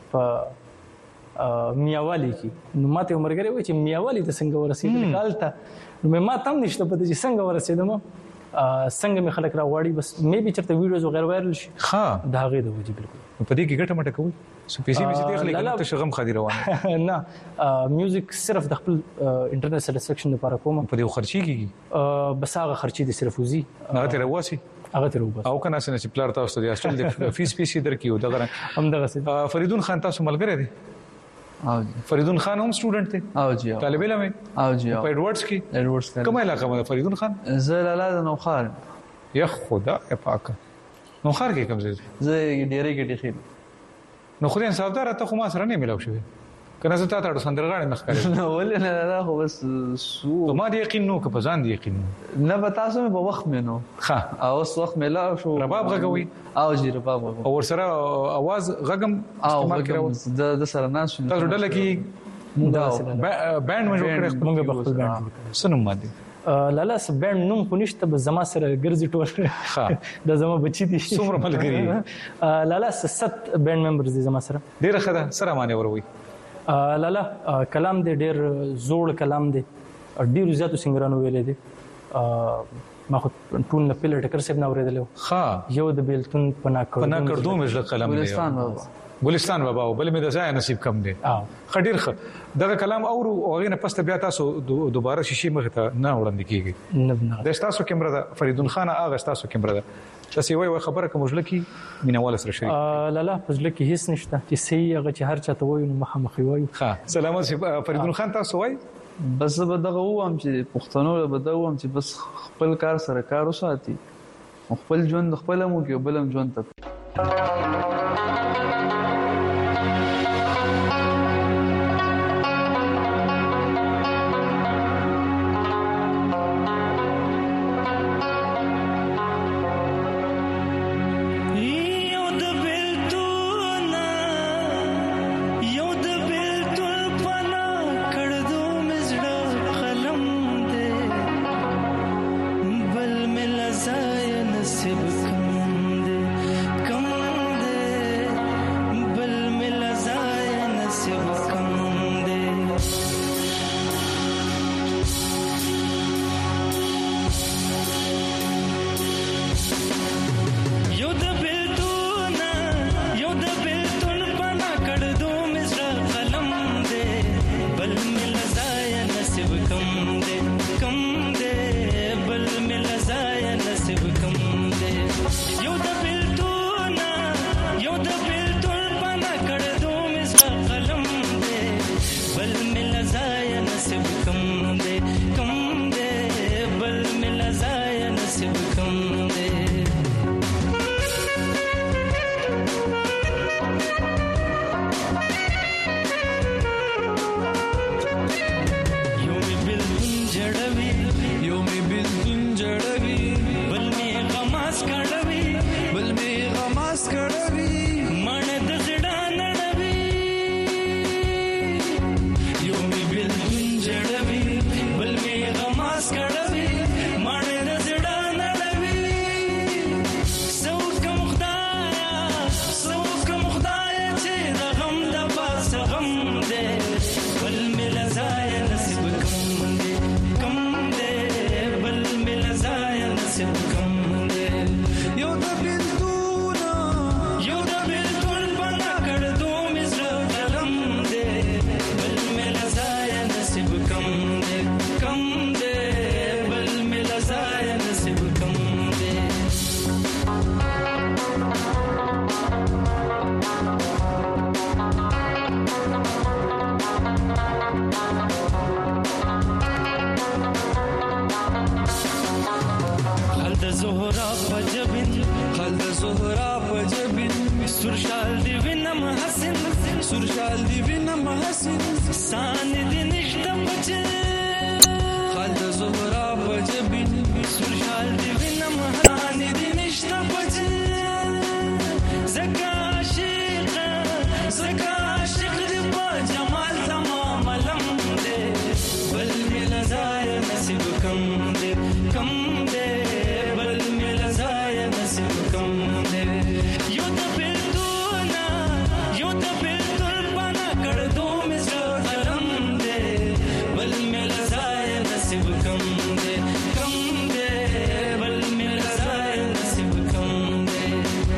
په میاوالی کې نو ماته عمرګری و چې میاوالی د څنګه ورسېدل کال ته نو ما تم نشته پته چې څنګه ورسېدم څنګه می خلک راوړي بس مې به چرته ویډیوز غیر وایرل شي ها دا غي د وجه بالکل په دې کې ګټه مټه کوي سو پیسې مې دې خلک ته شغم خادي روانه نه میوزیک صرف د خپل انټرنیټ سټیسفیکشن لپاره کوم په دې خرچي کیږي بس هغه خرچي د صرف وزي هغه ته راوسی هغه ته روبس او کنه سن چې پلار تاسو د اصل د فیس پیسې درکیو دغه هم دغه سي فریدون خان تاسو ملګری دی او جی فریدون خان هم سټوډنټ دی او جی طالب علم او جی په ایڈورډز کې ایڈورډز کې کومه علاقه مده فریدون خان زه لاله د نوخار یا خدا پاک نوخار کې کوم ځای زه ډیره کې ډیره نو خو دې انصافدار ته خو ما سره نه ملاو شوی کنه زه تا ته سندرغاړي نه ښکاري نو ولې نه نه خو بس سو ما دې یقین نو که په ځان دې یقین نه به تاسو مې په وخت مې نو ښه او اوس وخت مې لا شو رباب غږوي او جی رباب غږوي او ورسره आवाज غږم استعمال کړو د د سره ناس تاسو ډله کې بانډ مې جوړ کړی موږ په خپل بانډ سنم باندې لالا س بانډ نوم خو نشته به زما سره ګرځي ټول ښه د زما بچی دي څومره ملګری لالا ست بانډ ممبرز دي زما سره ډیره ښه ده سره معنی وروي لالا کلام دې ډېر زوړ کلام دې ډېر زیاتو سنگرانو ویلې دي ما خو ټول نه پیل ټکر سیب نه اوریدل ها یو د بیلتون پنا کړو پنا کړو مې قلم دی ګلستان بابا ګلستان بابا بل مې د ځای نصیب کم دی خډیر خ دغه کلام او هغه نه پسته بیا تاسو دوباره شیشې مخ ته نه وړاندې کیږي نه نه د تاسو کیمرا د فریدون خان هغه تاسو کیمرا ده تاسو وای خبره کوم ځل کی مینوال سره شریک لا لا پزله کې هیڅ نشته چې سي هغه چې هر چاته وای نو مخه مخ وای ها سلامات فریدون خان تاسو وای بس به دغه وام چې پښتنو به دغه وام چې بس خپل کار سره کار وساتي خپل ژوند خپل مو کې بلم ژوند ته यो حسین سان دې نشته پچې خالد زهرا وجبي سرشال دې وینم هران دې نشته پچې زکا عاشق زکا عاشق دې په جمال تمام لم دې بل مل زای نصیب کم دې کم دې بل مل زای نصیب کم دې یو ته پلتونا یو ته پلتول بنا کړ دو مزر قلم دې بل مل زای نصیب کم دې کم دې بل مل زای نصیب کم دې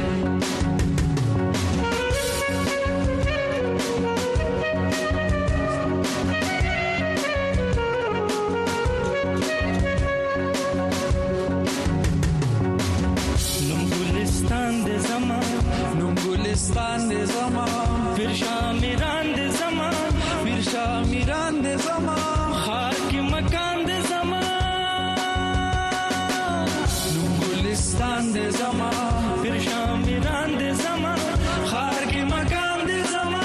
نونګلستان دې زما نونګلستان دې زما پیر شامیران دې زما پیر شامیران دې زما خار کې مکان دې زما نونګلستان دې زما پیر شامیران دې زما خار کې مکان دې زما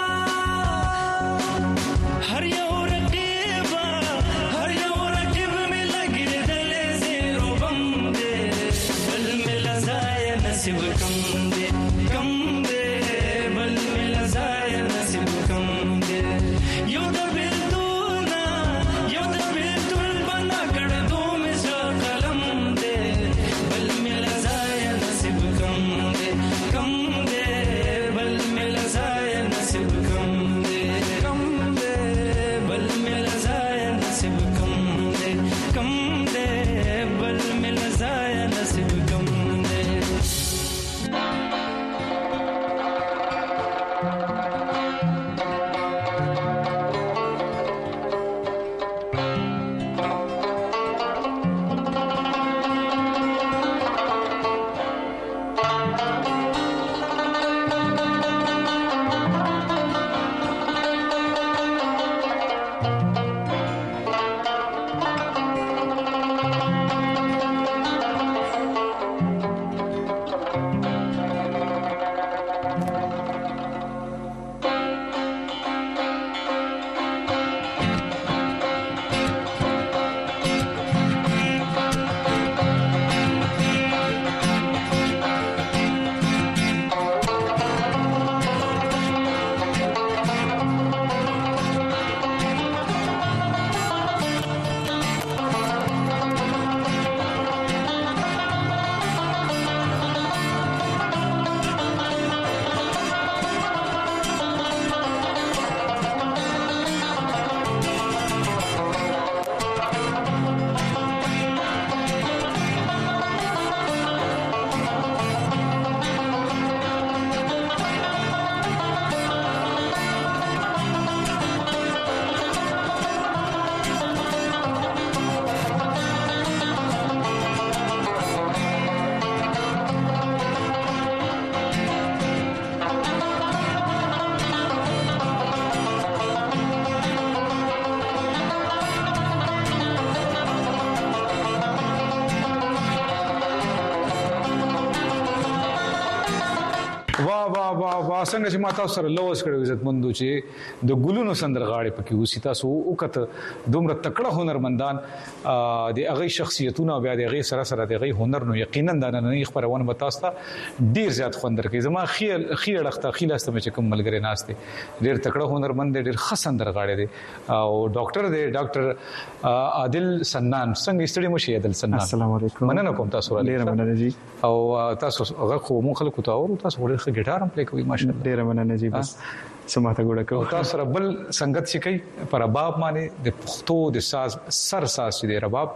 هر یو رقیب هر یو رقیب مې لګېدلې زیرو بم دې بل مې لزای نصیب کم دې کم دې بل مې لزای نصیب کم دې یو د بیلتونا یو د بیلتون بنا کړ دو مې زړه قلم دې بل مې لزای نصیب کم دې کم دې بل مې لزای نصیب کم دې کم دې بل مې لزای نصیب کم دې کم دې بل مې لزای نصیب کم دې وا وا وا وا څنګه چې ما تاسو سره لوس کړو عزت مندو چې د ګلونو سندرغاړي پکې وسی تاسو وکړه دومره تکړه هنرمندان د هغه شخصیتونه بیا د هغه سره سره د هغه هنر نو یقینا د نه خبرونه بتاستا ډیر زیات خوندر کوي زما خیل خیل اړخته خیل است مې کوم ملګری ناشته ډیر تکړه هنرمند ډیر ښه سندرغاړي دي او ډاکټر دی ډاکټر عادل سنان څنګه ستړي مشي عادل سنان السلام علیکم مننه کوم تاسو ډیر مننه جی او تاسو هغه خو مون خلکو ته او تاسو ډیر ښه ګټار هم پلی کوي ماشاءالله ډیر مننه جی بس سماته ګوډه کو تاسو سره بل څنګه چې کوي پر رباب باندې د پښتو د ساز سر ساز چې د رباب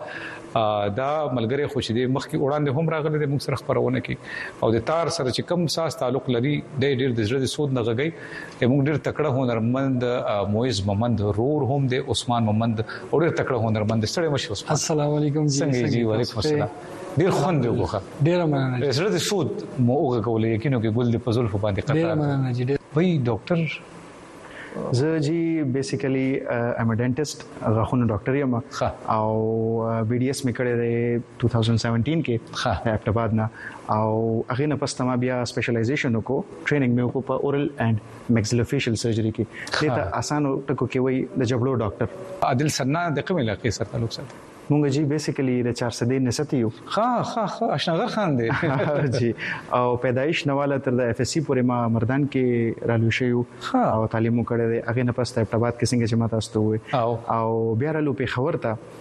دا ملګری خوشي دي مخکې وړاندې هم راغلي د موږ سره خبرونه کوي او د تار سره چې کم ساز تعلق لري د ډیر د زړه د سود نه غږی موږ ډیر تکړه هنرمند مویز محمد رور هم د عثمان محمد او ډیر تکړه هنرمند ستړي مشه عثمان السلام علیکم جی څنګه جی وعلیکم السلام ډیر خوند یو غوخه ډیر مننه زړه د سود مو وګولې یقینو کې ګل د پزول په باندې قطار ډیر مننه جی وای ډاکټر زه جی بیسیکلی ام ا ډینټیست غاښونو ډاکټر یم او بي ډي اس مې کړی دی two thousand seventeen کې هفت آباد نه او هغه نه پس تما بیا سپیشلایزیشن وکړو ټریننګ مې وکړو په اورل اینڈ میکسیلوفیشل سرجری کې دې ته اسانو ټکو کې وای د جبړو ډاکټر عادل سنا د کومه علاقې سره تعلق ساتي مونږ جی بیسیکلی د چار سدې نستی یو ها ها ها اشنغر خان دی جی او پیدایش نواله تر د اف اس سی پورې ما مردان کې رالو شو او تعلیم کړی دی هغه نه پس ته ابتدابات کې څنګه چې ماته استو وي او بیا رالو په خبر ته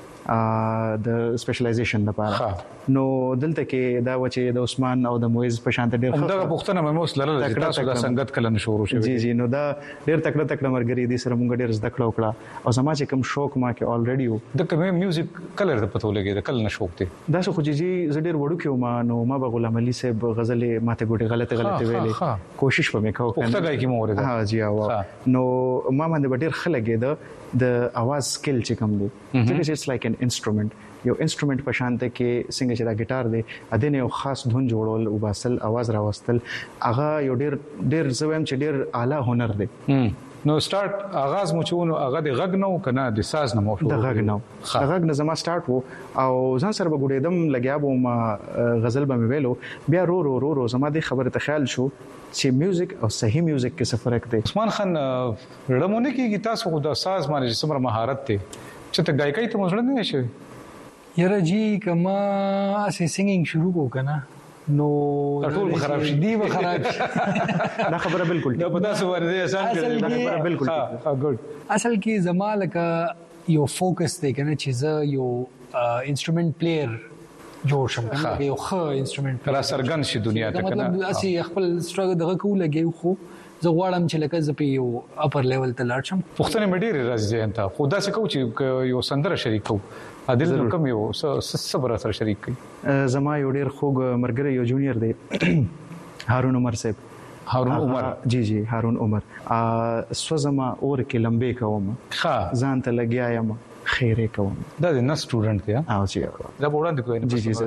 د سپیشلایزیشن لپاره نو دلته کې دا وچه د عثمان او د مویز په شان ډېر دا پښتنه مې موس لرل چې تاسو د سنگت کلن شروع شوی جی جی نو دا ډېر تکړه تکړه مرګري دي سره مونږ ډېر زده کړو کړه او زما چې کوم شوق ما کې الریډي وو د کوم میوزیک کلر د پتو لګي د کلن شوق دی دا څه خو جی زه ډېر وړو کې ما نو ما به غلام علي صاحب غزلې ماته ګوټه غلطه غلطه ویلې کوشش به مې کوم پښتو غاي کې مو ورته ها جی او نو ما باندې ډېر خلګي د د आवाज سکل چې کوم دی چې اټس لایک ان انسټرومنت یو انسټرومنت په شان ته کې څنګه چې دا ګټار دی ا دې نه یو خاص دھن جوړول او باسل आवाज راوستل هغه یو ډیر ډیر زویم چې ډیر اعلی هنر دی نو سٹارټ آغاز مو چونو هغه د غږ نو کنه د ساز نه مو د غږ نو د غږ نه زما سٹارټ وو او ځان سره بغوډېدم لګیا بو ما غزل به مې ویلو بیا رو رو رو رو زما د خبره ته خیال شو چې میوزیک او صحیح میوزیک کې څه فرق دی عثمان خان رډمونه کې تاسو خو د ساز باندې څومره مهارت دی چې ته گایکای ته مزړه نه شي یاره جی کما اسی سنگینګ شروع کو کنه نو ټول خراب شي دی به خراب شي دا خبره بالکل دا په تاسو باندې آسان کړی دا خبره بالکل ها ګډ اصل کې زمالک یو فوکس دی کنه چې زه یو انسټرومنت پلیئر جوړ شم کنه یو ښه انسټرومنت را سرګن شي دنیا ته کنه مطلب اسی خپل سټرګل دغه کو لګي خو زه غواړم چې لکه زه په یو اپر لیول ته لاړ شم پښتنه مې ډېر راځي انت خدا څه کو چې یو سندره شریک کو عادل کوم یو صبر سره شریک کی زما یو ډیر خوږ مرګره یو جونیئر دی هارون عمر صاحب هارون عمر جی جی هارون عمر ا سوزما اور کې لمبه کوم ښه ځان ته لګیا یم خیره کوم دا د نس سټوډنټ دی او جی دا وړاندې کوی جی جی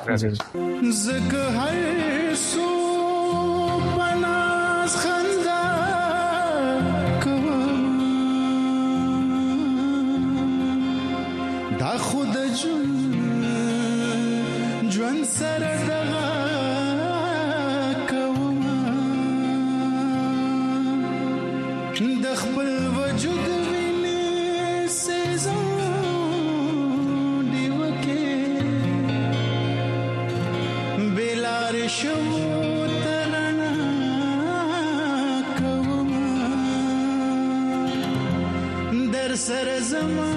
ضرور زګ هر سو پناس خندا دا خود جون جون سره دغه کوم د خپل وجود ویني سيزون دی وکي بلار شو ترنا کوم در سر زمان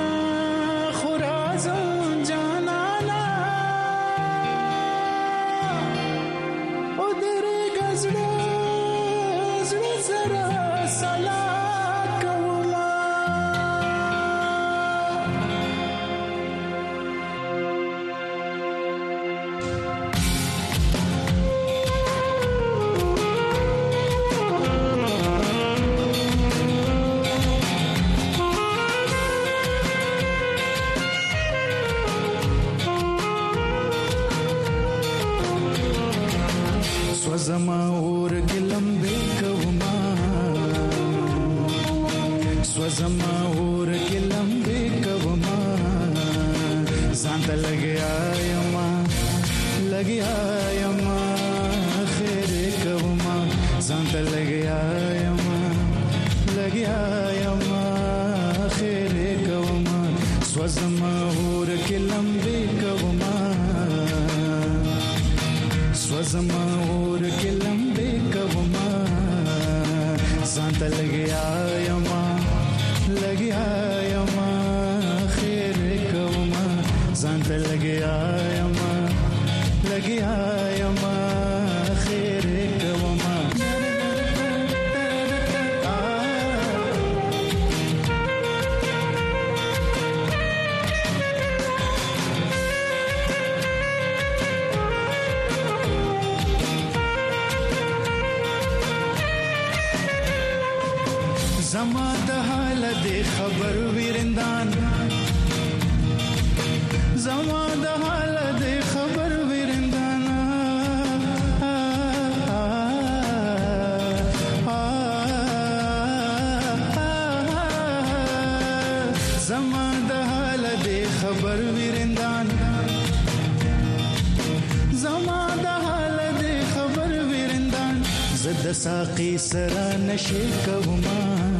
زما اور ګلمبه کوما سو زما اور ګلمبه کوما ځان ته لګیا یما لګیا یما خیر کوما ځان ته لګیا یما لګیا یما خیر کوما سو زما اور ګلمبه کوما سو زما ځان ته لګیا یما لګیا یما خیر کوما ځان ته لګیا یما لګیا یما خیر کوما زما د حال د خبر ویرندان زما د حال د خبر ویرندان زما د حال دې خبر ویرندان زما د حال دې خبر ویرندان زد ساقي سره نشي کوما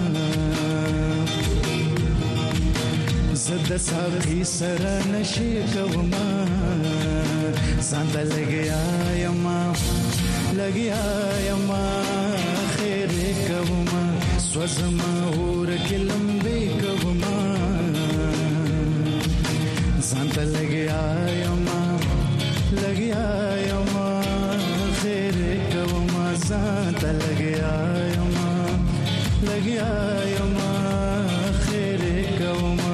زد ساقي سره نشي کوما سانت لګیا یما لګیا یما خیر کوما سوزما اور کلمبه کوما سانت لګیا یما لګیا یما خیر کوما سانت لګیا یما لګیا یما خیر کوما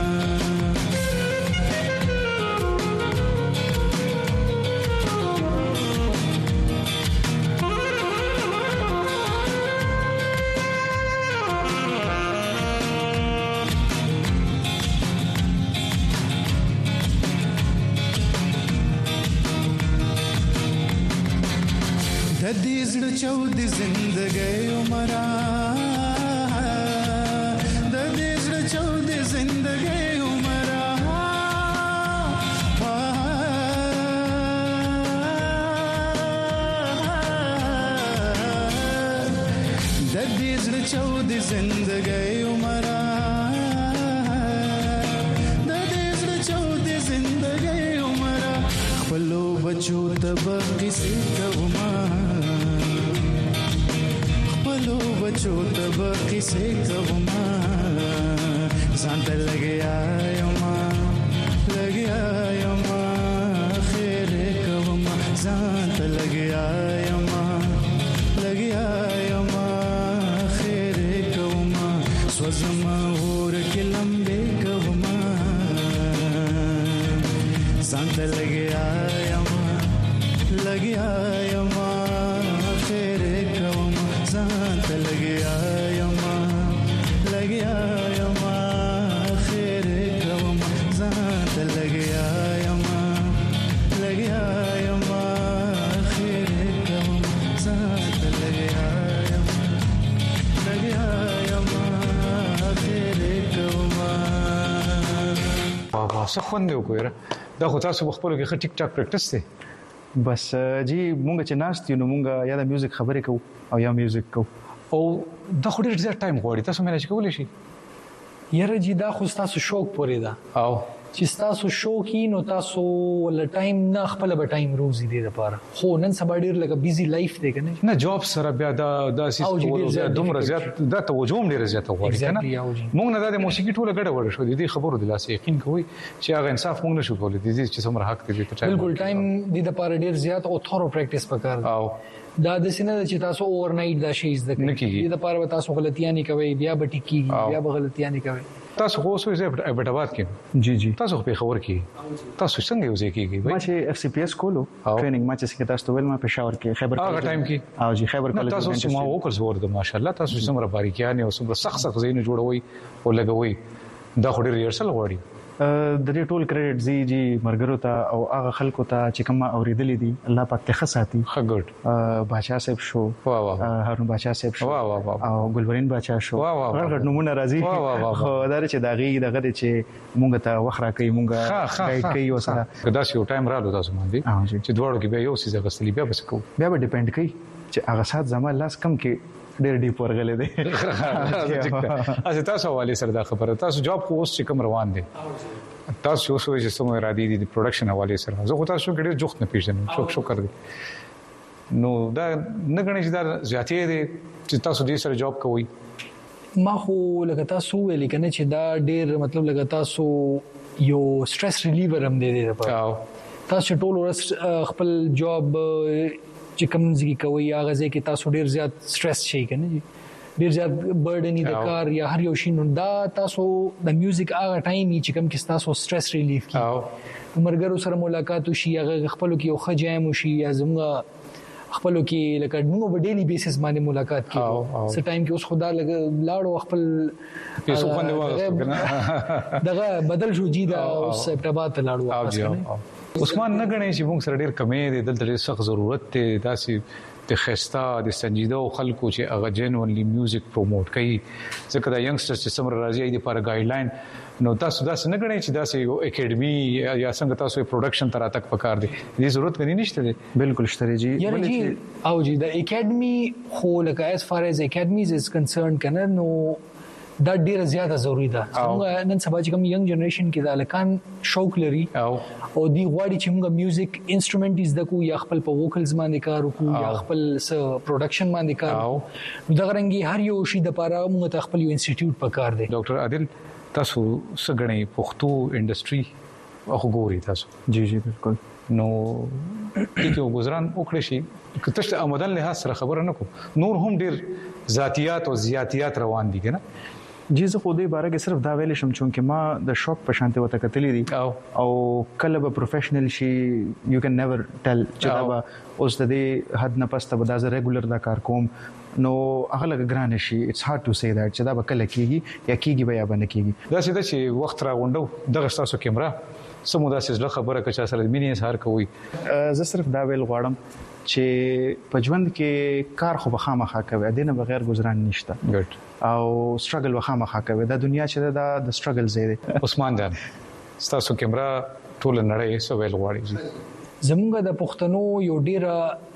د دې زړه چود زندګي عمره د دې زړه چود زندګي عمره د دې زړه چود زندګي عمره د دې زړه چود زندګي عمره خپلو بچو ته بقیسه کوما بچو تب قصے کوما ځان ته لګیا یما لګیا یما خیر کوما ځان ته لګیا یما لګیا یما خیر کوما سوزما اور کلمبه کوما ځان ته لګیا یما لګیا یما خیر کوما ځان ته لګیا یما لګیا یما خیر کوما ځان ته لګیا یما لګیا یما خیر کوما ځان ته لګیا یما لګیا یما خیر کوما واه څه خوند وکړه دا خو تاسو خپل کې ټیک ټاک پریکټیس دی بس جی مونږ چې ناست یو نو مونږ یا د میوزیک خبرې کوو او یا میوزیک کوو او دا خو ډېر زیات ټایم غواړي تاسو مینه کولای شي یره جی دا خو تاسو شوق پورې ده او چې تاسو شوقي نو تاسو ول ټایم نه خپل به ټایم روزي دی لپاره خو نن سبا ډېر لکه بیزي لایف دی کنه نه جاب سره بیا دا د سیستم دومره زیات دا توجه هم ډېر زیات غواړي کنه مونږ نه د موسیقي ټوله ګډه وړه شو دي خبرو د لاس یقین کوي چې هغه انصاف مونږ نشو کولای دي چې څومره حق دی ته بالکل ټایم دی د لپاره ډېر زیات او ثورو پریکټیس پکار او دا د سینې چې تاسو اوور نایټ دا شي زده کوي د لپاره تاسو غلطیاں نه کوي بیا به ټیکی بیا به غلطیاں نه کوي تاسو خو اوسې ابټاباد کې جی جی تاسو په خبر کې تاسو څنګه یو ځای کېږي ما چې اف سی پی ایس کولو ټریننګ ما چې څنګه تاسو ول ما پېښور کې خیبر هغه ټایم کې او جی خیبر کالج تاسو ما وکړ زور د ماشاءالله تاسو څومره باریکیان او څومره سخت سخت زین جوړوي او لګوي دا خو ډېر ریهرسل غواړي د دې ټول کریډټ زی جی مرګرو ته او هغه خلکو ته چې کوم اوریدلې دي الله پاک ته خصاتي ښه ګډ بادشاہ صاحب شو واه واه هارون بادشاہ صاحب شو واه واه او ګلورین بادشاہ شو غړ غړ نمونه راځي خو دا چې داغي دغه چې مونږ ته وخره کوي مونږ گایډ کوي او سره دا چې ټایم رالو تاسو باندې چې دوړو کې به یو څه غسلی بیا بس کو بیا به ډیپند کوي چې هغه سات زما لاس کم کې ډېر ډیپ ورغلې دي اسه تاسو حواله سره دا خبره تاسو جاب خو اوس چې کوم روان دي تاسو اوس چې سمو را دي د پروډکشن حواله سره زه خو تاسو ډېر جوخت نه پیژنم شوک شو کړی نو دا نه غنښ دا زیاتې دي چې تاسو دې سره جاب کوئ ما خو لکه تاسو ویل کنه چې دا ډېر مطلب لکه تاسو یو سټرس ریلیور هم دی دی په تاسو ټول ورځ خپل جاب چې کوم ځای کوي هغه ځای کې تاسو ډېر زیات سټرس شي کنه جی ډېر زیات برډن دی کار یا هر یو شي نو دا تاسو د میوزیک هغه ټایم چې کوم کې تاسو سټرس ریلیف کی مرګرو سره ملاقات وشي هغه خپل کې یو خجایم وشي یا زموږ خپل کې لکه موږ په ډیلی بیسس باندې ملاقات کوو څه ټایم کې اوس خدا لاړو خپل پیسو باندې واغسته دغه بدل شو جی دا اوس ابتابات لاړو عثمان نه غني چې موږ سره ډیر کمې دي دلته ډیر سخت ضرورت ته داسې د خستا د سنجیده خلکو چې هغه جنونلی میوزیک پروموټ کوي ځکه دا ینګسترز چې سمره راځي د لپاره ګایډلاین نو تاسو دا څنګه غواړئ چې دا یو اکیډمي یا څنګه تاسو یو پروډکشن تر تک پکار دي دې ضرورت غني نشته دي بالکل شته جی یعنی او جی د اکیډمي خو لکه as far as academies is concerned کنه نو دا ډیره زیاته ضروری ده څنګه نن سبا چې کوم ینګ جنریشن کې د الکان شوق لري او او دی غواړي چې موږ میوزیک انسټرومنټ از دکو یا خپل په ووکلز باندې کار وکړو یا خپل پروډکشن باندې کار وکړو نو دا غرنګي هر یو شی د لپاره موږ ته خپل یو انسټیټیوټ پکار دی ډاکټر عادل تاسو څنګه پښتو انډستری او ګوري تاسو جی جی بالکل نو کیو گزاران وکړی شي کته آمدن له سره خبره نه کو نور هم ډیر ذاتيات او زیاتيات روان دي کنه جی زه خو دې باره کې صرف دا ویل شم چې ما د شوق په شانته وته کتلې دي او کله به پروفیشنل شي یو کین نیور ټل چې دا به اوس د دې حد نه پسته به دا ز ریګولر دا کار کوم نو هغه لګ ګران شي اټس هارد ټو سي دیٹ چې دا به کله کیږي یا کیږي بیا باندې کیږي دا څه چې وخت را غونډو دغه تاسو کیمرا سمودا سره خبره کچا سره مینې اظهار کوي زه صرف دا ویل غواړم چې په ژوند کې کار خو به خامخا کوي دنه بغیر گزاران نشته ګډ او سټرګل وخامخا کوي دا دنیا چې دا د سټرګل زیاده عثمان جان تاسو کیمرا ټول نړۍ سو ویل غواړي زموږ د پښتنو یو ډیر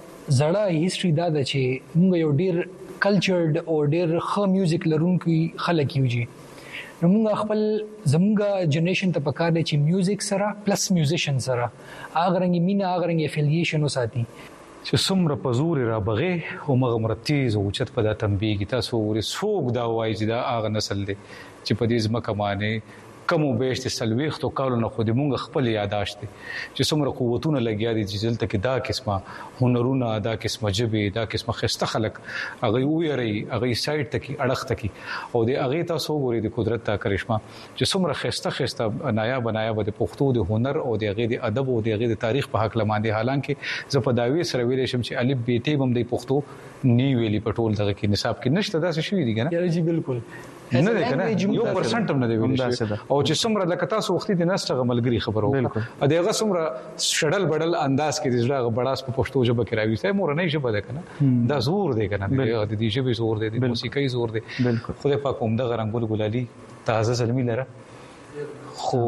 زړه هیستوري دا ده چې موږ یو ډیر کلچرډ او ډیر ښه میوزیک لرونکي خلک یو جی نو موږ خپل زموږ جنریشن ته پکار دی چې میوزیک سره پلس میوزیشن سره اغه رنګ مینا اغه رنګ افیلیشن وساتي چې څومره پزور را بغه او مغمرتیز او چت په د تنبیه تاسو ور سوق دا وایي چې دا اغه نسل دی چې په دې ځمکه باندې کومو بهشت سلويخت او کارونه خو دې مونږ خپل یاداشت دي چې څومره قوتونه لګیا دي چې دلته کې دا قسمه هنرونه دا قسمه جبه دا قسمه خسته خلق هغه ویری هغه سایت ته کې اڑخ ته کې او دې هغه تاسو ګوري د قدرت تا کرشمه چې څومره خسته خسته نایا بنایا د پښتو د هنر او د هغه د ادب او د هغه د تاریخ په حق لمانده حالانکه زه په داوی سره ویل شم چې الف بیت بم د پښتو نی ویلی پټول دغه کې نصاب کې نشته دا څه شوی دي کنه یاره جی بالکل نه ده کنه یو پرسنټ هم نه دی ویل او چې څومره لکه تاسو وختي د نسټه غملګری خبرو ا دغه څومره شډل بډل انداز کې د ژړه بڑاس په پښتو ژبه کې راوي سه مور نه ژبه ده کنه دا زور دی کنه د دې ژبه زور دی د موسیقي زور دی خدای پاک هم د غرنګ ګل ګلالي تازه زلمی لره خو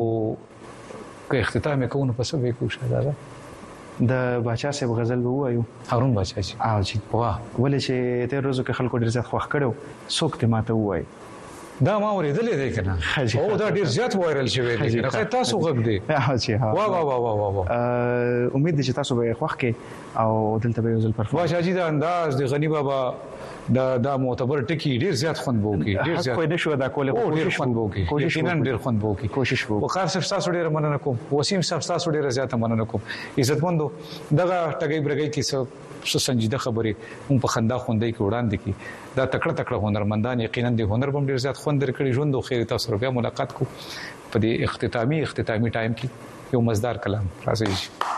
که اختتام کوونه په څه وکړو شاده د باچا صاحب غزل وایو هارون باچا جی او جی واه ولې چې تیر روزو کې خلکو ډیر زیات خوښ کړو څوک ته ماته وایي دا ما ورېدلې دی کنه او دا ډیر زیات وایرل شوی دی کنه تاسو غږ دی ها جی ها وا وا وا وا وا امید دي چې تاسو به خوښ کې او دلته به یوزل پرفورم واشه جی دا انداز د غنی بابا دا دا معتبر ټکی ډیر زیات خوند بو کی ډیر زیات کوئی نشو دا کوله کوشش خوند بو کی کوشش نن ډیر خوند بو کی کوشش وو وقار صاحب تاسو ډیر مننه کوم وسیم صاحب تاسو ډیر زیات مننه کوم عزتمندو دغه ټګي برګي کی څه سنجیده خبرې هم په خندا خوندې کې وړاندې کی دا تکړه تکړه هنرمندان یقینا د هنر بم ډیر زیات خوند درکړي ژوند او خیر تاسو بیا ملاقات کو په دې اختتامی اختتامی ټایم کې یو مزدار کلام راځي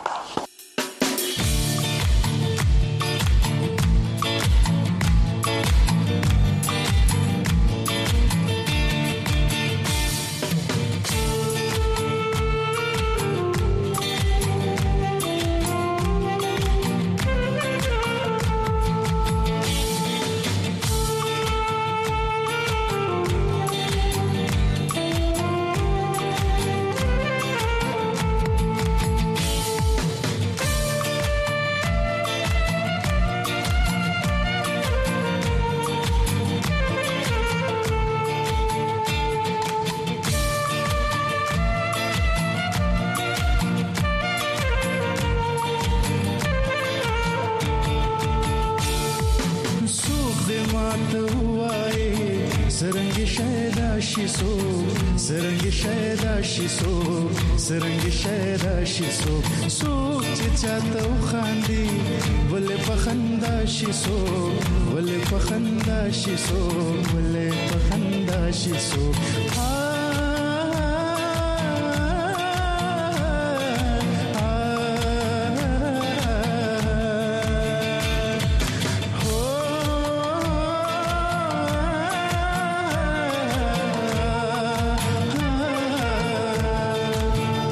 سرنګ شهدا شي سو سوک چې چاته خاندي ولې پخندا شي سو ولې پخندا شي سو ولې پخندا شي سو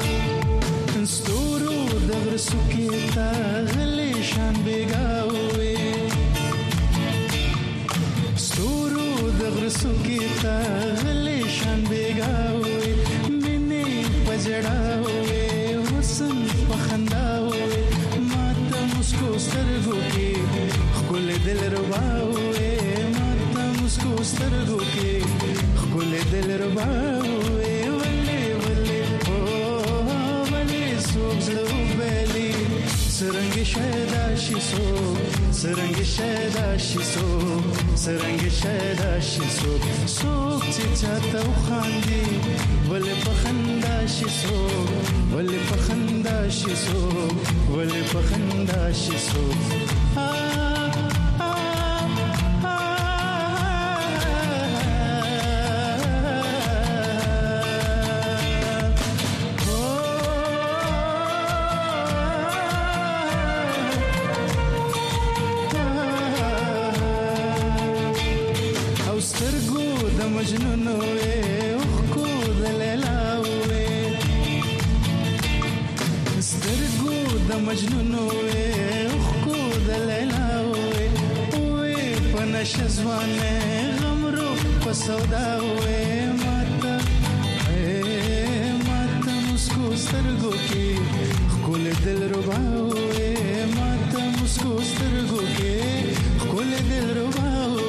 سکیتا غلی شان بیگاوی رباوي ولي ولي او ولي سوق زړه وبلي سرنګ شهدا شي سو سرنګ شهدا شي سو سرنګ شهدا شي سو سوق چې چاته خاندي ول پخندا شي سو ول پخندا شي سو ول پخندا شي سو مجنون وې خو د لیلا وې سترګو د مجنون وې خو د لیلا وې وې پنش ځوانه غمرو په سودا وې ماته اے ماته مسکو سترګو کې خل دل ربا وې ماته مسکو سترګو کې خل دل ربا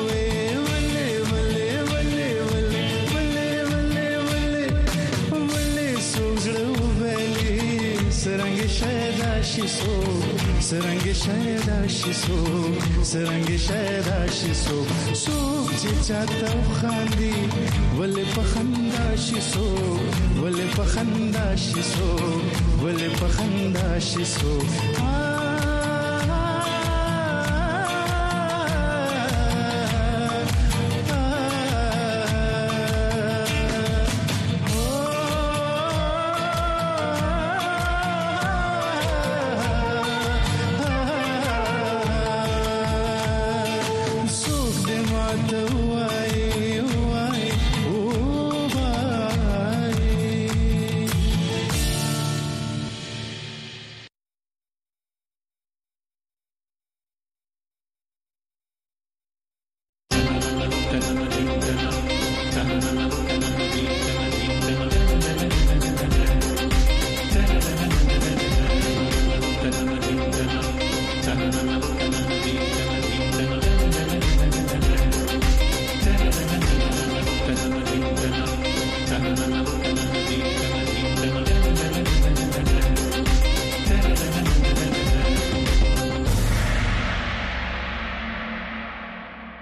سرنګ شهدا شي سو سرنګ شهدا شي سو سرنګ شهدا شي سو سو چې چاته خاندي ول پخندا شي سو ول پخندا شي سو ول پخندا شي سو